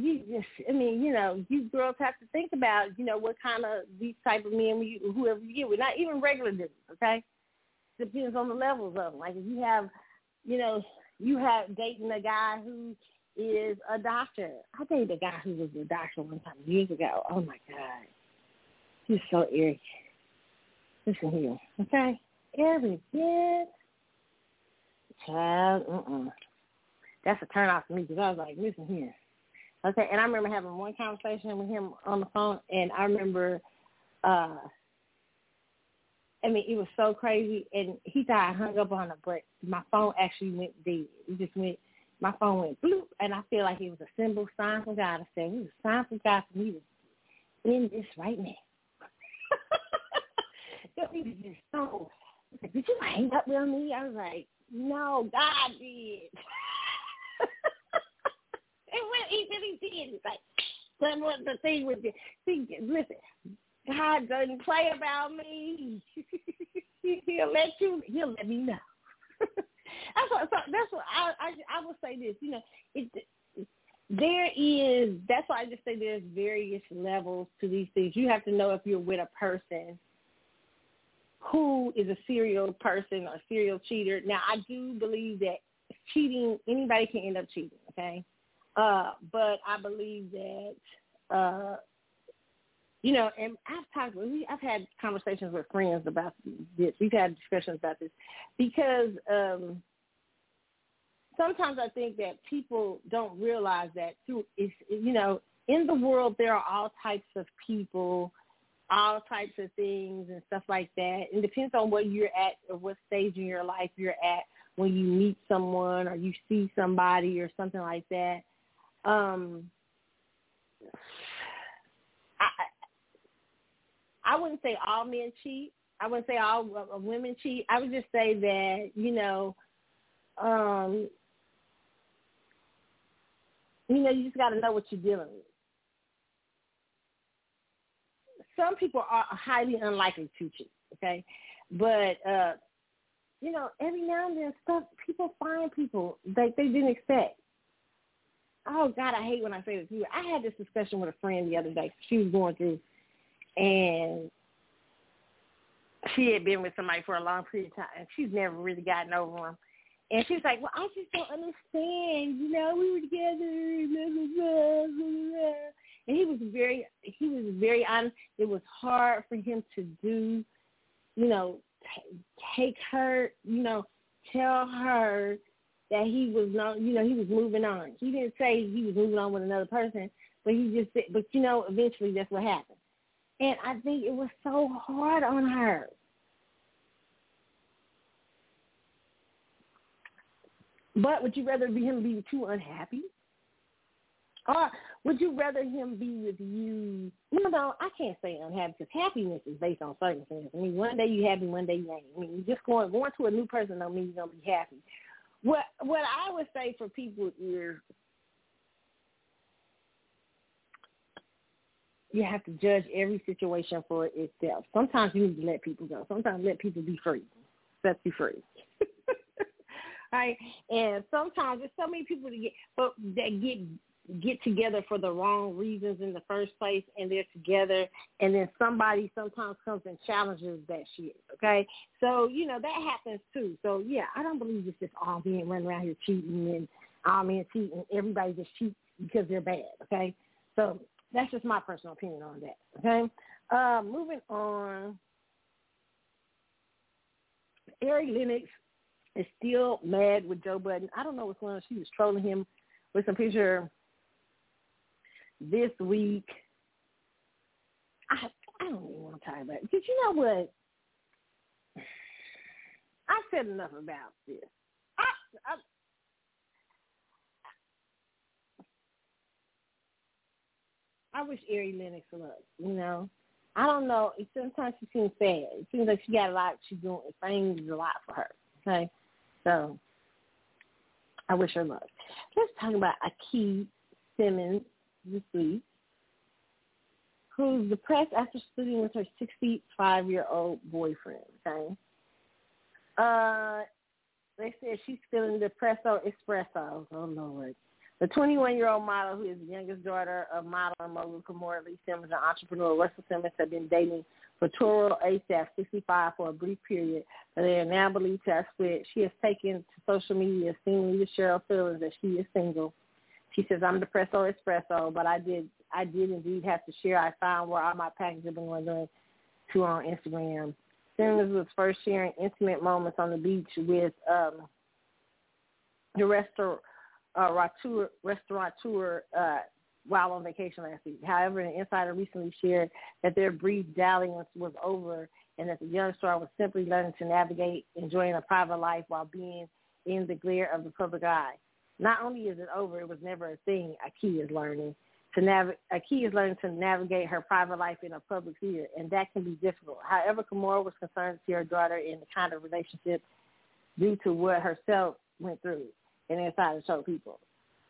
girls have to think about, what kind of these type of men, whoever you get with, not even regular dudes, okay? Depends on the levels of them. Like if you have, you have dating a guy who is a doctor. I dated a guy who was a doctor one time years ago. Oh, my God. He's so arrogant. Listen here, okay? Arrogant. Child, That's a turn off to me because I was like, listen here. Okay, and I remember having one conversation with him on the phone, and I remember, it was so crazy, and he thought I hung up on him, but my phone actually went dead. My phone went bloop, and I feel like it was a symbol, sign from God. I said, it was a sign from God for me to end this right now. Did you hang up with me? I was like, no, God did. And when he really did, it's like, that's what the thing with it. See, listen, God doesn't play about me. He'll let me know. That's what I will say this. That's why I just say there's various levels to these things. You have to know if you're with a person who is a serial person or serial cheater. Now, I do believe that cheating, anybody can end up cheating, okay? But I believe that You know, and I've had conversations with friends about this. We've had discussions about this because sometimes I think that people don't realize that in the world there are all types of people, all types of things and stuff like that. It depends on where you're at or what stage in your life you're at when you meet someone or you see somebody or something like that. I wouldn't say all men cheat. I wouldn't say all women cheat. I would just say that, you just got to know what you're dealing with. Some people are highly unlikely to cheat, okay? But, every now and then people find people they didn't expect. Oh, God, I hate when I say this. I had this discussion with a friend the other day. She was going through, and she had been with somebody for a long period of time, and she's never really gotten over him. And she's like, well, I just don't understand. We were together, blah, blah, blah, blah, blah. And he was very honest. It was hard for him to do, take her, tell her that he was not, he was moving on. He didn't say he was moving on with another person, but he just said, but eventually that's what happened. And I think it was so hard on her. But would you rather him be too unhappy? Or would you rather him be with you? I can't say unhappy because happiness is based on circumstances. I mean, one day you happy, one day you ain't. I mean, just going to a new person don't mean you're going to be happy. What I would say for people is you have to judge every situation for itself. Sometimes you need to let people go. Sometimes let people be free. Set you free. Right? And sometimes there's so many people that get together for the wrong reasons in the first place, and they're together, and then somebody sometimes comes and challenges that shit, okay? So, that happens too. So, yeah, I don't believe it's just all men running around here cheating and all men cheating. Everybody just cheats because they're bad, okay? So that's just my personal opinion on that, okay? Moving on. Ari Lennox is still mad with Joe Budden. I don't know what's going on. She was trolling him with some picture this week. I don't even want to talk about it. Because you know what? I said enough about this. I wish Ari Lennox luck, I don't know. Sometimes she seems sad. It seems like she got a lot. She's doing things a lot for her, okay? So I wish her luck. Let's talk about Akeem Simmons this week, who's depressed after sleeping with her 65-year-old boyfriend, okay? They said she's feeling depresso espresso. Oh, Lord. The 21-year-old model, who is the youngest daughter of model and mogul Kimora Lee Simmons and entrepreneur Russell Simmons, have been dating Futuro ASAP 65 for a brief period, but they are now believed to have split. She has taken to social media seemingly to share her feelings that she is single. She says, I'm depresso espresso, but I did indeed have to share. I found where all my packages have been going to on Instagram. Simmons was first sharing intimate moments on the beach with the restaurateur while on vacation last week. However, an insider recently shared that their brief dalliance was over and that the young star was simply learning to navigate enjoying a private life while being in the glare of the public eye. Not only is it over, it was never a thing. Akeem is learning to navigate her private life in a public sphere, and that can be difficult. However, Kimora was concerned to see her daughter in the kind of relationship due to what herself went through, and insider told people.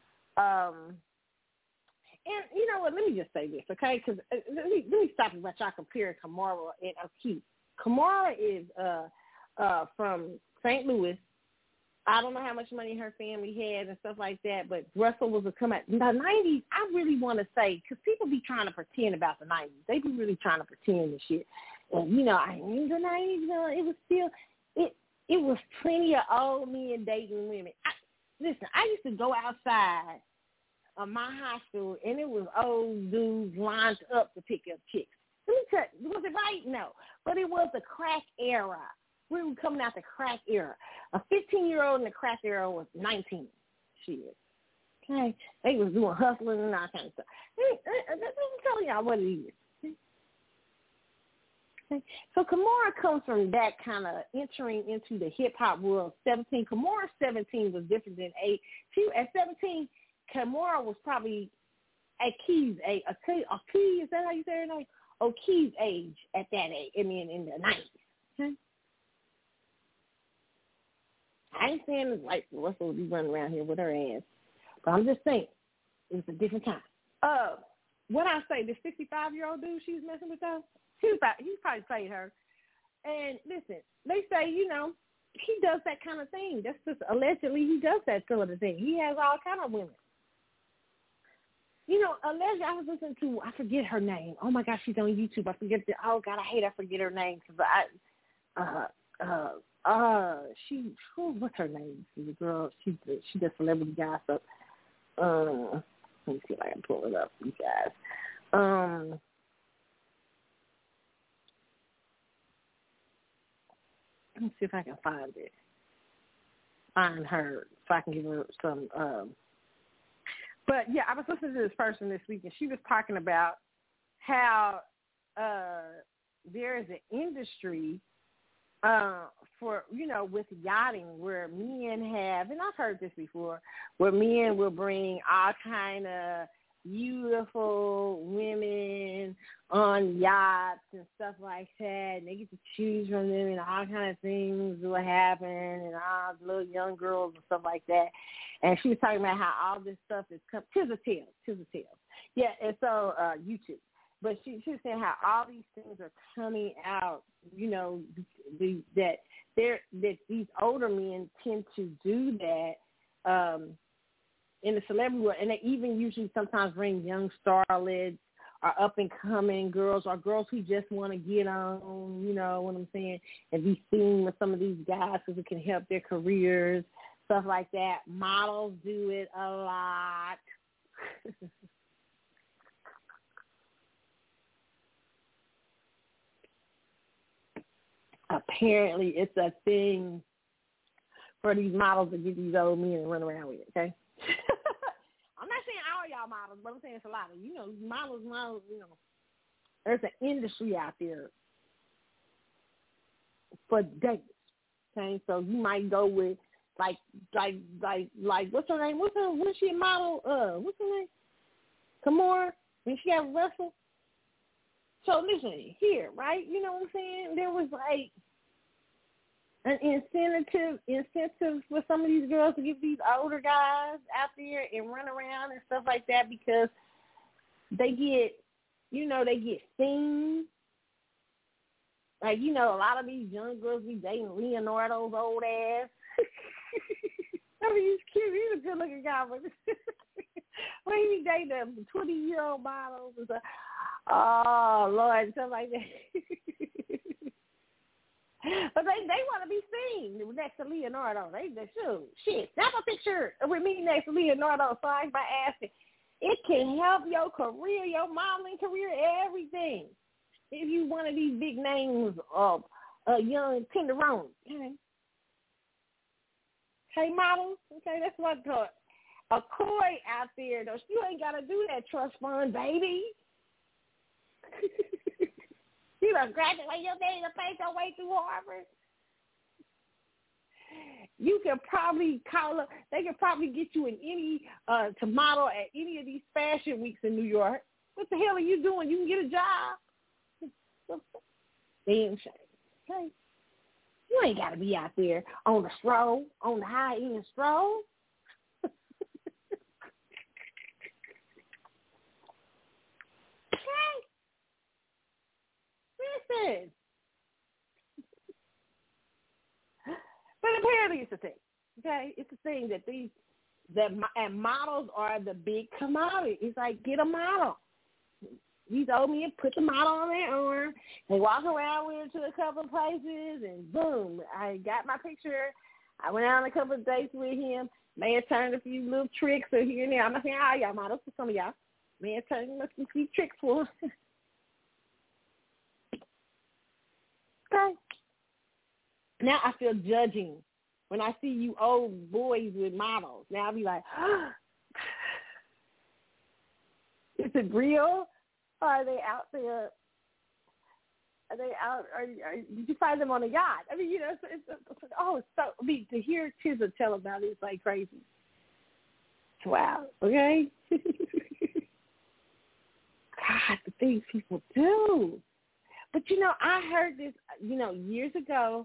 And you know what? Let me just say this, okay? Because let me stop you about y'all comparing Kimora and Akeem. Kimora is from St. Louis. I don't know how much money her family had and stuff like that, but Russell was a come out. The 90s, I really want to say, because people be trying to pretend about the 90s. They be really trying to pretend and shit. And, I mean, the 90s, it was still, it was plenty of old men dating women. Listen, I used to go outside of my high school, and it was old dudes lined up to pick up chicks. Let me tell you, was it right? No. But it was the crack era. We were coming out the crack era. A 15-year-old in the crack era was 19. Shit. Okay? They was doing hustling and all kind of stuff. Let me tell y'all what it is. Okay? So Kimora comes from that kind of entering into the hip-hop world. 17. Kimora's 17 was different than 8. At 17, Kimora was probably at Key's age. Key, is that how you say her name? Key's age at that age, I mean, in the 90s. Okay? I ain't saying this white Russell be running around here with her ass, but I'm just saying it was a different time. What I say, the 65-year-old dude she was messing with though, he probably played her. And listen, they say, he does that kind of thing. That's just allegedly he does that sort of thing. He has all kind of women. Allegedly, I was listening to, I forget her name. Oh my gosh, she's on YouTube. I forget her name because what's her name? The girl, she does celebrity gossip. Let me see if I can pull it up, you guys. Let me see if I can find her so I can give her some. But yeah, I was listening to this person this week, and she was talking about how there is an industry for, with yachting where men have, and I've heard this before, where men will bring all kind of beautiful women on yachts and stuff like that, and they get to choose from them, and all kind of things will happen, and all the little young girls and stuff like that. And she was talking about how all this stuff is tis a tale. Yeah, and so YouTube. But she was saying how all these things are coming out, that these older men tend to do that in the celebrity world, and they even usually sometimes bring young starlets or up-and-coming girls or girls who just want to get on, you know what I'm saying, and be seen with some of these guys because it can help their careers, stuff like that. Models do it a lot. Apparently, it's a thing for these models to get these old men and run around with, okay? I'm not saying all y'all models, but I'm saying it's a lot of, models, there's an industry out there for dates, okay? So you might go with, like, what's her name? What's she a model? What's her name? Kimora? When she had Russell? So listen, here, right? You know what I'm saying? There was like an incentive for some of these girls to get these older guys out there and run around and stuff like that because they get, they get seen. Like, a lot of these young girls be dating Leonardo's old ass. I mean, he's cute. He's a good-looking guy, but when he be dating them 20-year-old models and stuff. Oh, Lord, stuff like that. But they want to be seen next to Leonardo. They shoot. Shit, snap a picture with me next to Leonardo so I can ask it. It can help your career, your modeling career, everything. If you one of these big names of young tenderoni. Okay. Hey, models. Okay, that's what I thought. A Koi out there, though. You ain't got to do that trust fund, baby. You done graduate your day to pay your way through Harvard. You can probably call up. They can probably get you in any to model at any of these fashion weeks in New York. What the hell are you doing? You can get a job. Damn shame. Okay. You ain't got to be out there on the stroll, on the high-end stroll. Listen. But apparently it's a thing. Okay? It's a thing that models are the big commodity. It's like, get a model. These old men put the model on their arm. They walk around with it to a couple of places, and boom, I got my picture. I went out on a couple of dates with him. May have turned a few little tricks or here and there. I'm not saying all y'all models, for some of y'all. May have turned a few tricks for him. Now I feel judging when I see you old boys with models. Now I'll be like, is it real? Or are they out there? Are they out? Did you find them on a yacht? I mean, to hear Tizza tell about it is like crazy. Wow. Okay. God, the things people do. But I heard this. Years ago.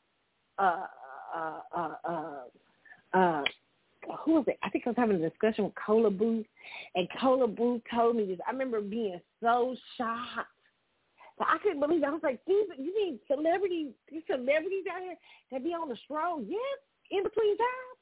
Who was it? I think I was having a discussion with Cola Booth, and Cola Booth told me this. I remember being so shocked. But I couldn't believe it. I was like, you mean celebrities out here that be on the stroll? Yes, in between times.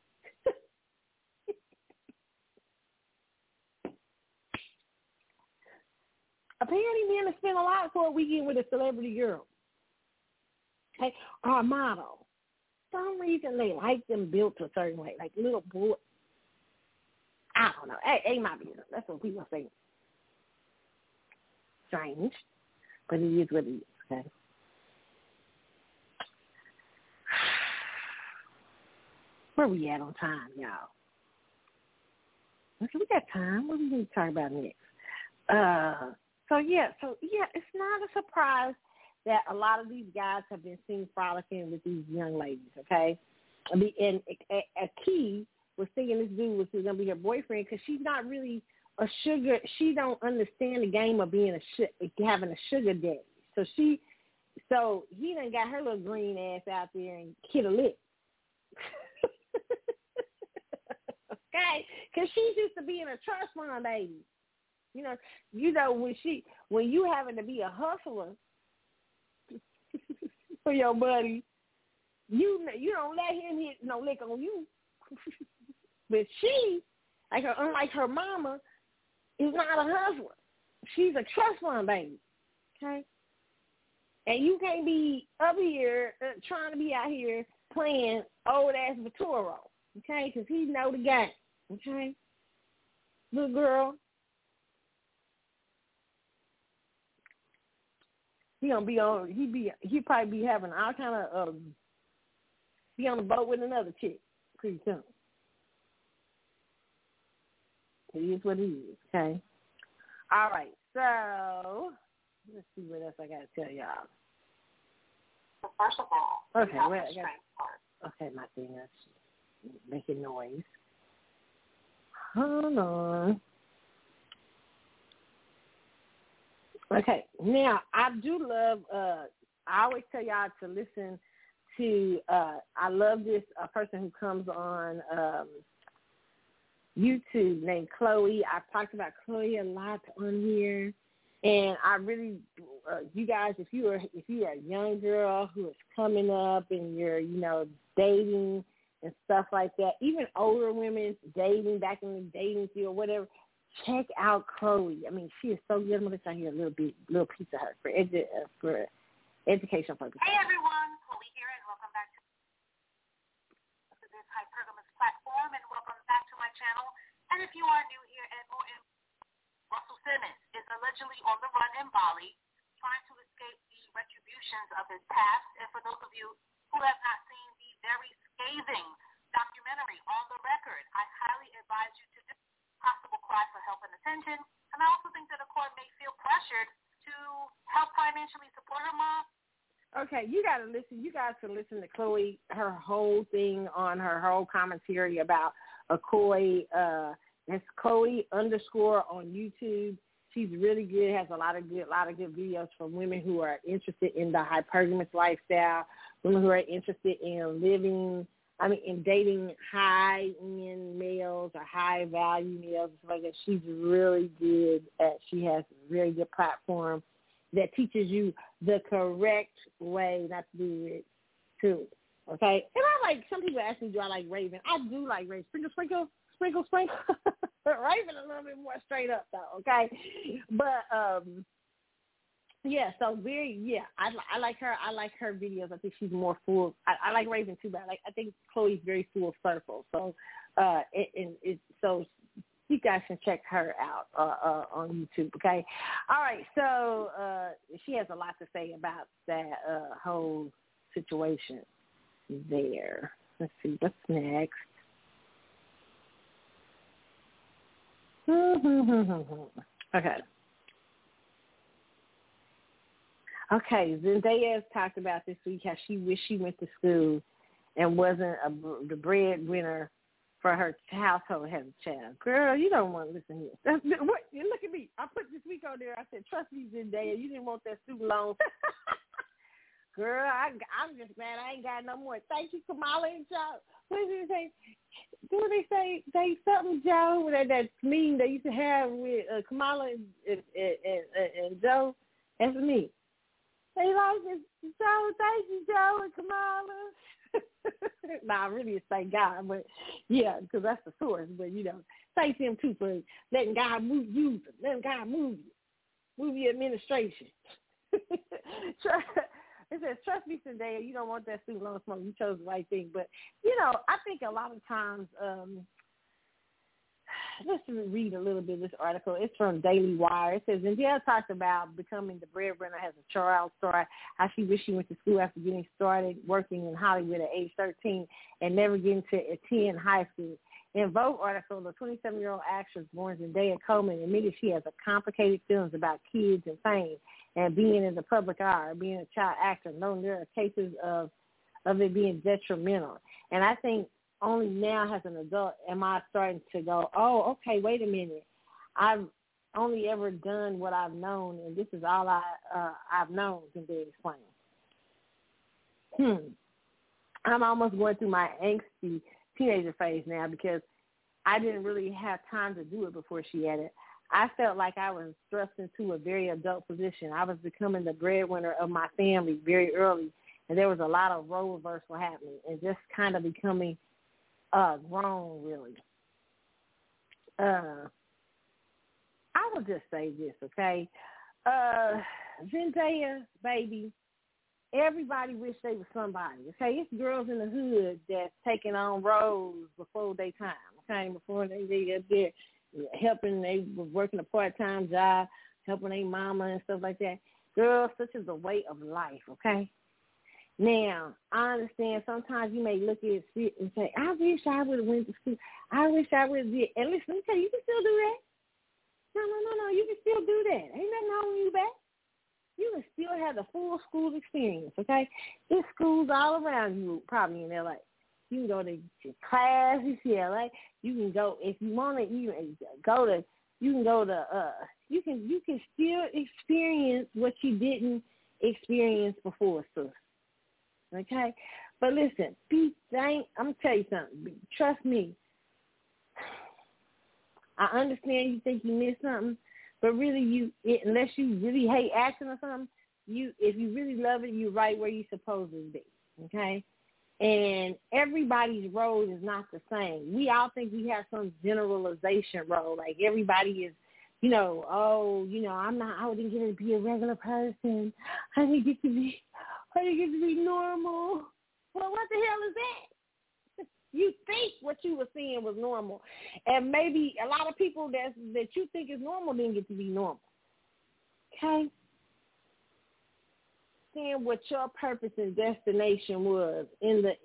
Apparently men spend a lot for a weekend with a celebrity girl. Okay, or a model. For some reason they like them built a certain way, like little boy. I don't know. Ain't my business. That's what people say. Strange, but it is what it is. Okay. Where we at on time, y'all? Okay, we got time. What do we need to talk about next? So it's not a surprise that a lot of these guys have been seen frolicking with these young ladies, okay? I mean, and Key was thinking this dude was going to be her boyfriend because she's not really a sugar. She don't understand the game of being having a sugar daddy. So he done got her little green ass out there and hit a lick. Okay? Because she's used to being a trust fund baby. When you having to be a hustler for your buddy, you don't let him hit no lick on you. But she, unlike her mama, is not a hustler. She's a trust fund baby. Okay? And you can't be up here trying to be out here playing old ass Vitoro. Okay? Because he know the game. Okay? Little girl. He probably be having all kind of be on the boat with another chick pretty soon. It is what it is, okay? All right, so let's see what else I got to tell y'all. So first of all, okay, my thing is making noise. Hold on. Okay, now I do love, I always tell y'all to listen to, I love this person who comes on YouTube named Chloe. I've talked about Chloe a lot on here, and I really, you guys, if you are a young girl who is coming up and you're, dating and stuff like that, even older women dating back in the dating field, whatever, check out Chloe. I mean, she is so good. I'm going to show you a little piece of her for educational purposes. Hey, everyone. Chloe here, and welcome back to this Hypergamous platform, and welcome back to my channel. And if you are new here at OM, Russell Simmons is allegedly on the run in Bali, trying to escape the retributions of his past. And for those of you who have not seen the very scathing documentary On the Record, I highly advise you to do possible cry for help and attention. And I also think that a court may feel pressured to help financially support her mom. Okay, you got to listen. You guys can listen to Chloe, her whole thing on her whole commentary about Akoi. It's Chloe _ on YouTube. She's really good. Has a lot of good videos for women who are interested in the hypergamous lifestyle, women who are interested in in dating high-end males or high-value males and stuff like that. She's really good she has a very good platform that teaches you the correct way not to do it, too. Okay? And some people ask me, do I like Raven? I do like Raven. Sprinkle. Raven a little bit more straight up, though, okay? But, I like her. I like her videos. I think she's more full. I like Raven too, but I think Chloe's very full circle. So, so you guys can check her out on YouTube. Okay. All right. So she has a lot to say about that whole situation there. Let's see, what's next? Okay, Zendaya has talked about this week how she wished she went to school and wasn't the breadwinner for her household as a child. Girl, you don't want to listen here. What? You look at me. I put this week on there. I said, trust me, Zendaya, you didn't want that student loan. Girl, I'm just glad I ain't got no more. Thank you, Kamala and Joe. What did they say? Do they say something, Joe? That meme they used to have with Kamala and Joe? That's me. They like it, Joe. Thank you, Joe and Kamala. Nah, really it's thank God, but yeah, because that's the source. But thank him too for letting God move you, letting God move your administration. It says, trust me, Zendaya, you don't want that student loan smoke. You chose the right thing. But, I think a lot of times, let's read a little bit of this article. It's from Daily Wire. It says, Zendaya talked about becoming the breadwinner as a child star, how she wished she went to school after getting started working in Hollywood at age 13 and never getting to attend high school. In Vogue article, the 27-year-old actress born Zendaya Coleman admitted she has a complicated feelings about kids and fame and being in the public eye, being a child actor, knowing there are cases of it being detrimental. And I think only now as an adult am I starting to go, oh, okay, wait a minute. I've only ever done what I've known, and this is all I've known, Zendaya explained. I'm almost going through my angsty teenager phase now because I didn't really have time to do it before she had it. I felt like I was thrust into a very adult position. I was becoming the breadwinner of my family very early, and there was a lot of role reversal happening and just kind of becoming grown, really. I will just say this, okay? Zendaya, baby, everybody wish they was somebody, okay? It's girls in the hood that's taking on roles before their time, okay? Before they up there helping, they were working a part-time job, helping their mama and stuff like that. Girls, such is the way of life, okay? Now, I understand sometimes you may look at it and say, I wish I would have went to school. I wish I would have did. And listen, let me tell you, you can still do that. No, you can still do that. Ain't nothing holding you back. You can still have the full school experience, okay? There's schools all around you, probably in L.A. You can go to class, UCLA. You can go, if you want to even go to, you can still experience what you didn't experience before, sis. Okay? But listen, I'm going to tell you something. Trust me. I understand you think you missed something, but really unless you really hate acting or something, if you really love it, you're right where you're supposed to be. Okay? And everybody's role is not the same. We all think we have some generalization role. Like everybody is, I didn't get to be a regular person. I didn't get to be normal. Well, what the hell is that? You think what you were seeing was normal. And maybe a lot of people that you think is normal didn't get to be normal. Okay? Seeing what your purpose and destination was in the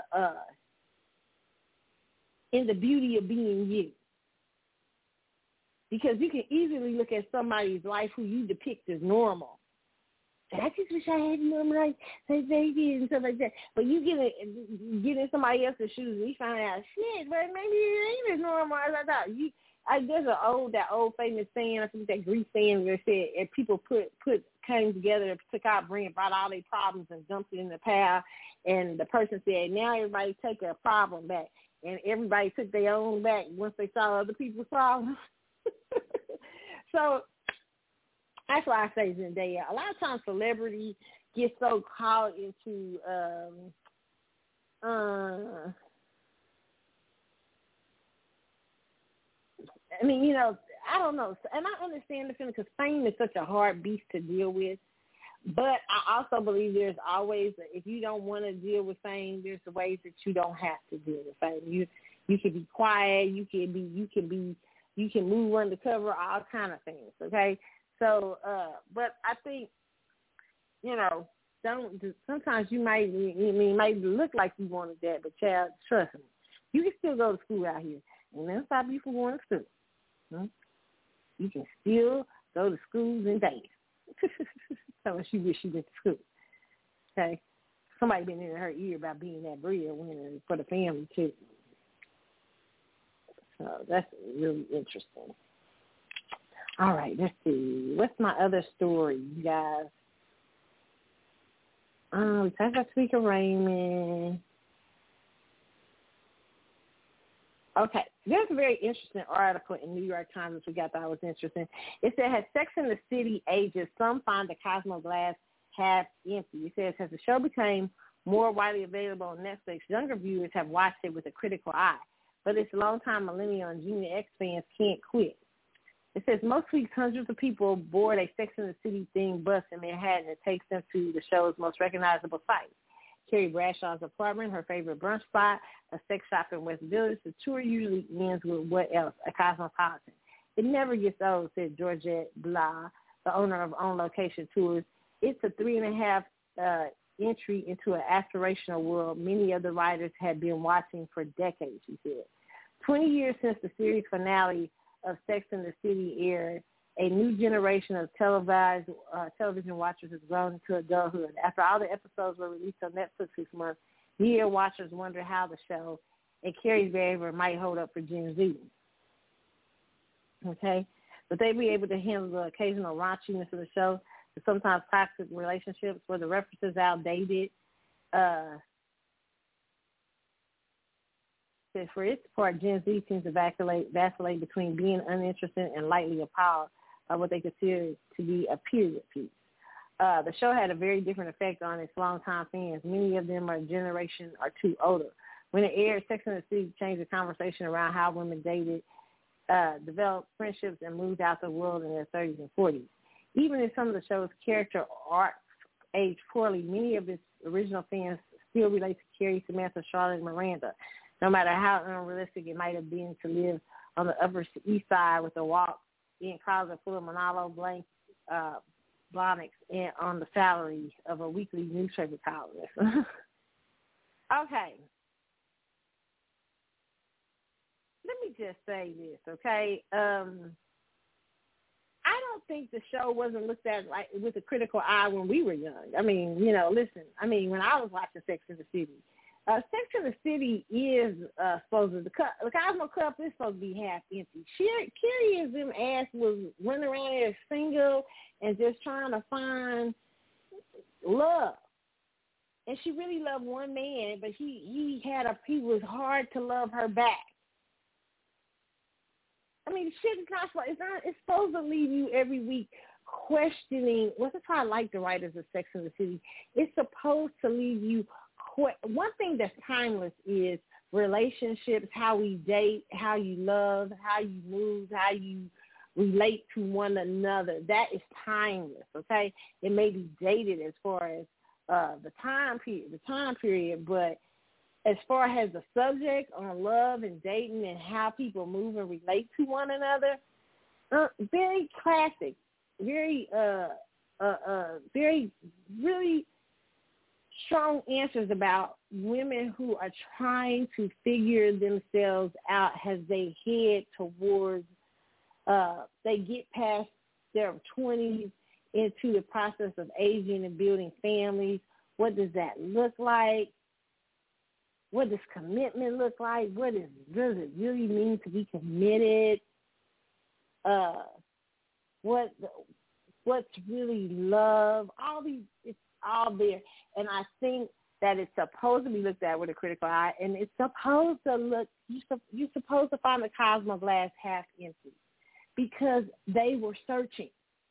beauty of being you. Because you can easily look at somebody's life who you depict as normal. I just wish I had normal like they did and stuff like that. But you get in somebody else's shoes and you find out, shit, but maybe it ain't as normal as I thought. There's that old famous saying, I think that Greek saying where it said, if people came together, took out, brought all their problems and dumped it in the pile, and the person said, now everybody take their problem back. And everybody took their own back once they saw other people's problems. So that's why I say Zendaya. A lot of times celebrity gets so caught into I don't know. And I understand the feeling because fame is such a hard beast to deal with. But I also believe there's always, if you don't want to deal with fame, there's ways that you don't have to deal with fame. You can be quiet. You can move undercover, all kind of things. Okay. So, but I think, don't. Sometimes you might look like you wanted that, but child, trust me, you can still go to school out here, and that'll stop you from going to school. You can still go to schools and dance. Unless you wish you went to school. Okay? Somebody been in her ear about being that breadwinner for the family, too. So that's really interesting. All right, let's see. What's my other story, you guys? We talked about Speaker Raymond. Okay, there's a very interesting article in New York Times that we got that was interesting. It said, has Sex and the City ages? Some find the Cosmo glass half empty. It says, as the show became more widely available on Netflix, younger viewers have watched it with a critical eye. But its longtime millennial and Junior X fans can't quit. It says, most weeks, hundreds of people board a Sex and the City themed bus in Manhattan that takes them to the show's most recognizable sites. Carrie Bradshaw's apartment, her favorite brunch spot, a sex shop in West Village. The tour usually ends with what else? A cosmopolitan. It never gets old, said Georgette Blah, the owner of On Location Tours. It's a 3.5 entry into an aspirational world many of the writers had been watching for decades, she said. 20 years since the series finale of Sex and the City aired, a new generation of television watchers has grown into adulthood. After all the episodes were released on Netflix this month, new watchers wonder how the show and Carrie's behavior might hold up for Gen Z. Okay? But they'll be able to handle the occasional raunchiness of the show, the sometimes toxic relationships where the references outdated. For its part, Gen Z seems to vacillate between being uninterested and lightly appalled by what they consider to be a period piece. The show had a very different effect on its longtime fans. Many of them are a generation or two older. When it aired, Sex and the City changed the conversation around how women dated, developed friendships, and moved out the world in their 30s and 40s. Even if some of the show's character arcs aged poorly, many of its original fans still relate to Carrie, Samantha, Charlotte, and Miranda, no matter how unrealistic it might have been to live on the Upper East Side with a walk-in closet full of Manolo blank bonnets and on the salary of a weekly newspaper columnist. Okay. Let me just say this, okay? I don't think the show wasn't looked at like with a critical eye when we were young. I mean, listen, when I was watching Sex and the City, Sex and the City is supposed to, the Cosmo Cup is supposed to be half empty. Carrie and them ass was running around there single and just trying to find love. And she really loved one man, but he was hard to love her back. Shit is it's supposed to leave you every week questioning. Well, that's why I like the writers of Sex and the City. It's supposed to leave you. One thing that's timeless is relationships, how we date, how you love, how you move, how you relate to one another. That is timeless, okay? It may be dated as far as the time period, but as far as the subject on love and dating and how people move and relate to one another, very classic, very, very, really strong answers about women who are trying to figure themselves out as they head towards, they get past their 20s into the process of aging and building families. What does that look like? What does commitment look like? Does it really mean to be committed? What's really love? It's all there. And I think that it's supposed to be looked at with a critical eye, and it's supposed to look, you're supposed to find the Cosmo glass half empty because they were searching.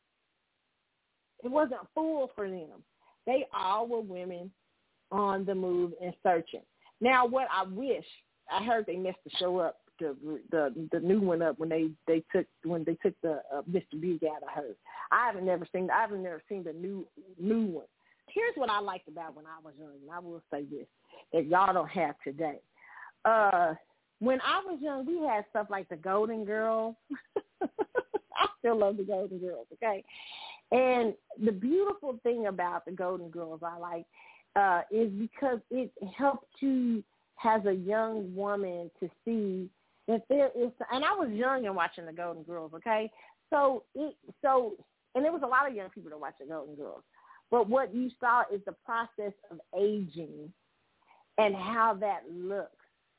It wasn't full for them. They all were women on the move and searching. Now, what I wish, I heard they messed the show up, the new one up when they took the Mr. Big out. I heard. I haven't never seen the new one. Here's what I liked about when I was young, and I will say this that y'all don't have today. When I was young, we had stuff like the Golden Girls. I still love the Golden Girls, okay? And the beautiful thing about the Golden Girls I like is because it helps you as a young woman to see that there is, and I was young and watching the Golden Girls, okay? And there was a lot of young people that watched the Golden Girls. But what you saw is the process of aging and how that looks.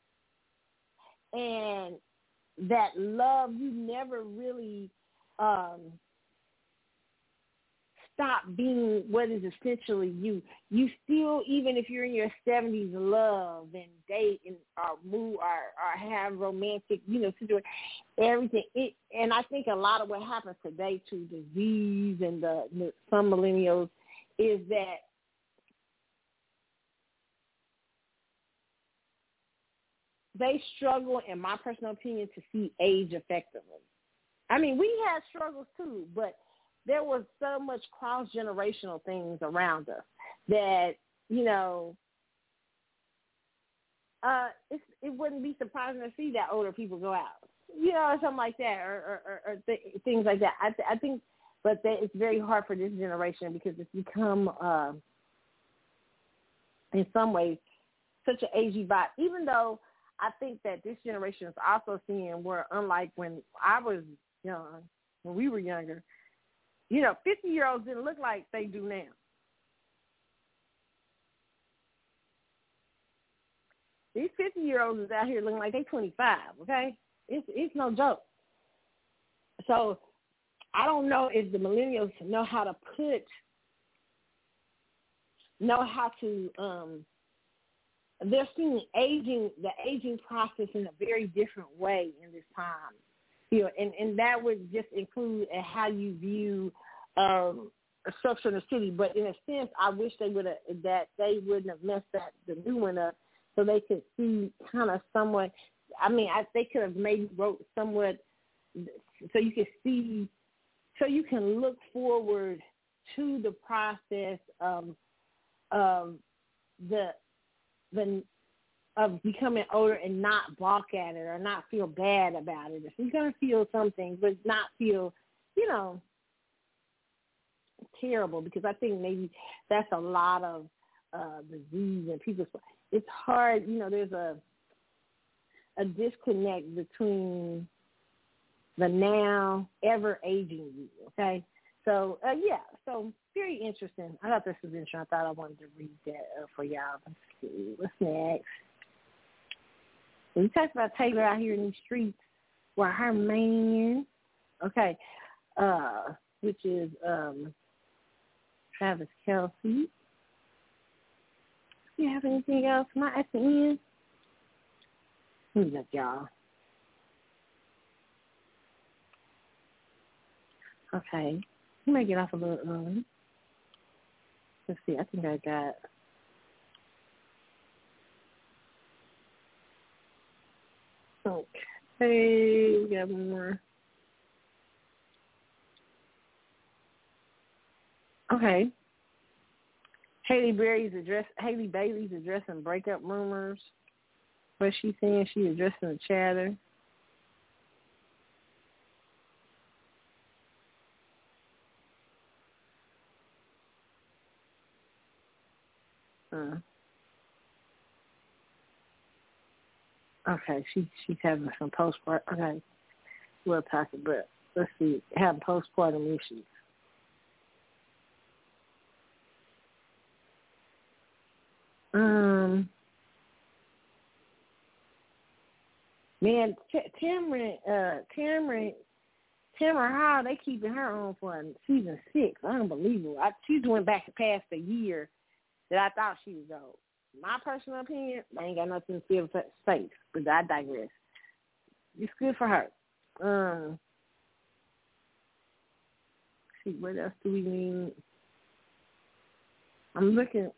And that love, you never really stop being what is essentially you. You still, even if you're in your 70s, love and date and move or have romantic, situation, everything. And I think a lot of what happens today to disease and some millennials is that they struggle, in my personal opinion, to see age effectively. I mean, we had struggles too, but there was so much cross-generational things around us that, it wouldn't be surprising to see that older people go out, or something like that, or things like that. I think, but it's very hard for this generation because it's become, in some ways, such an agey vibe, even though I think that this generation is also seeing where, unlike when I was young, when we were younger, 50-year-olds didn't look like they do now. These 50-year-olds is out here looking like they 25, okay? It's no joke. So I don't know if the millennials know how to they're seeing the aging process in a very different way in this time. And that would just include how you view structure in the city. But in a sense, I wish they wouldn't have messed the new one up so they could see kind of somewhat. I mean, they could have maybe wrote somewhat so you could see, so you can look forward to the process of becoming older and not balk at it or not feel bad about it. You're going to feel some things, but not feel, terrible, because I think maybe that's a lot of disease and people. It's hard, there's a disconnect between the now ever aging you, okay? So, so very interesting. I thought this was interesting. I thought I wanted to read that for y'all. Let's see. What's next? We talked about Taylor out here in the streets with her man, okay, which is Travis Kelce. Do you have anything else? Am I at the end? Let me look, y'all. Okay. You may get off a little early. Let's see. I think I got... Okay. We got one more. Okay. Hailey Bailey's addressing breakup rumors. What's she saying? She addressing the chatter. Okay, she's having some postpartum. Okay, we'll talk about. Let's see, having postpartum issues. Man, Tamara Hall, they keeping her on for season 6. Unbelievable. She's went back past the year that I thought she was old. My personal opinion, I ain't got nothing to feel safe, but I digress. It's good for her. See, what else do we need? I'm looking,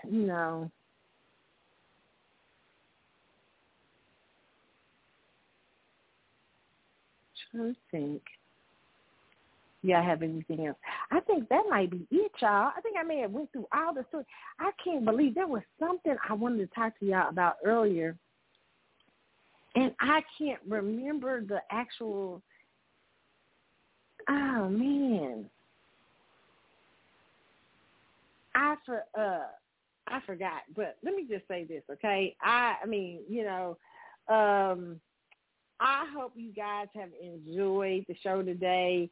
trying to think. Yeah, I have anything else? I think that might be it, y'all. I think I may have went through all the stories. I can't believe there was something I wanted to talk to y'all about earlier, and I can't remember the actual. Oh man, I forgot, but let me just say this, okay? I mean, you know, I hope you guys have enjoyed the show today.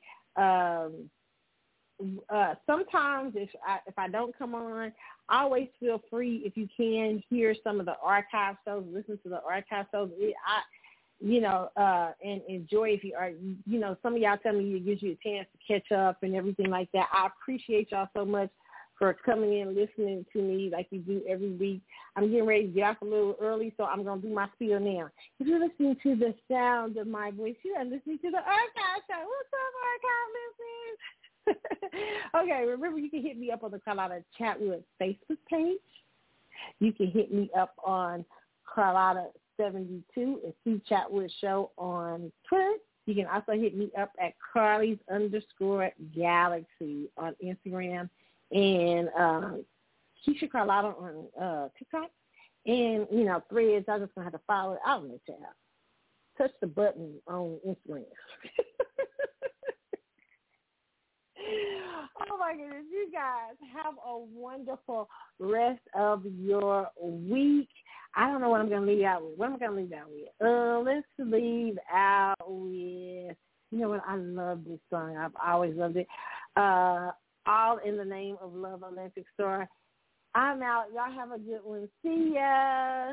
Sometimes if I don't come on, always feel free, if you can, hear some of the archive shows, listen to the archive shows. And enjoy if you are, you know, some of y'all tell me it gives you a chance to catch up and everything like that. I appreciate y'all so much for coming in, listening to me like you do every week. I'm getting ready to get off a little early, so I'm going to do my spiel now. If you're listening to the sound of my voice, you are listening to the archive show. What's up, archive listeners? Okay, remember you can hit me up on the Carlotta Chatwood Facebook page. You can hit me up on Carlotta72 and see Chatwood Show on Twitter. You can also hit me up at Carly's_Galaxy on Instagram and Keisha Carlotta on TikTok. And, you know, Threads, I just going to have to follow it. I don't know, child. Touch the button on Instagram. Oh, my goodness. You guys have a wonderful rest of your week. I don't know what I'm going to leave out with. What am I going to leave out with? Let's leave out with, you know what? I love this song. I've always loved it. All in the Name of Love, Olympic Star. I'm out. Y'all have a good one. See ya.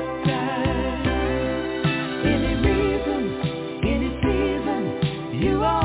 You are